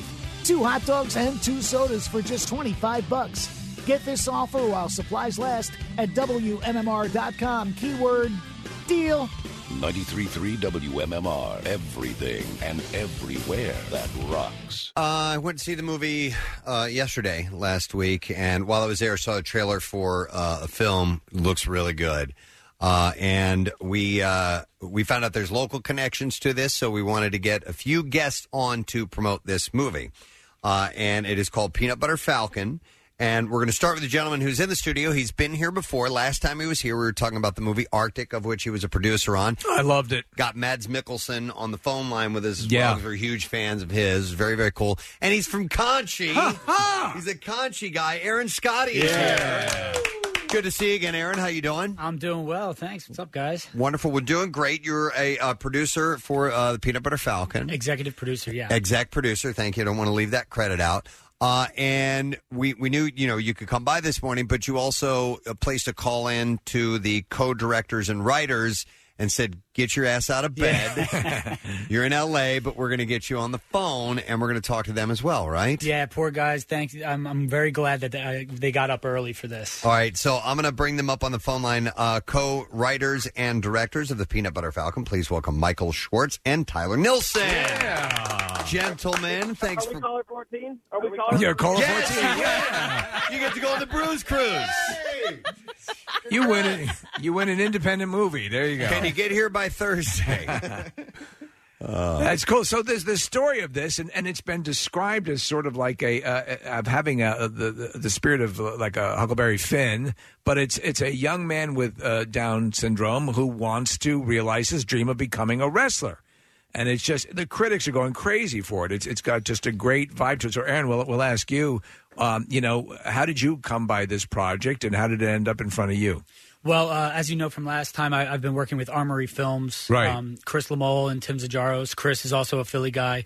2 hot dogs and 2 sodas for just $25. Get this offer while supplies last at WMMR.com. Keyword deal. 93.3 WMMR. Everything and everywhere that rocks. I went to see the movie last week, and while I was there, I saw a trailer for a film. Looks really good. And we found out there's local connections to this, so we wanted to get a few guests on to promote this movie. And it is called Peanut Butter Falcon. And we're going to start with the gentleman who's in the studio. He's been here before. Last time he was here, we were talking about the movie Arctic, of which he was a producer on. I loved it. Got Mads Mikkelsen on the phone line with us as well. We're huge fans of his. Very, very cool. And he's from Conchi. He's a Conchi guy. Aaron Scotty is here. Good to see you again, Aaron. How you doing? I'm doing well, thanks. What's up, guys? Wonderful. We're doing great. You're a producer for the Peanut Butter Falcon. Executive producer, yeah. Exec producer. Thank you. I don't want to leave that credit out. And we knew, you could come by this morning, but you also placed a call in to the co-directors and writers and said, get your ass out of bed. You're in L.A., but we're going to get you on the phone, and we're going to talk to them as well, right? Yeah, poor guys. Thanks. I'm very glad that they got up early for this. All right, so I'm going to bring them up on the phone line. Co-writers and directors of the Peanut Butter Falcon, please welcome Michael Schwartz and Tyler Nilson. Yeah. Gentlemen, thanks Are we for... caller 14? Are we caller 14? You're caller 14. Yeah. You get to go on the Bruise Cruise. You win an independent movie. There you go. Can you get here by Thursday? That's cool. So there's the story of this, and it's been described as sort of like of having the spirit of like a Huckleberry Finn, but it's a young man with Down syndrome who wants to realize his dream of becoming a wrestler. And it's just, the critics are going crazy for it. It's got just a great vibe to it. So, Aaron, we'll ask you, how did you come by this project, and how did it end up in front of you? Well, as you know from last time, I've been working with Armory Films. Right. Chris Lamole and Tim Zajaros. Chris is also a Philly guy.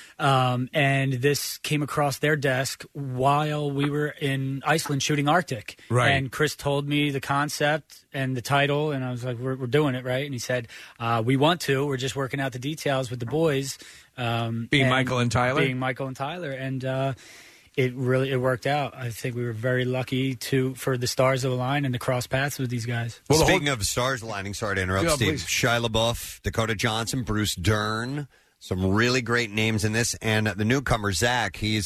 And this came across their desk while we were in Iceland shooting Arctic. Right. And Chris told me the concept and the title, and I was like, we're doing it, right? And he said, we want to. We're just working out the details with the boys. Being Michael and Tyler? Being Michael and Tyler. And it worked out. I think we were very lucky for the stars to align and to cross paths with these guys. Well, speaking of stars aligning, sorry to interrupt, Steve. Please. Shia LaBeouf, Dakota Johnson, Bruce Dern. Some really great names in this, and the newcomer Zach. He's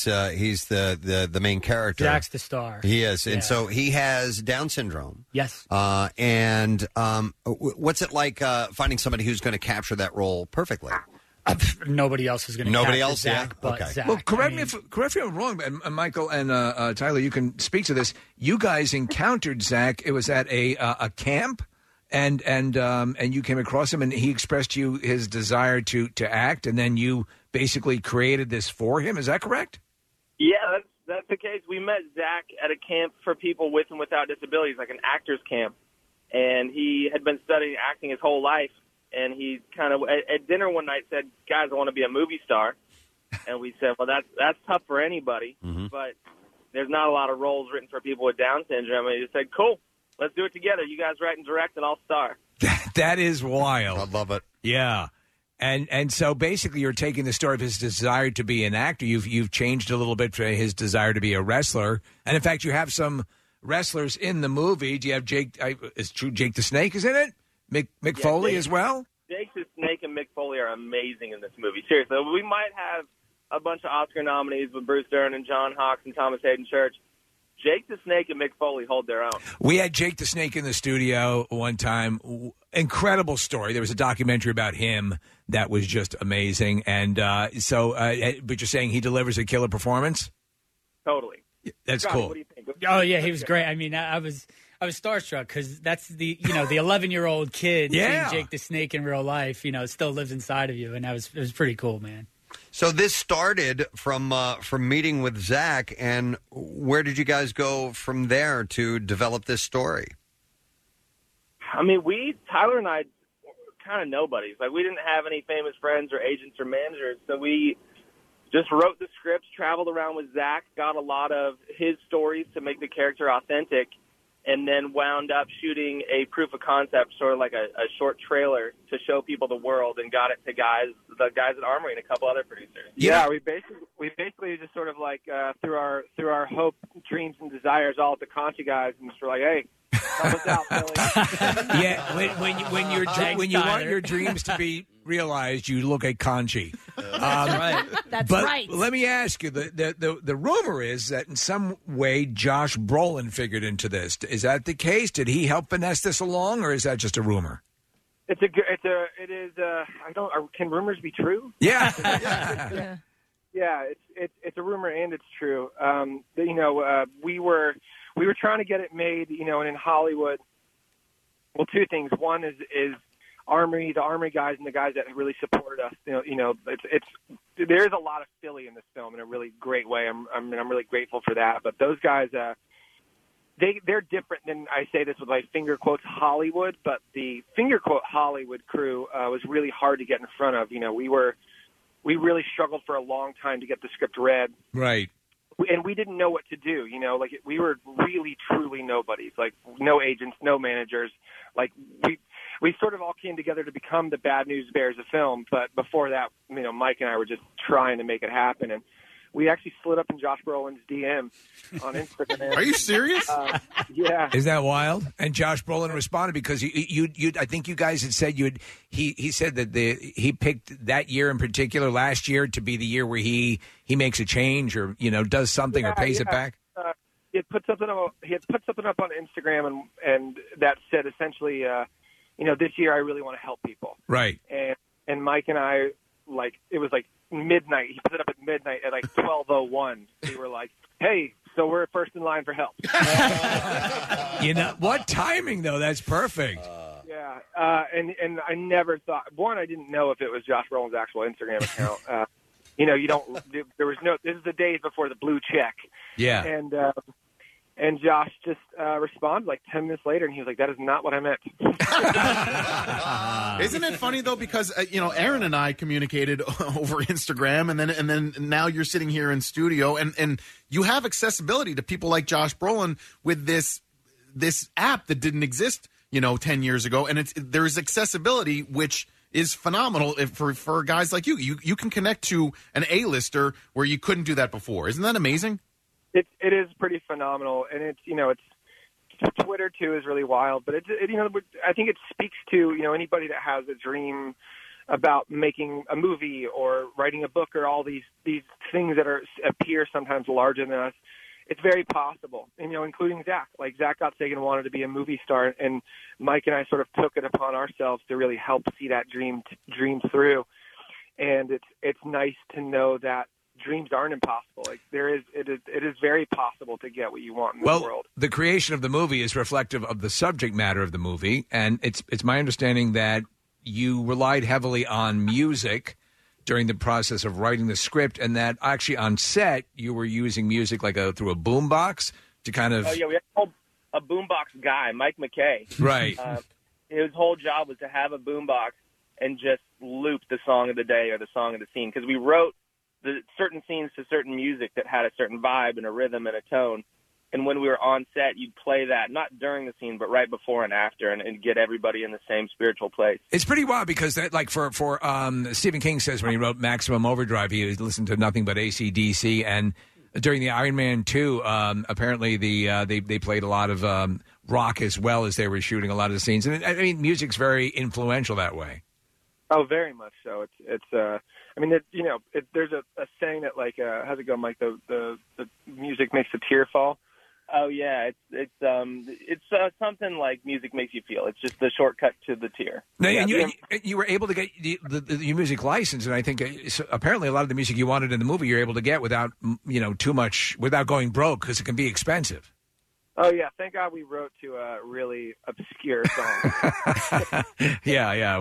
the main character. Zach's the star. He is, and so he has Down syndrome. Yes. And what's it like finding somebody who's going to capture that role perfectly? Nobody else is going to. Nobody else, Zach, but okay. Zach. Well, correct me if I'm wrong, and Michael and Tyler, you can speak to this. You guys encountered Zach. It was at a camp. And you came across him, and he expressed to you his desire to act, and then you basically created this for him. Is that correct? Yeah, that's the case. We met Zach at a camp for people with and without disabilities, like an actors camp, and he had been studying acting his whole life. And he kind of at dinner one night said, "Guys, I want to be a movie star." And we said, "Well, that's tough for anybody, but there's not a lot of roles written for people with Down syndrome." And he just said, "Cool. Let's do it together. You guys write and direct, and I'll star." That is wild. I love it. Yeah, and so basically, you're taking the story of his desire to be an actor. You've changed a little bit for his desire to be a wrestler, and in fact, you have some wrestlers in the movie. Do you have Jake? It's true. Jake the Snake is in it. Mick Foley as well. Jake the Snake and Mick Foley are amazing in this movie. Seriously, we might have a bunch of Oscar nominees with Bruce Dern and John Hawkes and Thomas Hayden Church. Jake the Snake and Mick Foley hold their own. We had Jake the Snake in the studio one time. Incredible story. There was a documentary about him that was just amazing. And but you're saying he delivers a killer performance? Totally. That's Scotty, cool. What do you think? Oh yeah, he was great. I mean, I was starstruck because that's the 11-year-old kid seeing Jake the Snake in real life. It still lives inside of you, and it was pretty cool, man. So this started from meeting with Zach, and where did you guys go from there to develop this story? I mean, Tyler and I kind of nobodies. Like, we didn't have any famous friends or agents or managers, so we just wrote the scripts, traveled around with Zach, got a lot of his stories to make the character authentic, and then wound up shooting a proof of concept, sort of like a short trailer to show people the world, and got it to the guys at Armory and a couple other producers. Yeah, we basically basically just sort of like through our hope, dreams, and desires all at the Concha guys, and just were like, hey, help us out, Billy. Yeah, when you want your dreams to be realized, you look at Conchi. That's but right. Let me ask you: the rumor is that in some way Josh Brolin figured into this. Is that the case? Did he help finesse this along, or is that just a rumor? It is. I don't. Can rumors be true? Yeah. Yeah, it's a rumor and it's true. We were trying to get it made, and in Hollywood. Well, two things. One is the Armory guys and the guys that really supported us. There's a lot of Philly in this film in a really great way. I'm really grateful for that. But those guys, they're different than, I say this with like finger quotes Hollywood, but the finger quote Hollywood crew was really hard to get in front of. We really struggled for a long time to get the script read. Right. And we didn't know what to do, we were really, truly nobodies, like no agents, no managers. Like we sort of all came together to become the Bad News Bears of film. But before that, Mike and I were just trying to make it happen. And we actually slid up in Josh Brolin's DM on Instagram. Are you serious? Yeah. Is that wild? And Josh Brolin responded because you I think you guys had said he said that he picked that year in particular, last year, to be the year where he makes a change or does something or pays it back. He had put something up on Instagram and that said essentially, this year I really want to help people. Right. And Mike and I, it was like midnight. He put it up at midnight at like 12:01. We were like, hey, so we're first in line for help. What timing though? That's perfect. Yeah. And I never thought, I didn't know if it was Josh Brolin's actual Instagram account. There was no, this is the days before the blue check. Yeah. And Josh just responded like 10 minutes later, and he was like, that is not what I meant. Isn't it funny, though, because, Aaron and I communicated over Instagram, and then now you're sitting here in studio, and you have accessibility to people like Josh Brolin with this app that didn't exist, 10 years ago, and there's accessibility, which is phenomenal for guys like you. You can connect to an A-lister where you couldn't do that before. Isn't that amazing? It is pretty phenomenal, and it's Twitter too is really wild, but I think it speaks to anybody that has a dream about making a movie or writing a book or all these things that appear sometimes larger than us. It's very possible, including Zach. Like Zach Gottsagen wanted to be a movie star, and Mike and I sort of took it upon ourselves to really help see that dream through. And it's nice to know that dreams aren't impossible. Like it is very possible to get what you want in the world. The creation of the movie is reflective of the subject matter of the movie, and it's my understanding that you relied heavily on music during the process of writing the script, and that actually on set you were using music through a boombox to kind of. Oh yeah, we had a boombox guy, Mike McKay. Right. His whole job was to have a boombox and just loop the song of the day or the song of the scene, because we wrote the certain scenes to certain music that had a certain vibe and a rhythm and a tone. And when we were on set, you'd play that, not during the scene, but right before and after, and get everybody in the same spiritual place. It's pretty wild because for Stephen King says when he wrote Maximum Overdrive, he listened to nothing but AC/DC. And during the Iron Man 2, apparently they played a lot of rock as well as they were shooting a lot of the scenes. And I mean, music's very influential that way. Oh, very much so. There's a saying that how's it go, Mike? The music makes a tear fall. Oh yeah, it's something like music makes you feel. It's just the shortcut to the tear. Now, and you were able to get your music license, and I think apparently a lot of the music you wanted in the movie you're able to get without too much, without going broke, because it can be expensive. Oh yeah, thank God we wrote to a really obscure song. Yeah,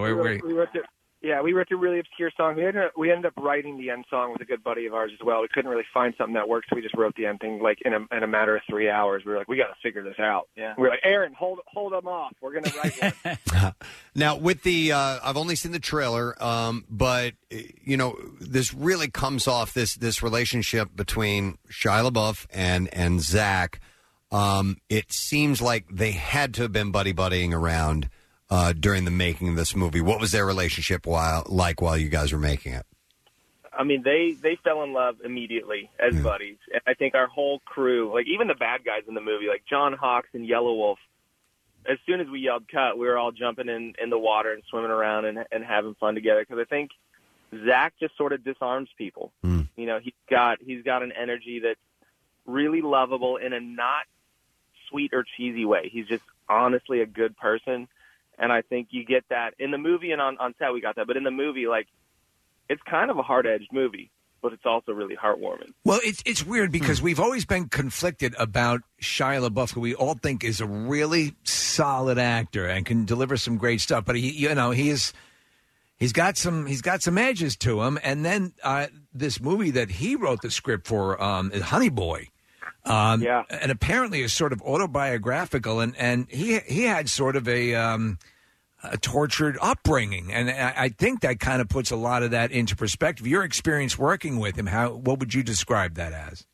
we wrote to a really obscure song. We ended up writing the end song with a good buddy of ours as well. We couldn't really find something that worked, so we just wrote the end thing in a matter of 3 hours. We were like, we got to figure this out. Yeah. We were like, Aaron, hold them off. We're going to write one. Now, with the I've only seen the trailer, but this really comes off this relationship between Shia LaBeouf and Zach. It seems like they had to have been buddying around during the making of this movie. What was their relationship while you guys were making it? I mean, they fell in love immediately as buddies. And I think our whole crew, like even the bad guys in the movie, like John Hawkes and Yellow Wolf, as soon as we yelled cut, we were all jumping in the water and swimming around and having fun together. Because I think Zach just sort of disarms people. You know, he's got an energy that's really lovable in a not sweet or cheesy way. He's just honestly a good person. And I think you get that in the movie, and on set we got that. But in the movie, like, it's kind of a hard-edged movie, but it's also really heartwarming. Well, it's weird because we've always been conflicted about Shia LaBeouf, who we all think is a really solid actor and can deliver some great stuff. But he's got some edges to him. And then this movie that he wrote the script for is Honey Boy. And apparently is sort of autobiographical, and he had sort of a tortured upbringing, and I think that kind of puts a lot of that into perspective. Your experience working with him, what would you describe that as?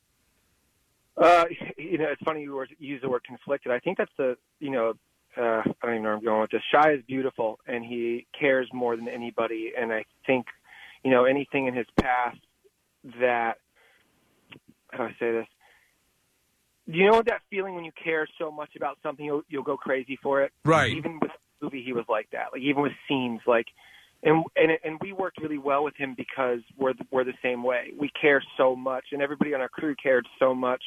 It's funny you use the word conflicted. I think that's I don't even know where I'm going with this. Shia is beautiful, and he cares more than anybody, and I think, anything in his past that, how do I say this? You know that feeling when you care so much about something, you'll go crazy for it? Right. Even with the movie, he was like that. Like, even with scenes, like, and we worked really well with him because we're the same way. We care so much, and everybody on our crew cared so much,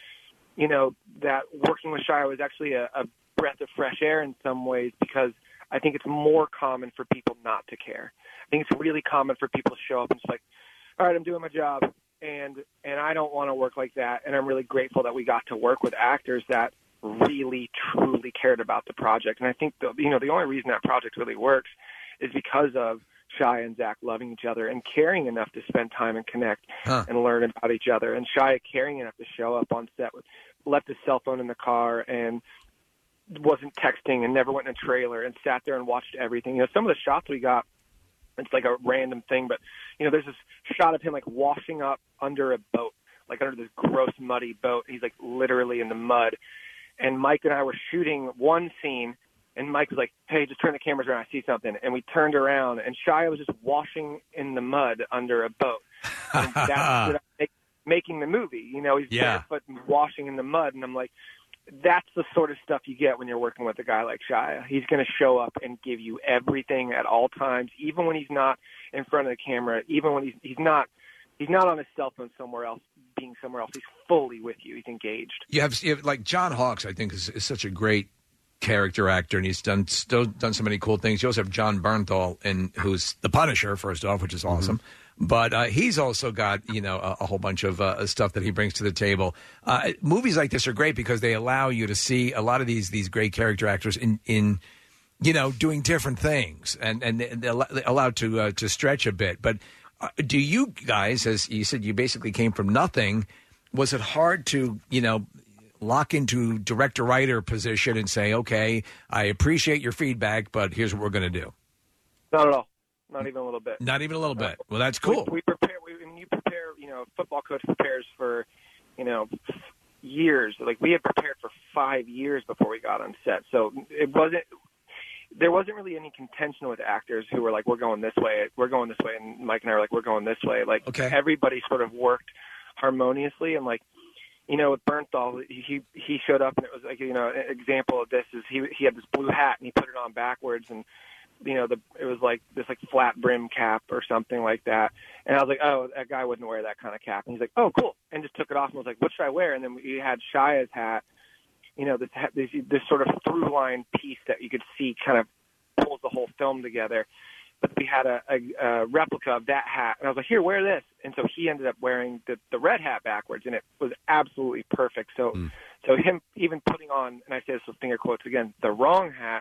that working with Shia was actually a breath of fresh air in some ways, because I think it's more common for people not to care. I think it's really common for people to show up and just like, all right, I'm doing my job. And I don't want to work like that, and I'm really grateful that we got to work with actors that really, truly cared about the project. And I think the only reason that project really works is because of Shia and Zach loving each other and caring enough to spend time and connect and learn about each other. And Shia caring enough to show up on set, left his cell phone in the car and wasn't texting and never went in a trailer and sat there and watched everything. Some of the shots we got, it's like a random thing, but, there's this shot of him, like, washing up under a boat, like under this gross, muddy boat. He's, like, literally in the mud. And Mike and I were shooting one scene, and Mike was like, hey, just turn the cameras around, I see something. And we turned around, and Shia was just washing in the mud under a boat. And that's making the movie. He's barefoot and washing in the mud. And I'm like, that's the sort of stuff you get when you're working with a guy like Shia. He's going to show up and give you everything at all times, even when he's not in front of the camera, even when he's not on his cell phone somewhere else, being somewhere else. He's fully with you. He's engaged. You have like John Hawkes, I think, is such a great character actor, and he's done so many cool things. You also have John Bernthal, who's the Punisher, first off, which is awesome. But he's also got, a whole bunch of stuff that he brings to the table. Movies like this are great because they allow you to see a lot of these great character actors in doing different things, and they're allowed to stretch a bit. But do you guys, as you said, you basically came from nothing. Was it hard to, lock into director-writer position and say, okay, I appreciate your feedback, but here's what we're going to do? Not at all. Not even a little bit. Not even a little bit. Well, that's cool. We prepare. When you prepare, a football coach prepares for, years. Like, we had prepared for 5 years before we got on set. So there wasn't really any contention with actors who were like, we're going this way, and Mike and I were like, we're going this way. Like, everybody sort of worked harmoniously, and like, with Bernthal, he showed up, and it was like, an example of this is he had this blue hat and he put it on backwards, and it was like this like flat brim cap or something like that. And I was like, oh, that guy wouldn't wear that kind of cap. And he's like, oh, cool. And just took it off and was like, what should I wear? And then we had Shia's hat, this sort of through line piece that you could see kind of pulls the whole film together. But we had a replica of that hat. And I was like, here, wear this. And so he ended up wearing the red hat backwards, and it was absolutely perfect. So him even putting on, and I say this with finger quotes again, the wrong hat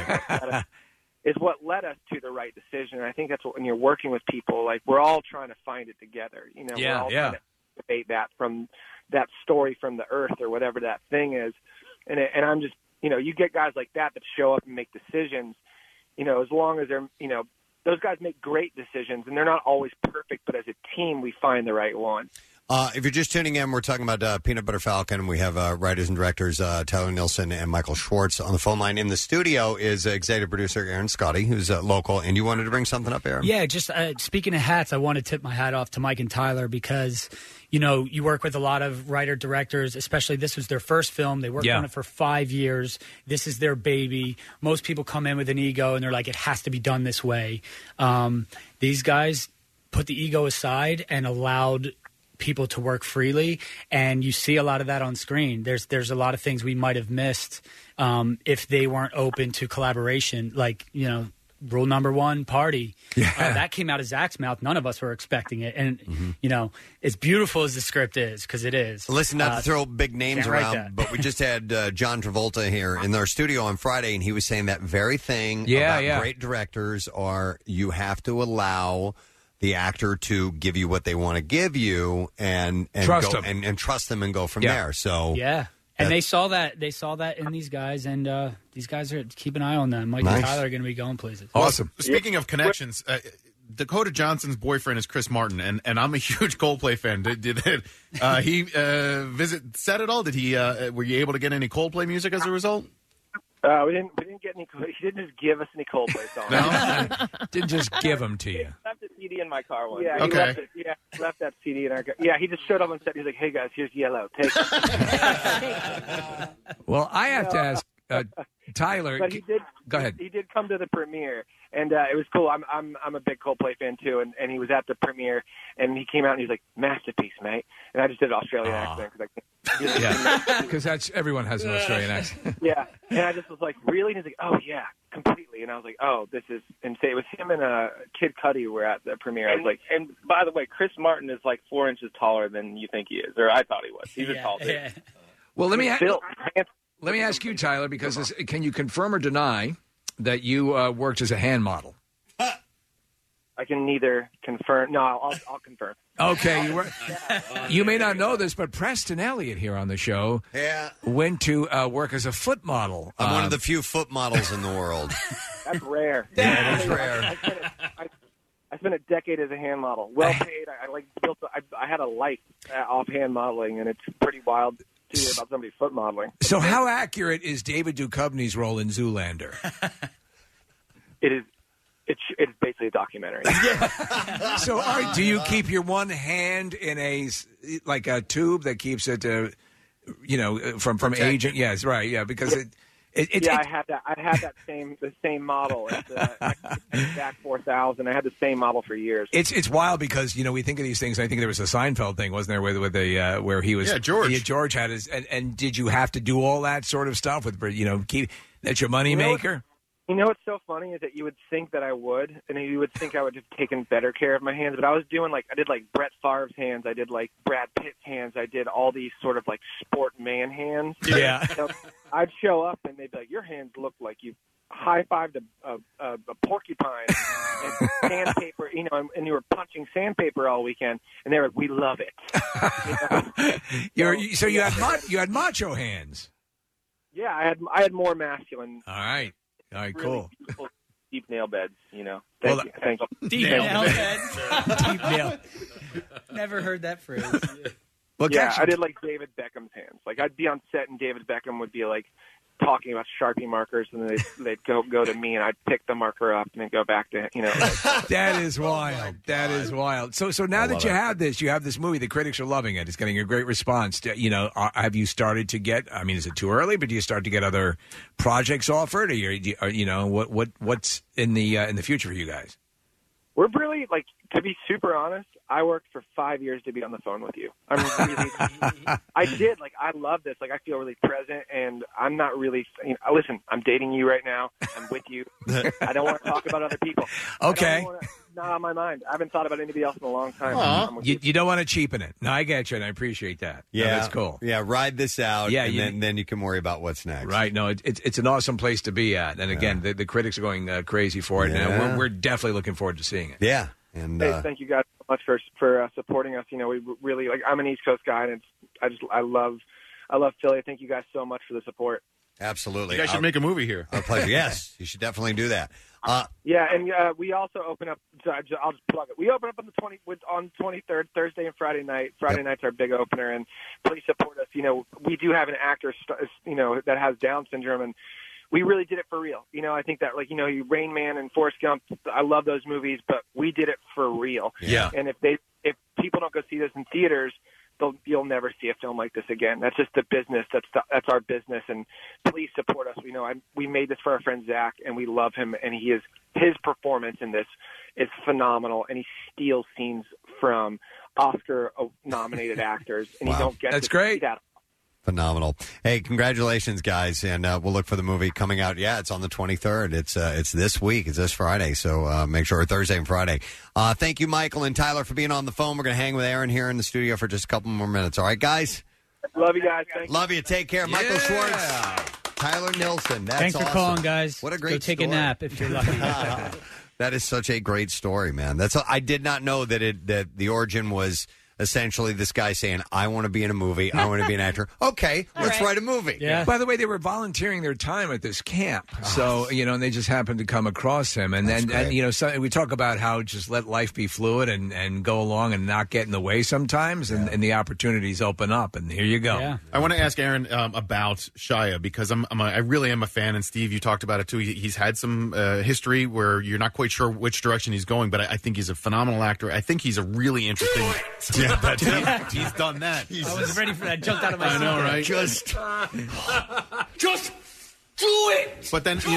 is what led us to the right decision. And I think that's what, when you're working with people, like, we're all trying to find it together. We're all trying to debate that from that story from the earth or whatever that thing is. And I'm just, you get guys like that show up and make decisions, as long as they're, those guys make great decisions, and they're not always perfect, but as a team, we find the right one. If you're just tuning in, we're talking about Peanut Butter Falcon. We have writers and directors Tyler Nilson and Michael Schwartz on the phone line. In the studio is executive producer Aaron Scotty, who's local. And you wanted to bring something up, Aaron? Yeah, just speaking of hats, I want to tip my hat off to Mike and Tyler because, you know, you work with a lot of writer-directors, especially this was their first film. They worked on it for 5 years. This is their baby. Most people come in with an ego, and they're like, it has to be done this way. These guys put the ego aside and allowed people to work freely, and you see a lot of that on screen. There's a lot of things we might have missed if they weren't open to collaboration, like, you know, rule number one, party. That came out of Zach's mouth. None of us were expecting it. And, you know, as beautiful as the script is, because it is. Listen, not to throw big names around, but we just had John Travolta here in our studio on Friday, and he was saying that very thing about great directors are you have to allow the actor to give you what they want to give you and trust go, them. and trust them and go from there. So and they saw that in these guys, and these guys are keep an eye on them. Mike and Tyler are going to be going places. Awesome. Speaking of connections, Dakota Johnson's boyfriend is Chris Martin, and I'm a huge Coldplay fan. Did he visit set at all? Did he? Were you able to get any Coldplay music as a result? We didn't get any. He didn't just give us any Coldplay songs. No, didn't just give them to you. He left the CD in my car once. Yeah, okay. Left that CD in our car. Yeah, he just showed up and said, he's like, "Hey guys, here's Yellow. Take it." Well, I have to ask Tyler. But he did. Go ahead. He did come to the premiere, and it was cool. I'm a big Coldplay fan too, and he was at the premiere, and he came out and he was like, "Masterpiece, mate." And I just did an Australian accent because because that's everyone has an Australian accent. Yeah, and I just was like, "Really?" And he's like, "Oh yeah, completely." And I was like, "Oh, this is insane." It was him and Kid Cudi were at the premiere. I was like, and by the way, Chris Martin is like 4 inches taller than you think he is, or I thought he was. He's a tall dude. Well, let me ask you, Tyler, because can you confirm or deny that you worked as a hand model? I can neither confirm. No, I'll confirm. Okay, you may not know this, but Preston Elliott here on the show went to work as a foot model. I'm one of the few foot models in the world. That's rare. Yeah, it is rare. I spent a decade as a hand model. Well paid. I had a life off hand modeling, and it's pretty wild to hear about somebody foot modeling. So how accurate is David Duchovny's role in Zoolander? It is. It's basically a documentary. So, do you keep your one hand in a tube that keeps it, from agent? Yes, right. Yeah, because I had that. I had the same model. It's back 4000. I had the same model for years. It's wild because we think of these things. I think there was a Seinfeld thing, wasn't there, with a where he was? Yeah, George. George had his. And did you have to do all that sort of stuff with keep that's your money maker? You know what's so funny is that you would think that I would, and you would think I would have taken better care of my hands, but I was doing I did Brett Favre's hands, I did Brad Pitt's hands, I did all these sort of sport man hands. Yeah. I'd show up and they'd be like, your hands look like you high-fived a porcupine and sandpaper, and you were punching sandpaper all weekend, and they were like, we love it. So you had macho hands. Yeah, I had more masculine. All right, really cool. Deep nail beds, Well, Thank you. Deep nail beds. Deep nail. Never heard that phrase. Well, yeah, I did David Beckham's hands. I'd be on set and David Beckham would be talking about Sharpie markers, and then they'd go to me, and I'd pick the marker up and then go back to That is wild. That is wild. So now that you have this movie, the critics are loving it. It's getting a great response. Have you started to get? I mean, is it too early? But do you start to get other projects offered? Or what's in the future for you guys? We're really to be super honest, I worked for 5 years to be on the phone with you. I'm really, I did. I love this. I feel really present, and I'm not really, listen, I'm dating you right now. I'm with you. I don't want to talk about other people. Okay. Not on my mind. I haven't thought about anybody else in a long time. You don't want to cheapen it. No, I get you, and I appreciate that. Yeah. No, that's cool. Yeah, ride this out, yeah, and then you can worry about what's next. Right. No, it's an awesome place to be at. And again, the critics are going crazy for it, and we're definitely looking forward to seeing it. Yeah. And hey, thank you guys so much for supporting us. We really I'm an East Coast guy, and I love Philly. Thank you guys so much for the support. Absolutely. You guys should make a movie here. Our pleasure. Yes, you should definitely do that. Yeah, and we also open up. So I'll just plug it. We open up on the 23rd, Thursday and Friday night. Friday night's our big opener, and please support us. We do have an actor, that has Down syndrome, and we really did it for real. I think that Rain Man and Forrest Gump. I love those movies, but we did it for real. Yeah. And if people don't go see this in theaters, you'll never see a film like this again. That's just the business. That's our business. And please support us. We made this for our friend Zach, and we love him. And his performance in this is phenomenal. And he steals scenes from Oscar-nominated actors, and you don't get to see that. Phenomenal. Hey, congratulations, guys, and we'll look for the movie coming out. Yeah, it's on the 23rd. It's this week. It's this Friday, so make sure Thursday and Friday. Thank you, Michael and Tyler, for being on the phone. We're going to hang with Aaron here in the studio for just a couple more minutes. All right, guys? Love you guys. Thank you. Love you. Take care. Michael Schwartz, Tyler Nilsson. That's Thanks for awesome. calling, guys. What a great Go take story. a nap if you're lucky. That is such a great story, man. I did not know that the origin was essentially this guy saying, I want to be in a movie. I want to be an actor. Okay, let's write a movie. Yeah. By the way, they were volunteering their time at this camp. So, and they just happened to come across him. And then, we talk about how just let life be fluid and go along and not get in the way sometimes. And the opportunities open up. And here you go. Yeah. I want to ask Aaron about Shia because I really am a fan. And Steve, you talked about it too. He's had some history where you're not quite sure which direction he's going, but I think he's a phenomenal actor. I think he's a really interesting... Yeah, that's it. He's done that. I was ready for that. Jumped out of my seat. I know, right? Just do it. But then, do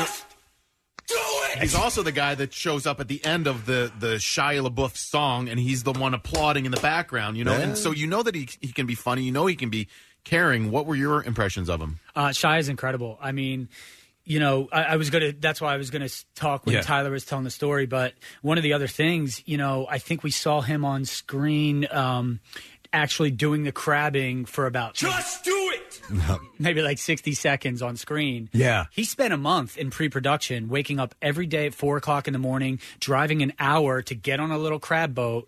it. He's also the guy that shows up at the end of the Shia LaBeouf song, and he's the one applauding in the background, Yeah. And so that he can be funny. He can be caring. What were your impressions of him? Shia is incredible. I mean... I was going to, that's why I was going to talk when Tyler was telling the story. But one of the other things, I think we saw him on screen actually doing the crabbing for about... Just do it! Maybe like 60 seconds on screen. Yeah. He spent a month in pre-production, waking up every day at 4 o'clock in the morning, driving an hour to get on a little crab boat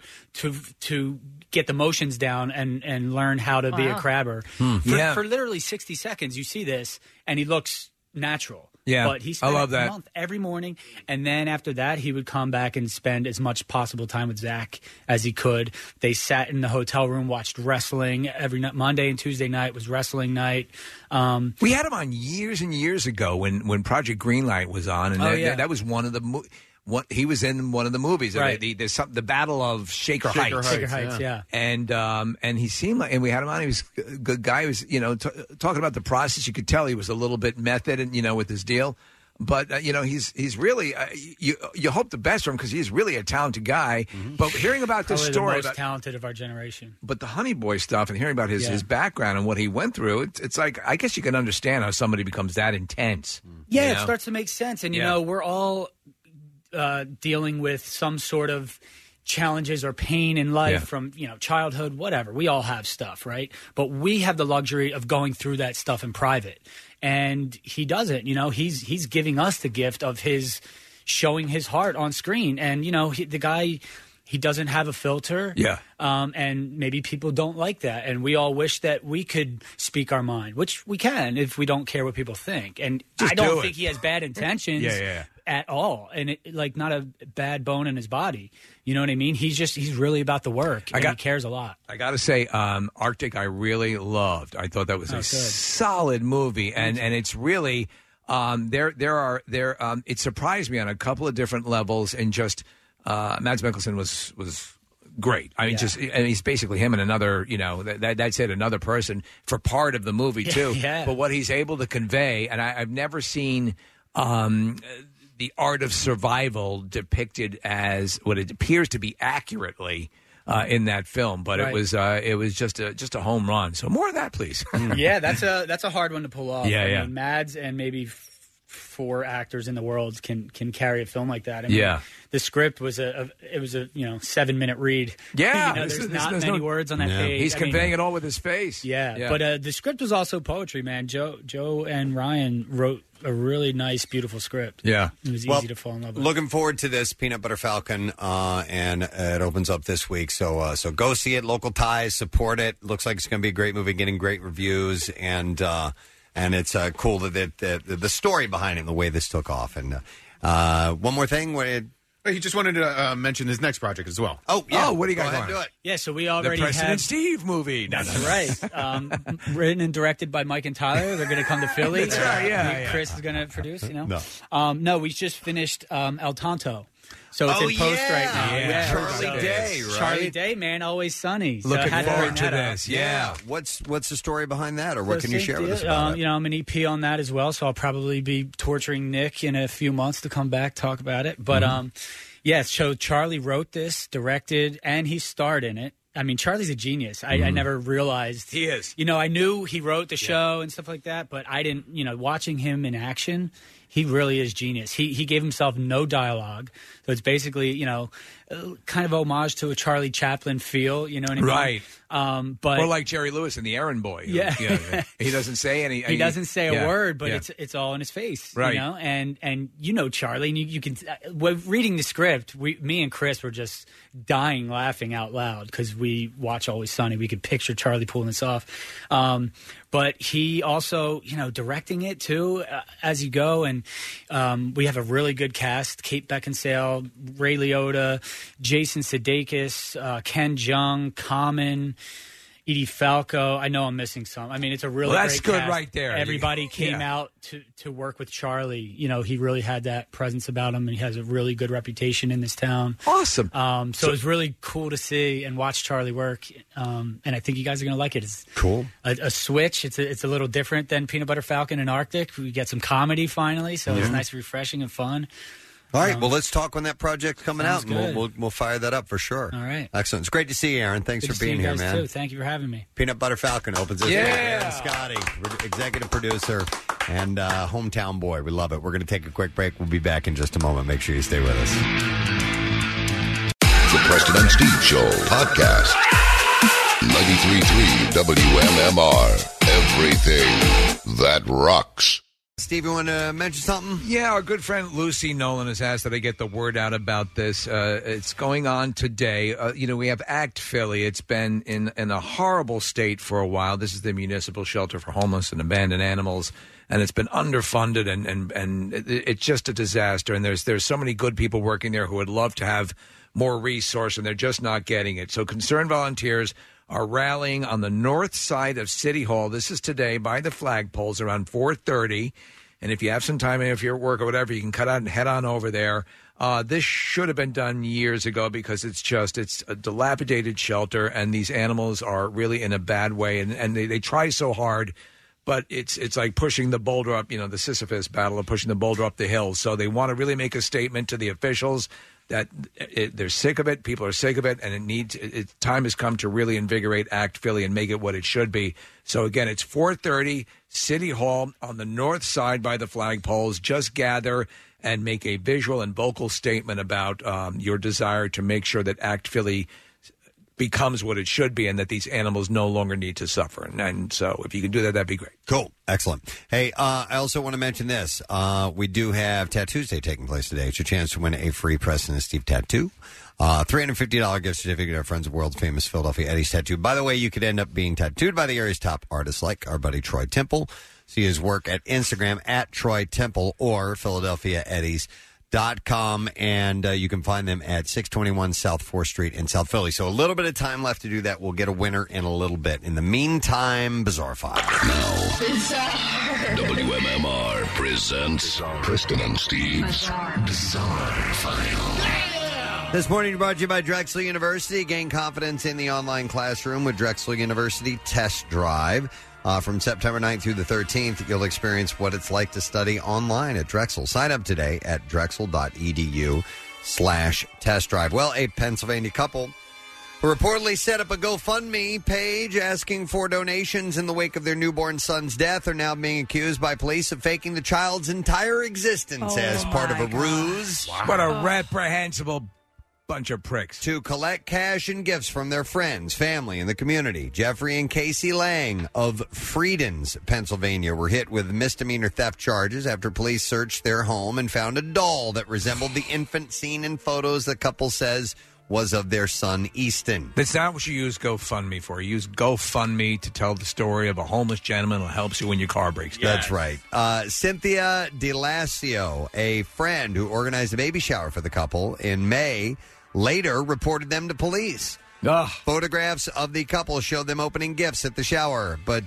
to get the motions down and learn how to be a crabber. For literally 60 seconds, you see this, and he looks... natural. Yeah, but he spent I love that. a month every morning, and then after that, he would come back and spend as much possible time with Zach as he could. They sat in the hotel room, watched wrestling every night. Monday and Tuesday night was wrestling night. We had him on years and years ago when Project Greenlight was on, and that was one of the. He was in one of the movies, right? The Battle of Shaker Heights. Shaker Heights, yeah. And he seemed like, and we had him on. He was a good guy. He was, talking about the process. You could tell he was a little bit method, and with his deal. But he's really you hope the best for him because he's really a talented guy. Mm-hmm. But hearing about this story, the most talented of our generation. But the Honey Boy stuff and hearing about his background and what he went through, it's like I guess you can understand how somebody becomes that intense. Yeah, it starts to make sense, and we're all. Dealing with some sort of challenges or pain in life from childhood, whatever. We all have stuff, right? But we have the luxury of going through that stuff in private, and he doesn't. He's giving us the gift of his showing his heart on screen, and the guy. He doesn't have a filter. Yeah. And maybe people don't like that. And we all wish that we could speak our mind, which we can if we don't care what people think. And I don't think he has bad intentions at all. And not a bad bone in his body. You know what I mean? He's really about the work. He cares a lot. I got to say, Arctic I really loved. I thought that was solid movie. And it's really, it surprised me on a couple of different levels and just, Mads Mikkelsen was great. I mean, and he's basically him and another, that's it, another person for part of the movie too. Yeah. But what he's able to convey, and I've never seen the art of survival depicted as what it appears to be accurately in that film. But it was just a home run. So more of that, please. Yeah, that's a hard one to pull off. Yeah, I mean, Mads and maybe 4 actors in the world can carry a film like that. I mean, the script was a 7-minute read. Yeah, there's not many words on that page. He's conveying it all with his face. Yeah. But the script was also poetry, man. Joe and Ryan wrote a really nice, beautiful script. Yeah, it was easy to fall in love with. Looking forward to this Peanut Butter Falcon, and it opens up this week. So go see it. Local ties, support it. Looks like it's going to be a great movie, getting great reviews, and And it's cool that the story behind it and the way this took off. And one more thing. He just wanted to mention his next project as well. Oh, yeah. What do you got Go ahead, going? do it. Yeah, so we already The Preston have and Steve movie. That's right. Written and directed by Mike and Tyler. They're going to come to Philly. That's right, yeah. Chris is going to produce. No. No, we just finished El Tonto. So it's in post right now. Yeah. Charlie Day, right? Charlie Day, man, Always Sunny. So Looking had forward bring to that up. this. Yeah. What's the story behind that, or what So can you same share with us deal. about it? I'm an EP on that as well, so I'll probably be torturing Nick in a few months to come back, talk about it. But yeah, so Charlie wrote this, directed, and he starred in it. I mean, Charlie's a genius. I never realized he is. You know, I knew he wrote the show and stuff like that, but I didn't. You know, watching him in action, he really is genius. He gave himself no dialogue, so it's basically kind of homage to a Charlie Chaplin feel. You know what I mean? Right. But or like Jerry Lewis in The Errand Boy. Yeah. He doesn't say any. He doesn't say a word, but it's all in his face. Right. You know, and Charlie, and you can. Reading the script, me and Chris were just dying laughing out loud because we watch Always Sunny. We could picture Charlie pulling this off. But he also, directing it too as you go. And we have a really good cast: Kate Beckinsale, Ray Liotta, Jason Sudeikis, Ken Jeong, Common, Edie Falco. I know I'm missing some. I mean, it's a really that's great good cast. right there. Everybody came out to work with Charlie. He really had that presence about him, and he has a really good reputation in this town. Awesome. So it was really cool to see and watch Charlie work. And I think you guys are going to like it. It's cool. A switch. It's a little different than Peanut Butter Falcon and Arctic. We get some comedy finally, so it's nice, refreshing, and fun. All right, well, let's talk when that project's coming out, Sounds and good. we'll fire that up for sure. All right. Excellent. It's great to see you, Aaron. Thanks Good for to see being you here, guys, man. too. Thank you for having me. Peanut Butter Falcon opens this week. Aaron Scotty, executive producer and hometown boy. We love it. We're going to take a quick break. We'll be back in just a moment. Make sure you stay with us. The Preston and Steve Show podcast. 93.3 WMMR. Everything that rocks. Steve, you want to mention something? Yeah, our good friend Lucy Nolan has asked that I get the word out about this. It's going on today. We have ACT Philly. It's been in a horrible state for a while. This is the municipal shelter for homeless and abandoned animals, and it's been underfunded, and it's just a disaster. And there's so many good people working there who would love to have more resource, and they're just not getting it. So concerned volunteers are rallying on the north side of City Hall. This is today by the flagpoles around 4:30. And if you have some time, if you're at work or whatever, you can cut out and head on over there. This should have been done years ago because it's a dilapidated shelter, and these animals are really in a bad way. And they try so hard, but it's like pushing the boulder up, the Sisyphus battle of pushing the boulder up the hill. So they want to really make a statement to the officials that they're sick of it, people are sick of it, and time has come to really invigorate ACT Philly and make it what it should be. So again, it's 4:30, City Hall on the north side by the flagpoles. Just gather and make a visual and vocal statement about your desire to make sure that ACT Philly becomes what it should be and that these animals no longer need to suffer. And so if you can do that, that'd be great. Cool. Excellent. Hey, I also want to mention this. We do have Tattoos Day taking place today. It's your chance to win a free Preston and Steve tattoo. $350 gift certificate to our friends of World's Famous Philadelphia Eddie's Tattoo. By the way, you could end up being tattooed by the area's top artists like our buddy Troy Temple. See his work at Instagram at Troy Temple or PhiladelphiaEddies.com, and you can find them at 621 South 4th Street in South Philly. So a little bit of time left to do that. We'll get a winner in a little bit. In the meantime, Bizarre File. WMMR presents Preston and Steve's Bizarre File. This morning brought to you by Drexel University. Gain confidence in the online classroom with Drexel University Test Drive. From September 9th through the 13th, you'll experience what it's like to study online at Drexel. Sign up today at drexel.edu/test drive. Well, a Pennsylvania couple who reportedly set up a GoFundMe page asking for donations in the wake of their newborn son's death are now being accused by police of faking the child's entire existence as part of a ruse. Wow. What a reprehensible bunch of pricks. To collect cash and gifts from their friends, family, and the community. Jeffrey and Casey Lang of Friedens, Pennsylvania, were hit with misdemeanor theft charges after police searched their home and found a doll that resembled the infant seen in photos the couple says was of their son, Easton. That's not what you use GoFundMe for. You use GoFundMe to tell the story of a homeless gentleman who helps you when your car breaks down. That's right. Cynthia DeLacio, a friend who organized a baby shower for the couple in May, later reported them to police. Photographs of the couple showed them opening gifts at the shower, but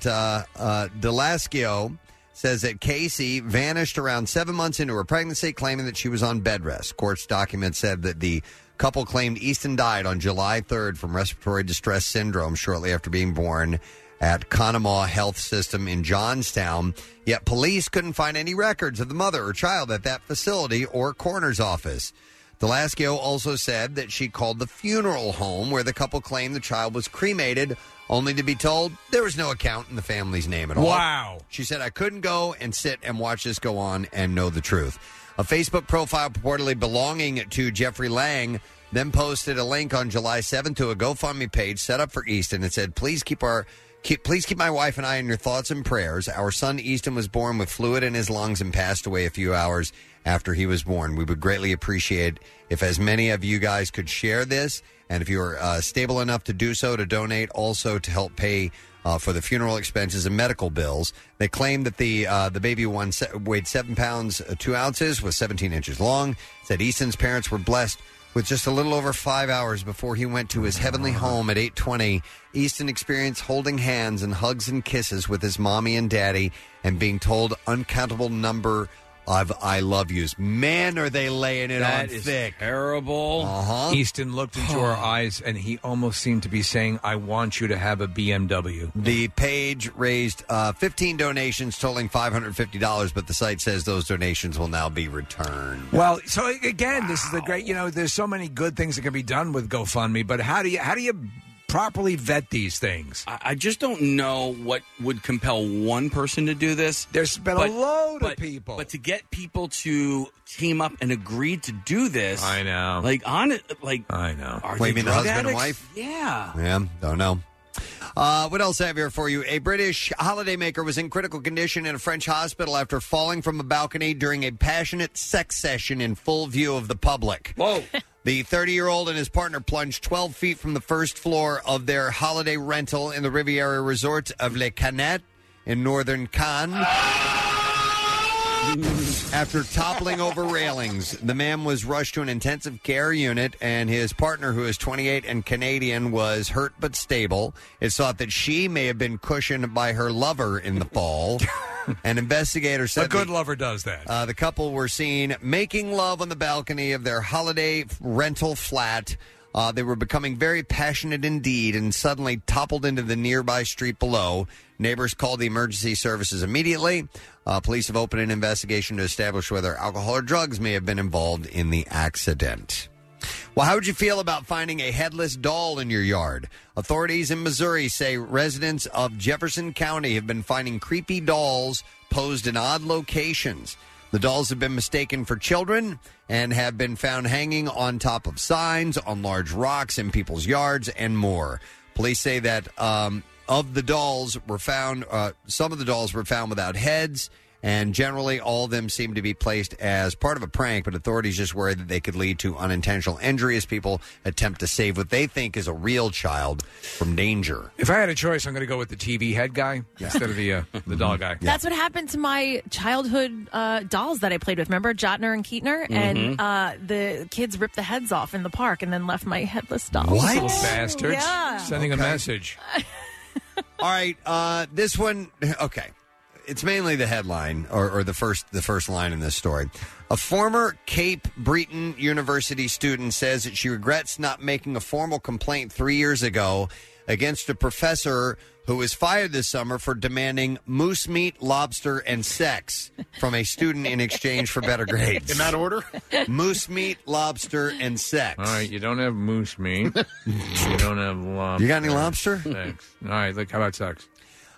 DeLacio says that Casey vanished around 7 months into her pregnancy, claiming that she was on bed rest. Court's documents said that the couple claimed Easton died on July 3rd from respiratory distress syndrome shortly after being born at Conemaugh Health System in Johnstown. Yet police couldn't find any records of the mother or child at that facility or coroner's office. DeLacio also said that she called the funeral home where the couple claimed the child was cremated, only to be told there was no account in the family's name at all. Wow. She said, I couldn't go and sit and watch this go on and know the truth. A Facebook profile purportedly belonging to Jeffrey Lang then posted a link on July 7th to a GoFundMe page set up for Easton. It said, please keep my wife and I in your thoughts and prayers. Our son Easton was born with fluid in his lungs and passed away a few hours after he was born. We would greatly appreciate if as many of you guys could share this, and if you're stable enough to do so, to donate also to help pay for the funeral expenses and medical bills. They claimed that the baby weighed 7 pounds 2 ounces, was 17 inches long. Said Easton's parents were blessed with just a little over 5 hours before he went to his heavenly home at 8:20. Easton experienced holding hands and hugs and kisses with his mommy and daddy and being told uncountable number of I love yous. Man, are they laying it That on is thick. terrible. Uh-huh. Easton looked into her eyes, and he almost seemed to be saying, I want you to have a BMW. The page raised 15 donations totaling $550, but the site says those donations will now be returned. Well, so again, this is the great, there's so many good things that can be done with GoFundMe, but how do you properly vet these things? I just don't know what would compel one person to do this. There's been a load of people. But to get people to team up and agree to do this. I know. I know. Are Wait, you they mean the drug husband and addicts? wife? Yeah. Yeah, don't know. What else I have here for you? A British holidaymaker was in critical condition in a French hospital after falling from a balcony during a passionate sex session in full view of the public. Whoa. The 30-year-old and his partner plunged 12 feet from the first floor of their holiday rental in the Riviera resort of Les Canettes in northern Cannes. After toppling over railings, the man was rushed to an intensive care unit, and his partner, who is 28 and Canadian, was hurt but stable. It's thought that she may have been cushioned by her lover in the fall. An investigator said a good lover does that. The couple were seen making love on the balcony of their holiday rental flat. They were becoming very passionate indeed and suddenly toppled into the nearby street below. Neighbors called the emergency services immediately. Police have opened an investigation to establish whether alcohol or drugs may have been involved in the accident. Well, how would you feel about finding a headless doll in your yard? Authorities in Missouri say residents of Jefferson County have been finding creepy dolls posed in odd locations. The dolls have been mistaken for children and have been found hanging on top of signs, on large rocks in people's yards, and more. Police say that of the dolls were found, some of the dolls were found without heads, and generally all of them seem to be placed as part of a prank, but authorities just worry that they could lead to unintentional injury as people attempt to save what they think is a real child from danger. If I had a choice, I'm going to go with the TV head guy instead of the doll guy. That's what happened to my childhood dolls that I played with. Remember Jotner and Keatner? Mm-hmm. And the kids ripped the heads off in the park and then left my headless dolls. What? Little bastards. Yeah. Sending a message. All right, this one, okay. It's mainly the headline or the first line in this story. A former Cape Breton University student says that she regrets not making a formal complaint 3 years ago against a professor who was fired this summer for demanding moose meat, lobster, and sex from a student in exchange for better grades. In that order? Moose meat, lobster, and sex. All right, you don't have moose meat. You don't have lobster. You got any lobster? Sex. All right, look, how about sex?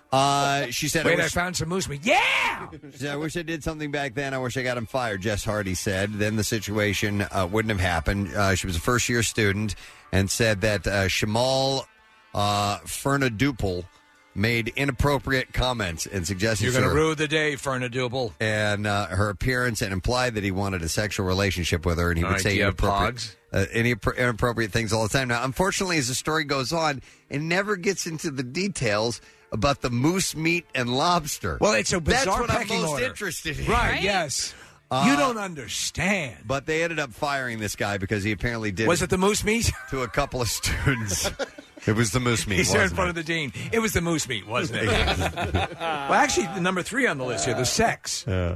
She said, Wait, I found some moose meat. Yeah! I wish I did something back then. I wish I got him fired, Jess Hardy said. Then the situation wouldn't have happened. She was a first-year student and said that Shamal Fernadupal made inappropriate comments and suggestions. You're going to her. ruin the day, Fernandooble. And her appearance, and implied that he wanted a sexual relationship with her, and he All would right, say do you have inappropriate things all the time. Now, unfortunately, as the story goes on, it never gets into the details about the moose meat and lobster. Well, it's a bizarre That's what I'm pecking most order. interested in. Right, yes. You don't understand. But they ended up firing this guy because he apparently did. Was it the moose meat? To a couple of students. It was the moose meat. He said in wasn't front it? of the dean. It was the moose meat, wasn't it? Well, actually, the number 3 on the list here, the sex. Yeah.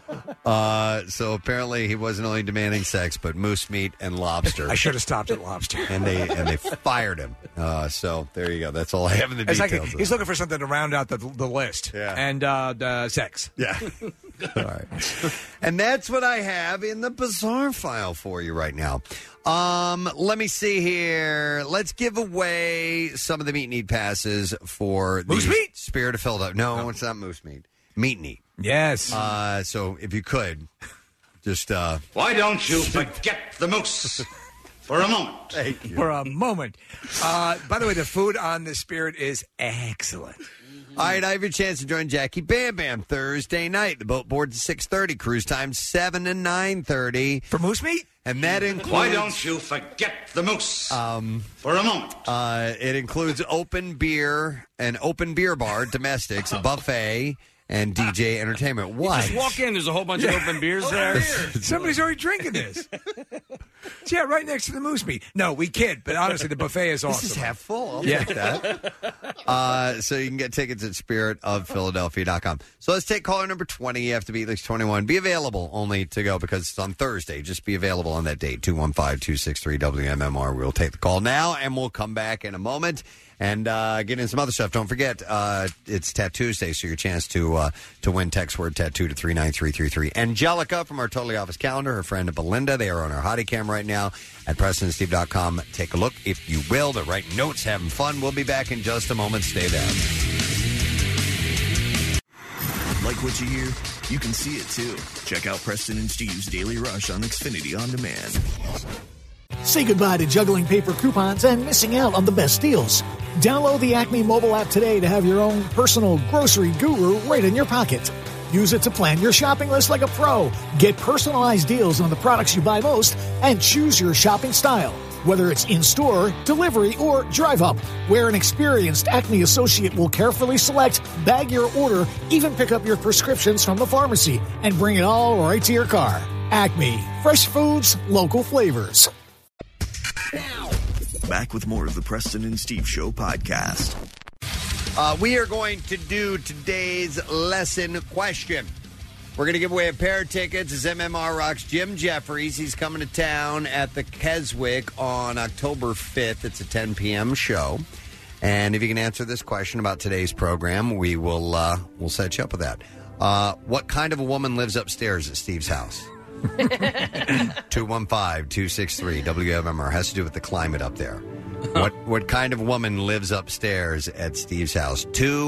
So apparently he wasn't only demanding sex, but moose meat and lobster. I should have stopped at lobster. And they fired him. So there you go. That's all I have in the It's details. like he's looking for something to round out the list. Yeah. And sex. Yeah. All right. And that's what I have in the bizarre file for you right now. Let me see here. Let's give away some of the Meet and Eat passes for the Moose meat? Spirit of Philadelphia. No, it's not moose meat. Meet and Eat. Yes. So if you could, just Why don't you forget the moose for a moment? Thank you. For a moment. By the way, the food on the Spirit is excellent. All right, I have your chance to join Jackie Bam Bam Thursday night. The boat board's at 6:30. Cruise time 7 to 9:30. For moose meat? And that includes... Why don't you forget the moose for a moment? It includes open beer, an open beer bar, domestics, a buffet, and DJ entertainment. Why? Just walk in. There's a whole bunch of open beers there. Somebody's already drinking this. Yeah, right next to the moose meat. No, we kid, but honestly, the buffet is awesome. This is half full. I'll Yeah. take that. So you can get tickets at spiritofphiladelphia.com. So let's take caller number 20. You have to be at least 21. Be available only to go because it's on Thursday. Just be available on that date, 215-263-WMMR. We'll take the call now, and we'll come back in a moment and get in some other stuff. Don't forget, it's Tattoo Tuesday, so your chance to win text word tattoo to 39333. Angelica from our Totally Office calendar, her friend Belinda, they are on our hottie cam right now at PrestonandSteve.com. Take a look, if you will. They're writing notes, having fun. We'll be back in just a moment. Stay there. Like what you hear? You can see it too. Check out Preston and Steve's Daily Rush on Xfinity On Demand. Say goodbye to juggling paper coupons and missing out on the best deals. Download the Acme mobile app today to have your own personal grocery guru right in your pocket. Use it to plan your shopping list like a pro. Get personalized deals on the products you buy most and choose your shopping style. Whether it's in-store, delivery, or drive-up, where an experienced Acme associate will carefully select, bag your order, even pick up your prescriptions from the pharmacy, and bring it all right to your car. Acme. Fresh foods, local flavors. Back with more of the Preston and Steve Show podcast. We are going to do today's lesson question. We're going to give away a pair of tickets as MMR Rocks Jim Jeffries. He's coming to town at the Keswick on October 5th. It's a 10 p.m. show. And if you can answer this question about today's program, we'll set you up with that. What kind of a woman lives upstairs at Steve's house? 215-263-WMMR. Has to do with the climate up there. What kind of woman lives upstairs at Steve's house?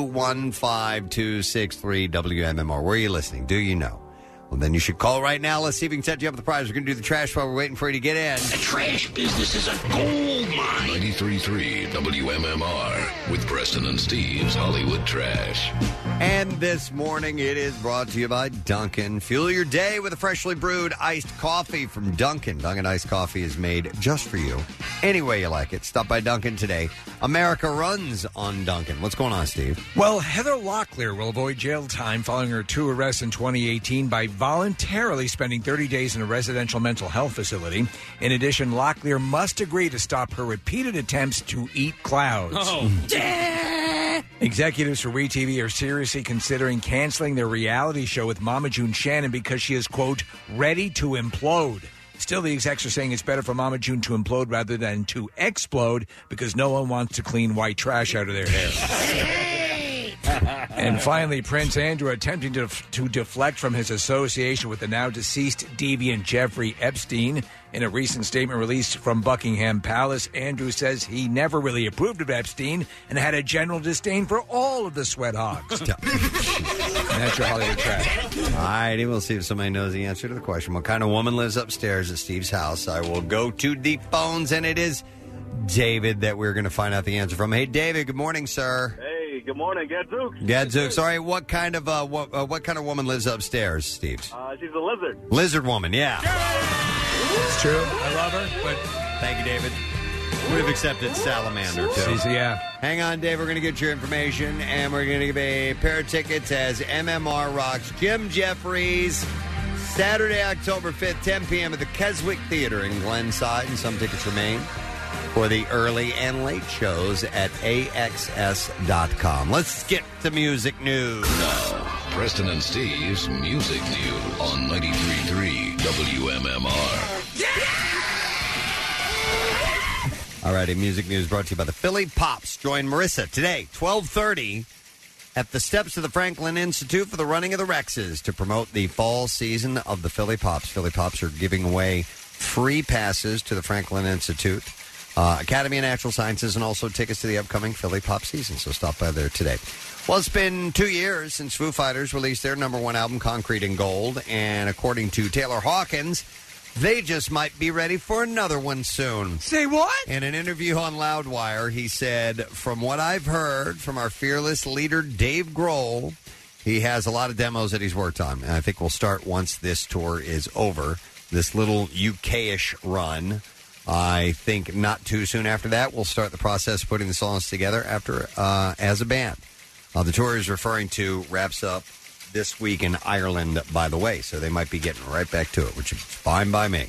215-263-WMMR. Where are you listening? Do you know? Well, then you should call right now. Let's see if we can set you up with the prize. We're going to do the trash while we're waiting for you to get in. The trash business is a gold mine. 93.3 WMMR with Preston and Steve's Hollywood Trash. And this morning it is brought to you by Dunkin'. Fuel your day with a freshly brewed iced coffee from Dunkin'. Dunkin' iced coffee is made just for you. Any way you like it. Stop by Dunkin' today. America runs on Dunkin'. What's going on, Steve? Well, Heather Locklear will avoid jail time following her 2 arrests in 2018 by voluntarily spending 30 days in a residential mental health facility. In addition, Locklear must agree to stop her repeated attempts to eat clouds. Executives for WeTV are seriously considering canceling their reality show with Mama June Shannon because she is, quote, ready to implode. Still, the execs are saying it's better for Mama June to implode rather than to explode because no one wants to clean white trash out of their hair. And finally, Prince Andrew attempting to deflect from his association with the now deceased deviant Jeffrey Epstein. In a recent statement released from Buckingham Palace, Andrew says he never really approved of Epstein and had a general disdain for all of the sweat hogs. And that's your Hollywood Trash. All righty, we'll see if somebody knows the answer to the question. What kind of woman lives upstairs at Steve's house? I will go to the phones, and it is David that we're going to find out the answer from. Hey, David, good morning, sir. Hey, good Good morning, Gadzooks. Gadzooks. All right, what kind of woman lives upstairs, Steve? She's a lizard. Lizard woman, yeah. It's true. I love her, but thank you, David. Would have accepted salamander too. Yeah. Hang on, Dave. We're going to get your information, and we're going to give a pair of tickets as MMR rocks Jim Jeffries Saturday, October 5th, 10 p.m. at the Keswick Theater in Glenside, and some tickets remain for the early and late shows at AXS.com. Let's get to music news. Now, Preston and Steve's Music News on 93.3 WMMR. All righty, music news brought to you by the Philly Pops. Join Marissa today, 12:30, at the steps of the Franklin Institute for the running of the Rexes to promote the fall season of the Philly Pops. Philly Pops are giving away free passes to the Franklin Institute, Academy of Natural Sciences, and also tickets to the upcoming Philly Pop season. So stop by there today. Well, it's been 2 years since Foo Fighters released their #1 album, Concrete and Gold, and according to Taylor Hawkins, they just might be ready for another one soon. Say what? In an interview on Loudwire, he said, from what I've heard from our fearless leader, Dave Grohl, he has a lot of demos that he's worked on. And I think we'll start once this tour is over, this little UK-ish run. I think not too soon after that, we'll start the process of putting the songs together as a band. The tour is referring to wraps up this week in Ireland, by the way, so they might be getting right back to it, which is fine by me.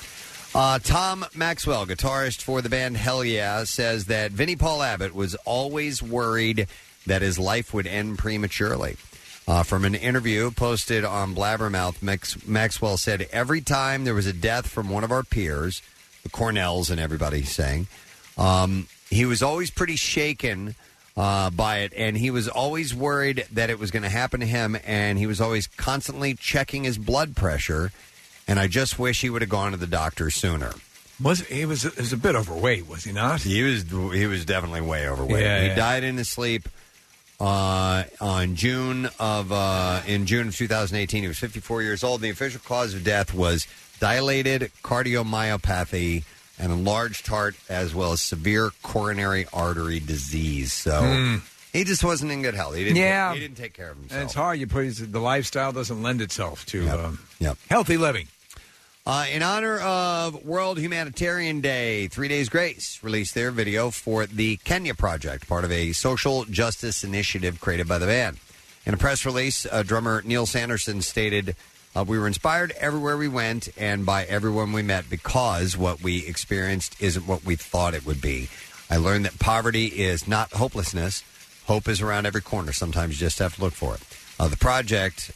Tom Maxwell, guitarist for the band Hell Yeah, says that Vinnie Paul Abbott was always worried that his life would end prematurely. From an interview posted on Blabbermouth, Maxwell said, every time there was a death from one of our peers, the Cornells and everybody saying, he was always pretty shaken by it, and he was always worried that it was going to happen to him, and he was always constantly checking his blood pressure, and I just wish he would have gone to the doctor sooner. He was a bit overweight, was he not? He was definitely way overweight. He died in his sleep in June of 2018. He was 54 years old. The official cause of death was dilated cardiomyopathy, an enlarged heart, as well as severe coronary artery disease. So he just wasn't in good health. He didn't take care of himself. And it's hard. The lifestyle doesn't lend itself to healthy living. In honor of World Humanitarian Day, 3 Days Grace released their video for the Kenya Project, part of a social justice initiative created by the band. In a press release, drummer Neil Sanderson stated, we were inspired everywhere we went and by everyone we met because what we experienced isn't what we thought it would be. I learned that poverty is not hopelessness. Hope is around every corner. Sometimes you just have to look for it. The project,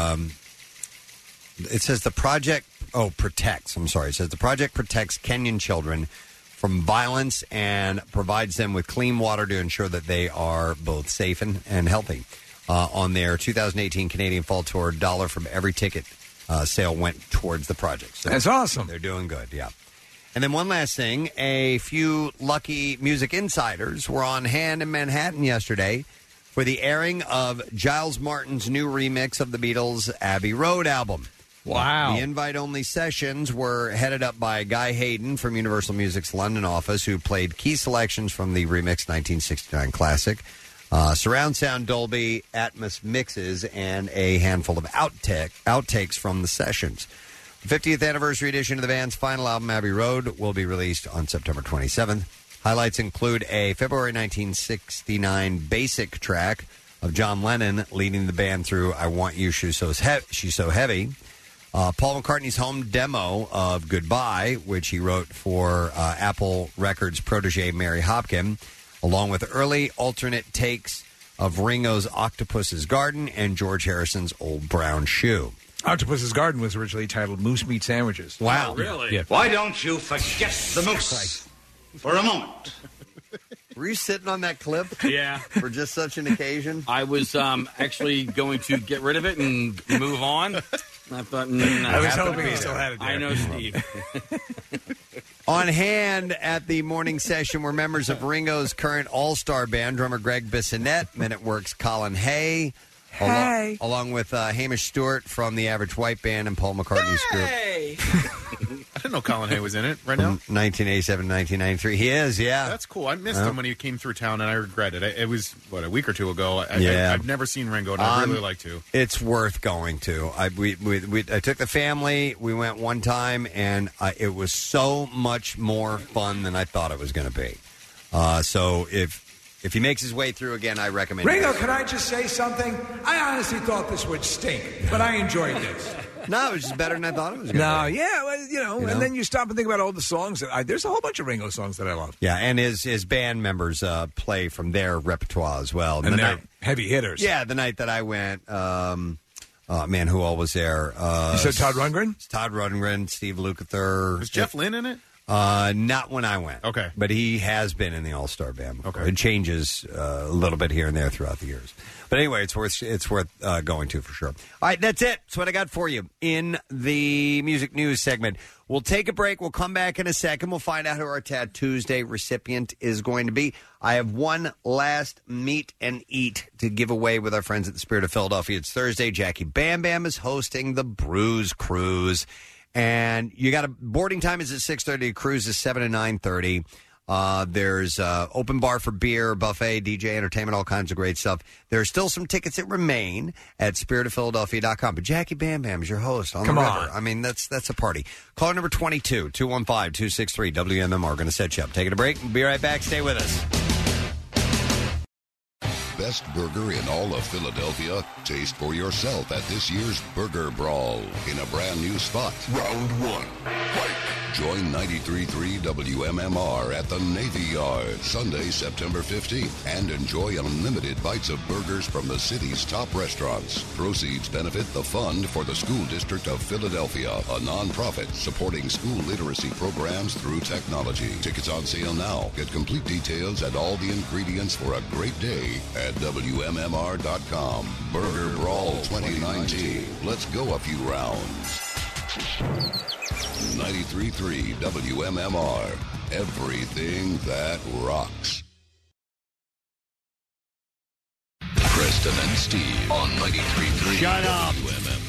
it says the project protects. I'm sorry. It says the project protects Kenyan children from violence and provides them with clean water to ensure that they are both safe and healthy. On their 2018 Canadian Fall Tour, $1 from every ticket sale went towards the project. So that's awesome. They're doing good, yeah. And then one last thing, a few lucky music insiders were on hand in Manhattan yesterday for the airing of Giles Martin's new remix of the Beatles' Abbey Road album. Wow. The invite-only sessions were headed up by Guy Hayden from Universal Music's London office, who played key selections from the remixed 1969 classic. Surround sound, Dolby Atmos mixes, and a handful of outtakes from the sessions. The 50th anniversary edition of the band's final album, Abbey Road, will be released on September 27th. Highlights include a February 1969 basic track of John Lennon leading the band through I Want You, She's So Heavy. Paul McCartney's home demo of Goodbye, which he wrote for Apple Records protege Mary Hopkin, along with early alternate takes of Ringo's Octopus's Garden and George Harrison's Old Brown Shoe. Octopus's Garden was originally titled Moose Meat Sandwiches. Wow. Oh, really? Yeah. Why don't you forget the moose for a moment? Were you sitting on that clip? Yeah. For just such an occasion? I was actually going to get rid of it and move on. I thought, I was hoping you still had it there. I know, Steve. On hand at the morning session were members of Ringo's current all-star band, drummer Greg Bissonette, Men at Work's Colin Hay, along with Hamish Stewart from the Average White Band and Paul McCartney's group. I didn't know Colin Hay was in it right From now. 1987, 1993. He is, yeah. That's cool. I missed Yeah. him when he came through town, and I regret it. It was, a week or two ago. Yeah. I've never seen Ringo, and I'd really like to. It's worth going to. I took the family. We went one time, and it was so much more fun than I thought it was going to be. So if he makes his way through again, I recommend Ringo, it. can I just say something? I honestly thought this would stink, but I enjoyed this. No, it was just better than I thought it was going to No, be. yeah, well, and then you stop and think about all the songs. There's a whole bunch of Ringo songs that I love. Yeah, and his band members play from their repertoire as well. And they're heavy hitters. Yeah, the night that I went, man, who all was there? You said Todd Rundgren? Todd Rundgren, Steve Lukather. Was Jeff Lynne in it? Not when I went. Okay. But he has been in the All-Star Band before. Okay. It changes a little bit here and there throughout the years. But anyway, it's worth going to for sure. All right, that's it. That's what I got for you in the music news segment. We'll take a break. We'll come back in a second. We'll find out who our Tad Tuesday recipient is going to be. I have one last meet and eat to give away with our friends at the Spirit of Philadelphia. It's Thursday. Jackie Bam Bam is hosting the Bruise Cruise. And you got boarding time is at 6:30. Cruise is 7 to 9:30. There's open bar for beer, buffet, DJ, entertainment, all kinds of great stuff. There are still some tickets that remain at spiritofphiladelphia.com. But Jackie Bam Bam is your host on the river. I mean, that's a party. Caller number 22, 215-263 WMMR. Going to set you up. Taking a break. We'll be right back. Stay with us. Best burger in all of Philadelphia. Taste for yourself at this year's Burger Brawl in a brand new spot. Round one. Fight. Join 93.3 WMMR at the Navy Yard Sunday, September 15th, and enjoy unlimited bites of burgers from the city's top restaurants. Proceeds benefit the Fund for the School District of Philadelphia, a nonprofit supporting school literacy programs through technology. Tickets on sale now. Get complete details and all the ingredients for a great day at WMMR.com. Burger Brawl 2019. Let's go a few rounds. 93.3 WMMR. Everything that rocks. Preston and Steve on 93.3 Shut up. WMMR.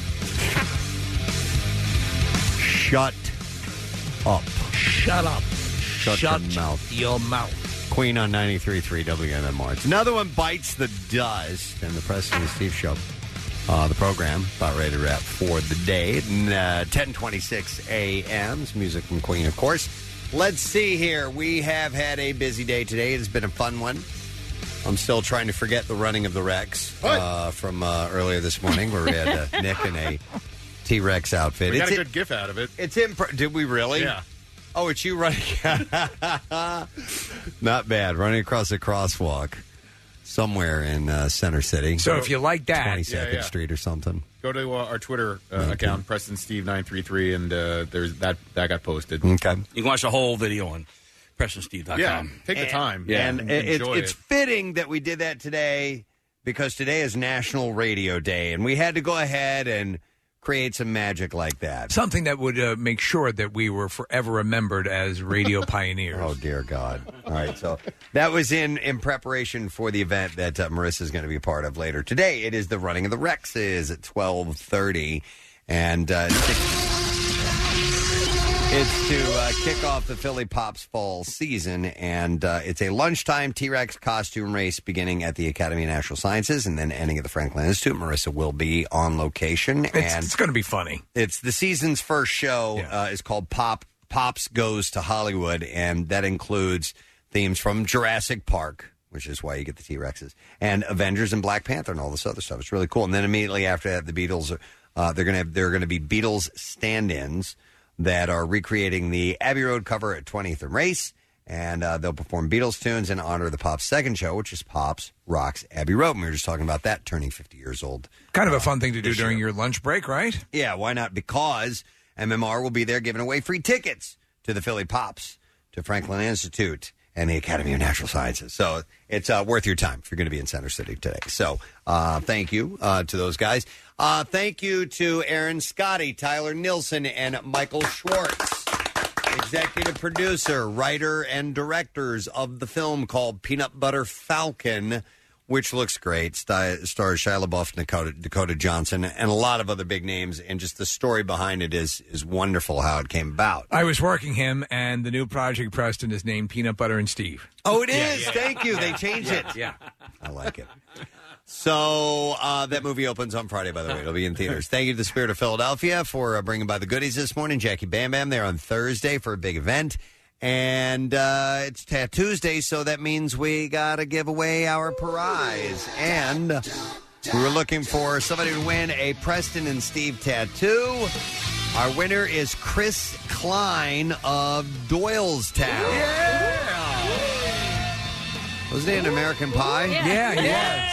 Shut up. Shut up. Shut your mouth. Your mouth. Queen on 93.3 WMMR. It's another one bites the dust. And the Preston and Steve Show. The program about ready to wrap for the day. 10:26 a.m. It's music from Queen, of course. Let's see here. We have had a busy day today. It has been a fun one. I'm still trying to forget the running of the Rex from earlier this morning where we had Nick in a T-Rex outfit. We got a good gif out of it. It's Did we really? Yeah. Oh, it's you running. Not bad. Running across a crosswalk. Somewhere in Center City. So if you like that, 22nd Street or something. Go to our Twitter account, Preston Steve 933, and there's that got posted. Okay, you can watch the whole video on PrestonSteve.com. Yeah, take the time. Yeah, and and enjoy it's fitting that we did that today because today is National Radio Day, and we had to go ahead and create some magic like that. Something that would make sure that we were forever remembered as radio pioneers. Oh, dear God. All right, so that was in preparation for the event that Marissa is going to be a part of later. Today, it is the Running of the Rexes at 12:30, and it's to kick off the Philly Pops fall season, and it's a lunchtime T-Rex costume race beginning at the Academy of Natural Sciences and then ending at the Franklin Institute. Marissa will be on location. It's going to be funny. It's the season's first show. Is called Pops Goes to Hollywood, and that includes themes from Jurassic Park, which is why you get the T-Rexes, and Avengers and Black Panther and all this other stuff. It's really cool. And then immediately after that, the Beatles, they're going to be Beatles stand-ins that are recreating the Abbey Road cover at 20th and Race, and they'll perform Beatles tunes in honor of the Pops' second show, which is Pops Rocks Abbey Road. And we were just talking about that, turning 50 years old. Kind of a fun thing to do during your lunch break, right? Yeah, why not? Because MMR will be there giving away free tickets to the Philly Pops, to Franklin Institute, and the Academy of Natural Sciences. So it's worth your time if you're going to be in Center City today. So thank you to those guys. Thank you to Aaron Scotty, Tyler Nilsson, and Michael Schwartz, executive producer, writer, and directors of the film called Peanut Butter Falcon, which looks great. Stars Shia LaBeouf, Dakota Johnson, and a lot of other big names. And just the story behind it is wonderful how it came about. I was working him, and the new project, Preston, is named Peanut Butter and Steve. Oh, it is. Thank you. They changed it. Yeah. I like it. So that movie opens on Friday, by the way. It'll be in theaters. Thank you to the Spirit of Philadelphia for bringing by the goodies this morning. Jackie Bam Bam there on Thursday for a big event. And it's Tattoo Tuesday, so that means we got to give away our prize. And we were looking for somebody to win a Preston and Steve tattoo. Our winner is Chris Klein of Doylestown. Yeah! Wasn't he in American Pie? Yeah.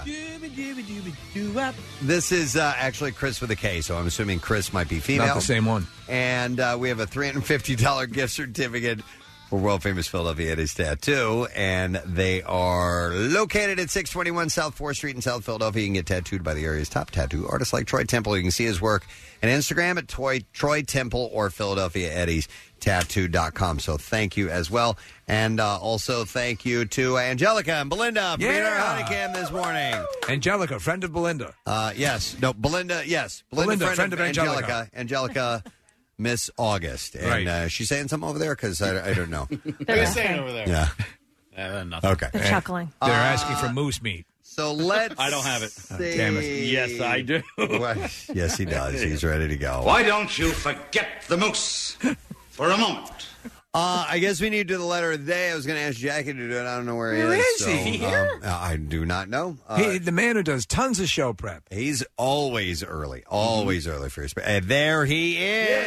This is actually Chris with a K, so I'm assuming Chris might be female. Not the same one. And we have a $350 gift certificate for world-famous Philadelphia Eddie's Tattoo, and they are located at 621 South 4th Street in South Philadelphia. You can get tattooed by the area's top tattoo artists like Troy Temple. You can see his work on Instagram at Troy Temple or Philadelphia Eddie's Tattoo.com. So thank you as well. And also thank you to Angelica and Belinda for being our honeycam this morning. Angelica, friend of Belinda. Yes. No, Belinda, yes. Belinda, friend of Angelica. Angelica, Miss August. And she's saying something over there? Because I don't know. They're saying over there. Yeah. Nothing. Okay. They're chuckling. They're asking for moose meat. So let's... I don't have it. see. Damn it. Yes, I do. Yes, he does. He's ready to go. Why don't you forget the moose for a moment? I guess we need to do the letter of the day. I was going to ask Jackie to do it. I don't know where he is. Where is he? Here? I do not know. The man who does tons of show prep. He's always early. Always early for his... And there he is.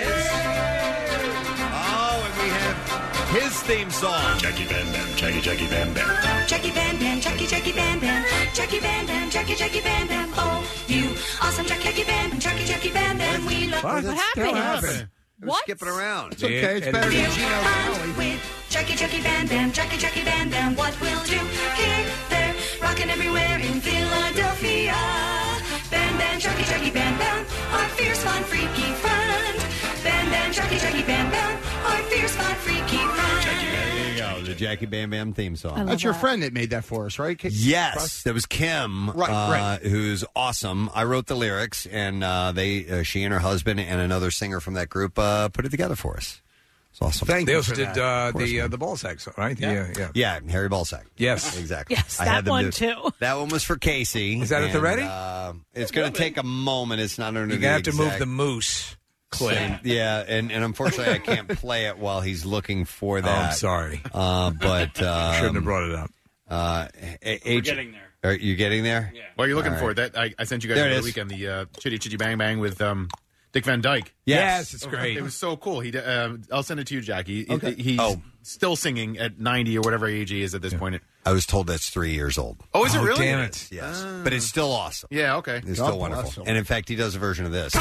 Oh, and we have his theme song. Jackie Bam Bam, Jackie Bam Bam. Jackie Bam Bam, Jackie Bam Bam, Jackie Bam Bam, Jackie Bam Bam. Oh, you awesome Jackie Bam Bam, Jackie Bam Bam. We love What happened? We're skipping around. It's okay. It's better than Gino Rowley. with Jackie Bam Bam, Jackie Bam Bam. What we'll do here, there, rockin' everywhere in Philadelphia. Bam Bam, Jackie Bam Bam, our fierce, fun, freaky friend. Bam Bam, Jackie Bam Bam, our fierce, fun, freaky friend. There you go. The Jackie Bam Bam theme song. That's your friend that made that for us, right? Yes, that was Kim, Right. who's awesome. I wrote the lyrics, and she and her husband and another singer from that group put it together for us. It's awesome. They also did the Ballsack song, right? Yeah, Harry Ballsack. Yes. Exactly. Yes, I that had them one do- too. That one was for Casey. Is that at the ready? It's going to take a moment. It's not under You're going to have to move the moose clip. And unfortunately, I can't play it while he's looking for that. Oh, I'm sorry. But shouldn't have brought it up. We're getting there. Are you getting there? Yeah. While you're looking All for right. it, that I sent you guys There it over is. the weekend the Chitty Chitty Bang Bang with Dick Van Dyke. Yes, it's great. It was so cool. I'll send it to you, Jackie. Okay. He's still singing at 90 or whatever age he is at this point. I was told that's 3 years old. Oh, is it really? Damn it. Yes. But it's still awesome. Yeah, okay. It's God still bless wonderful. him. And in fact, he does a version of this.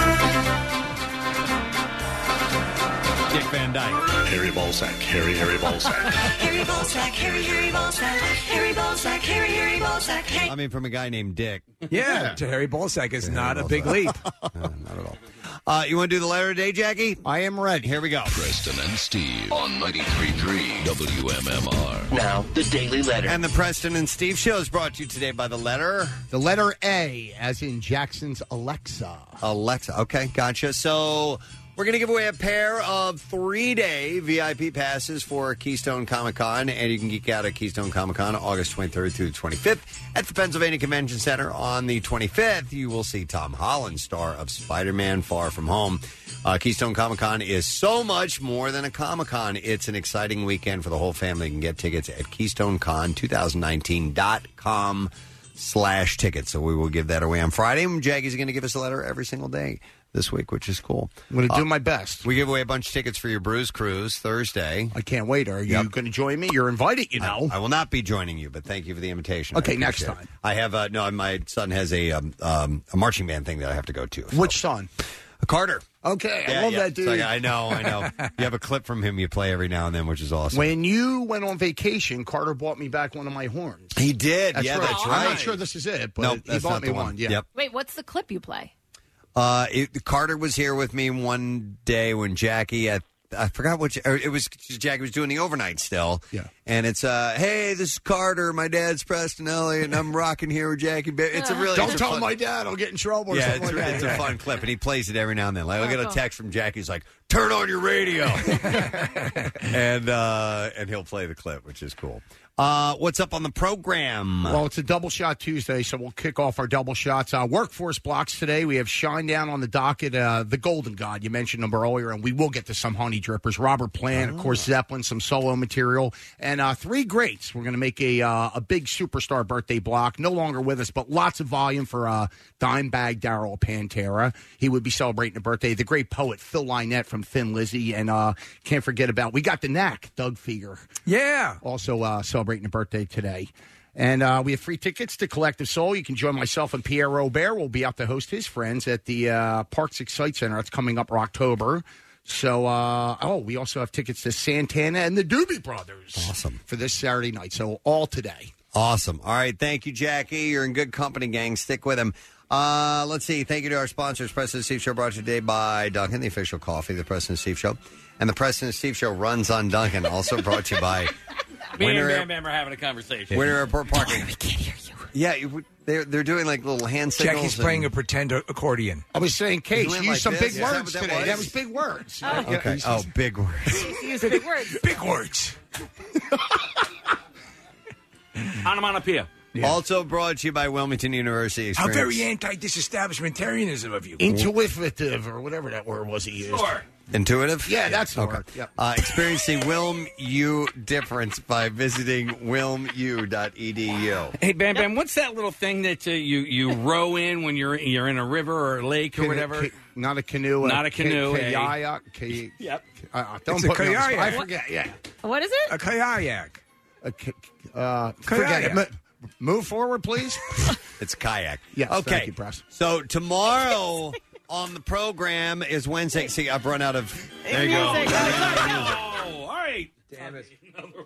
Dick Van Dyke. Harry Ballsack, Harry Ballsack. Harry Ballsack, Harry Ballsack, Harry Ballsack, Harry Ballsack. Hey. I mean, from a guy named Dick. Yeah, to Harry Ballsack is not a big leap. Not at all. You want to do the letter of the day, Jackie? I am ready. Here we go. Preston and Steve on 93.3 WMMR. Now, the Daily Letter. And the Preston and Steve show is brought to you today by the letter... The letter A, as in Jackson's Alexa. Alexa. Okay, gotcha. So... we're going to give away a pair of 3-day VIP passes for Keystone Comic-Con, and you can geek out at Keystone Comic-Con August 23rd through the 25th at the Pennsylvania Convention Center. On the 25th, you will see Tom Holland, star of Spider-Man Far From Home. Keystone Comic-Con is so much more than a Comic-Con. It's an exciting weekend for the whole family. You can get tickets at KeystoneCon2019.com/tickets. So we will give that away on Friday. Jackie's going to give us a letter every single day this week, which is cool. I'm going to do my best. We give away a bunch of tickets for your Bruise Cruise Thursday. I can't wait. Are you going to join me? You're invited, you know. I will not be joining you, but thank you for the invitation. Okay, I next appreciate time. it. I have no. My son has a marching band thing that I have to go to. So. Which son? Carter. Okay, Yeah, I love yeah. that dude. It's like, I know. You have a clip from him you play every now and then, which is awesome. When you went on vacation, Carter bought me back one of my horns. He did. That's Yeah, right. that's I'm right. not sure this is it, but No, he that's bought not me the one. one. Yeah. Yep. Wait, what's the clip you play? Carter was here with me one day when Jackie, I forgot which. It was Jackie was doing the overnight still. Yeah. And it's hey, this is Carter. My dad's Preston Elliott, and I'm rocking here with Jackie. It's a really don't tell my dad. I'll get in trouble. Or something like that. It's a fun clip, and he plays it every now and then. Like I get a text from Jackie. He's like, "Turn on your radio," and he'll play the clip, which is cool. What's up on the program? Well, it's a double shot Tuesday, so we'll kick off our double shots. Workforce blocks today. We have Shinedown on the docket, the Golden God. You mentioned them earlier, and we will get to some Honey Drippers. Robert Plant, of course, Zeppelin, some solo material, and three greats. We're going to make a big superstar birthday block. No longer with us, but lots of volume for Dimebag Darryl Pantera. He would be celebrating a birthday. The great poet Phil Lynette from Thin Lizzy, and can't forget about, we got the Knack, Doug Feger. Yeah. Also celebrating a birthday today. And we have free tickets to Collective Soul. You can join myself and Pierre Robert. We'll be out to host his friends at the Parks Excite Center. That's coming up October. So, we also have tickets to Santana and the Doobie Brothers. Awesome. For this Saturday night. So, all today. Awesome. All right. Thank you, Jackie. You're in good company, gang. Stick with him. Let's see. Thank you to our sponsors. Preston and Steve Show brought to you today by Dunkin', the official coffee of the Preston and Steve Show. And the Preston and Steve Show runs on Dunkin'. Also brought to you by Me and Bam Bam are having a conversation. Winter Airport Parking. We can't hear you. Yeah, they're doing like little hand signals. Jackie's playing a pretend accordion. I was saying, Kate, you used some big words that today. That was big words. Oh, okay. Big words. Use big words. Big words. Onomatopoeia. Yeah. Also brought to you by Wilmington University. How Experience. very anti-disestablishmentarianism of you. Intuitive, or whatever that word was he used. Sure. Intuitive? Yeah, that's the word. Yep. Experience the Wilm U difference by visiting wilmu.edu. Hey, Bam Bam, what's that little thing that you row in when you're in a river or a lake or whatever? Not a canoe. Not a canoe. Kayak. Yep. Don't It's put a me on the spot. kayak. I forget, yeah. What is it? A kayak. Forget it. Move forward, please. It's kayak. Yes, okay. thank you, Press. So tomorrow on the program is Wednesday. See, I've run out of. There you go. Oh, all right. Damn it.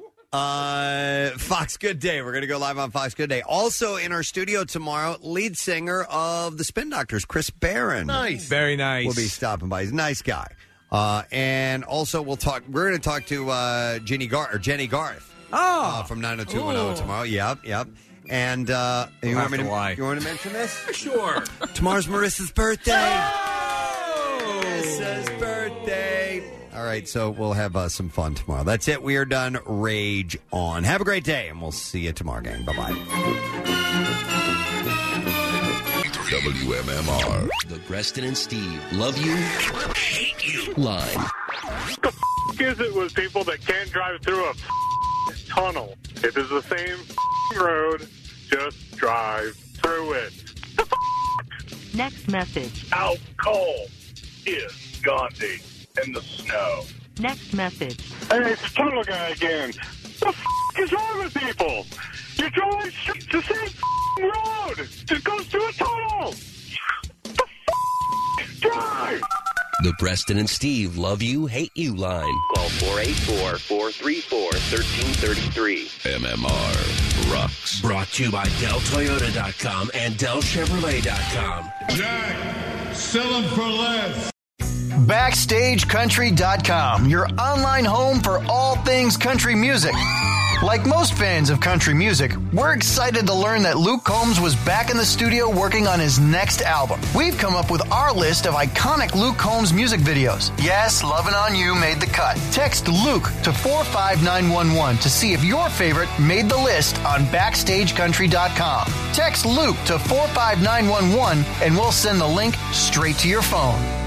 Fox Good Day. We're going to go live on Fox Good Day. Also in our studio tomorrow, lead singer of the Spin Doctors, Chris Barron. Nice. Very nice. Will be stopping by. He's a nice guy. And also we're going to talk to Jenny Garth. From 90210 tomorrow. Yep. And you want me to mention this? Sure. Tomorrow's Marissa's birthday. Marissa's birthday. All right, so we'll have some fun tomorrow. That's it. We are done. Rage on. Have a great day, and we'll see you tomorrow, gang. Bye-bye. WMMR. The Preston and Steve Love You, Hate You line. What the is it with people that can't drive through a tunnel? If it's the same road, just drive through it. Next message. Out cold is Gandhi in the snow. Next message. Hey, it's the tunnel guy again. What the is wrong with people? You're driving the same road. It goes through a tunnel. Drive. The Preston and Steve Love You, Hate You line. Call 484-434-1333. MMR rocks. Brought to you by DellToyota.com and DellChevrolet.com. Jack, sell them for less. BackstageCountry.com, your online home for all things country music. Like most fans of country music, we're excited to learn that Luke Combs was back in the studio working on his next album. We've come up with our list of iconic Luke Combs music videos. Yes, Lovin' On You made the cut. Text Luke to 45911 to see if your favorite made the list on BackstageCountry.com. Text Luke to 45911 and we'll send the link straight to your phone.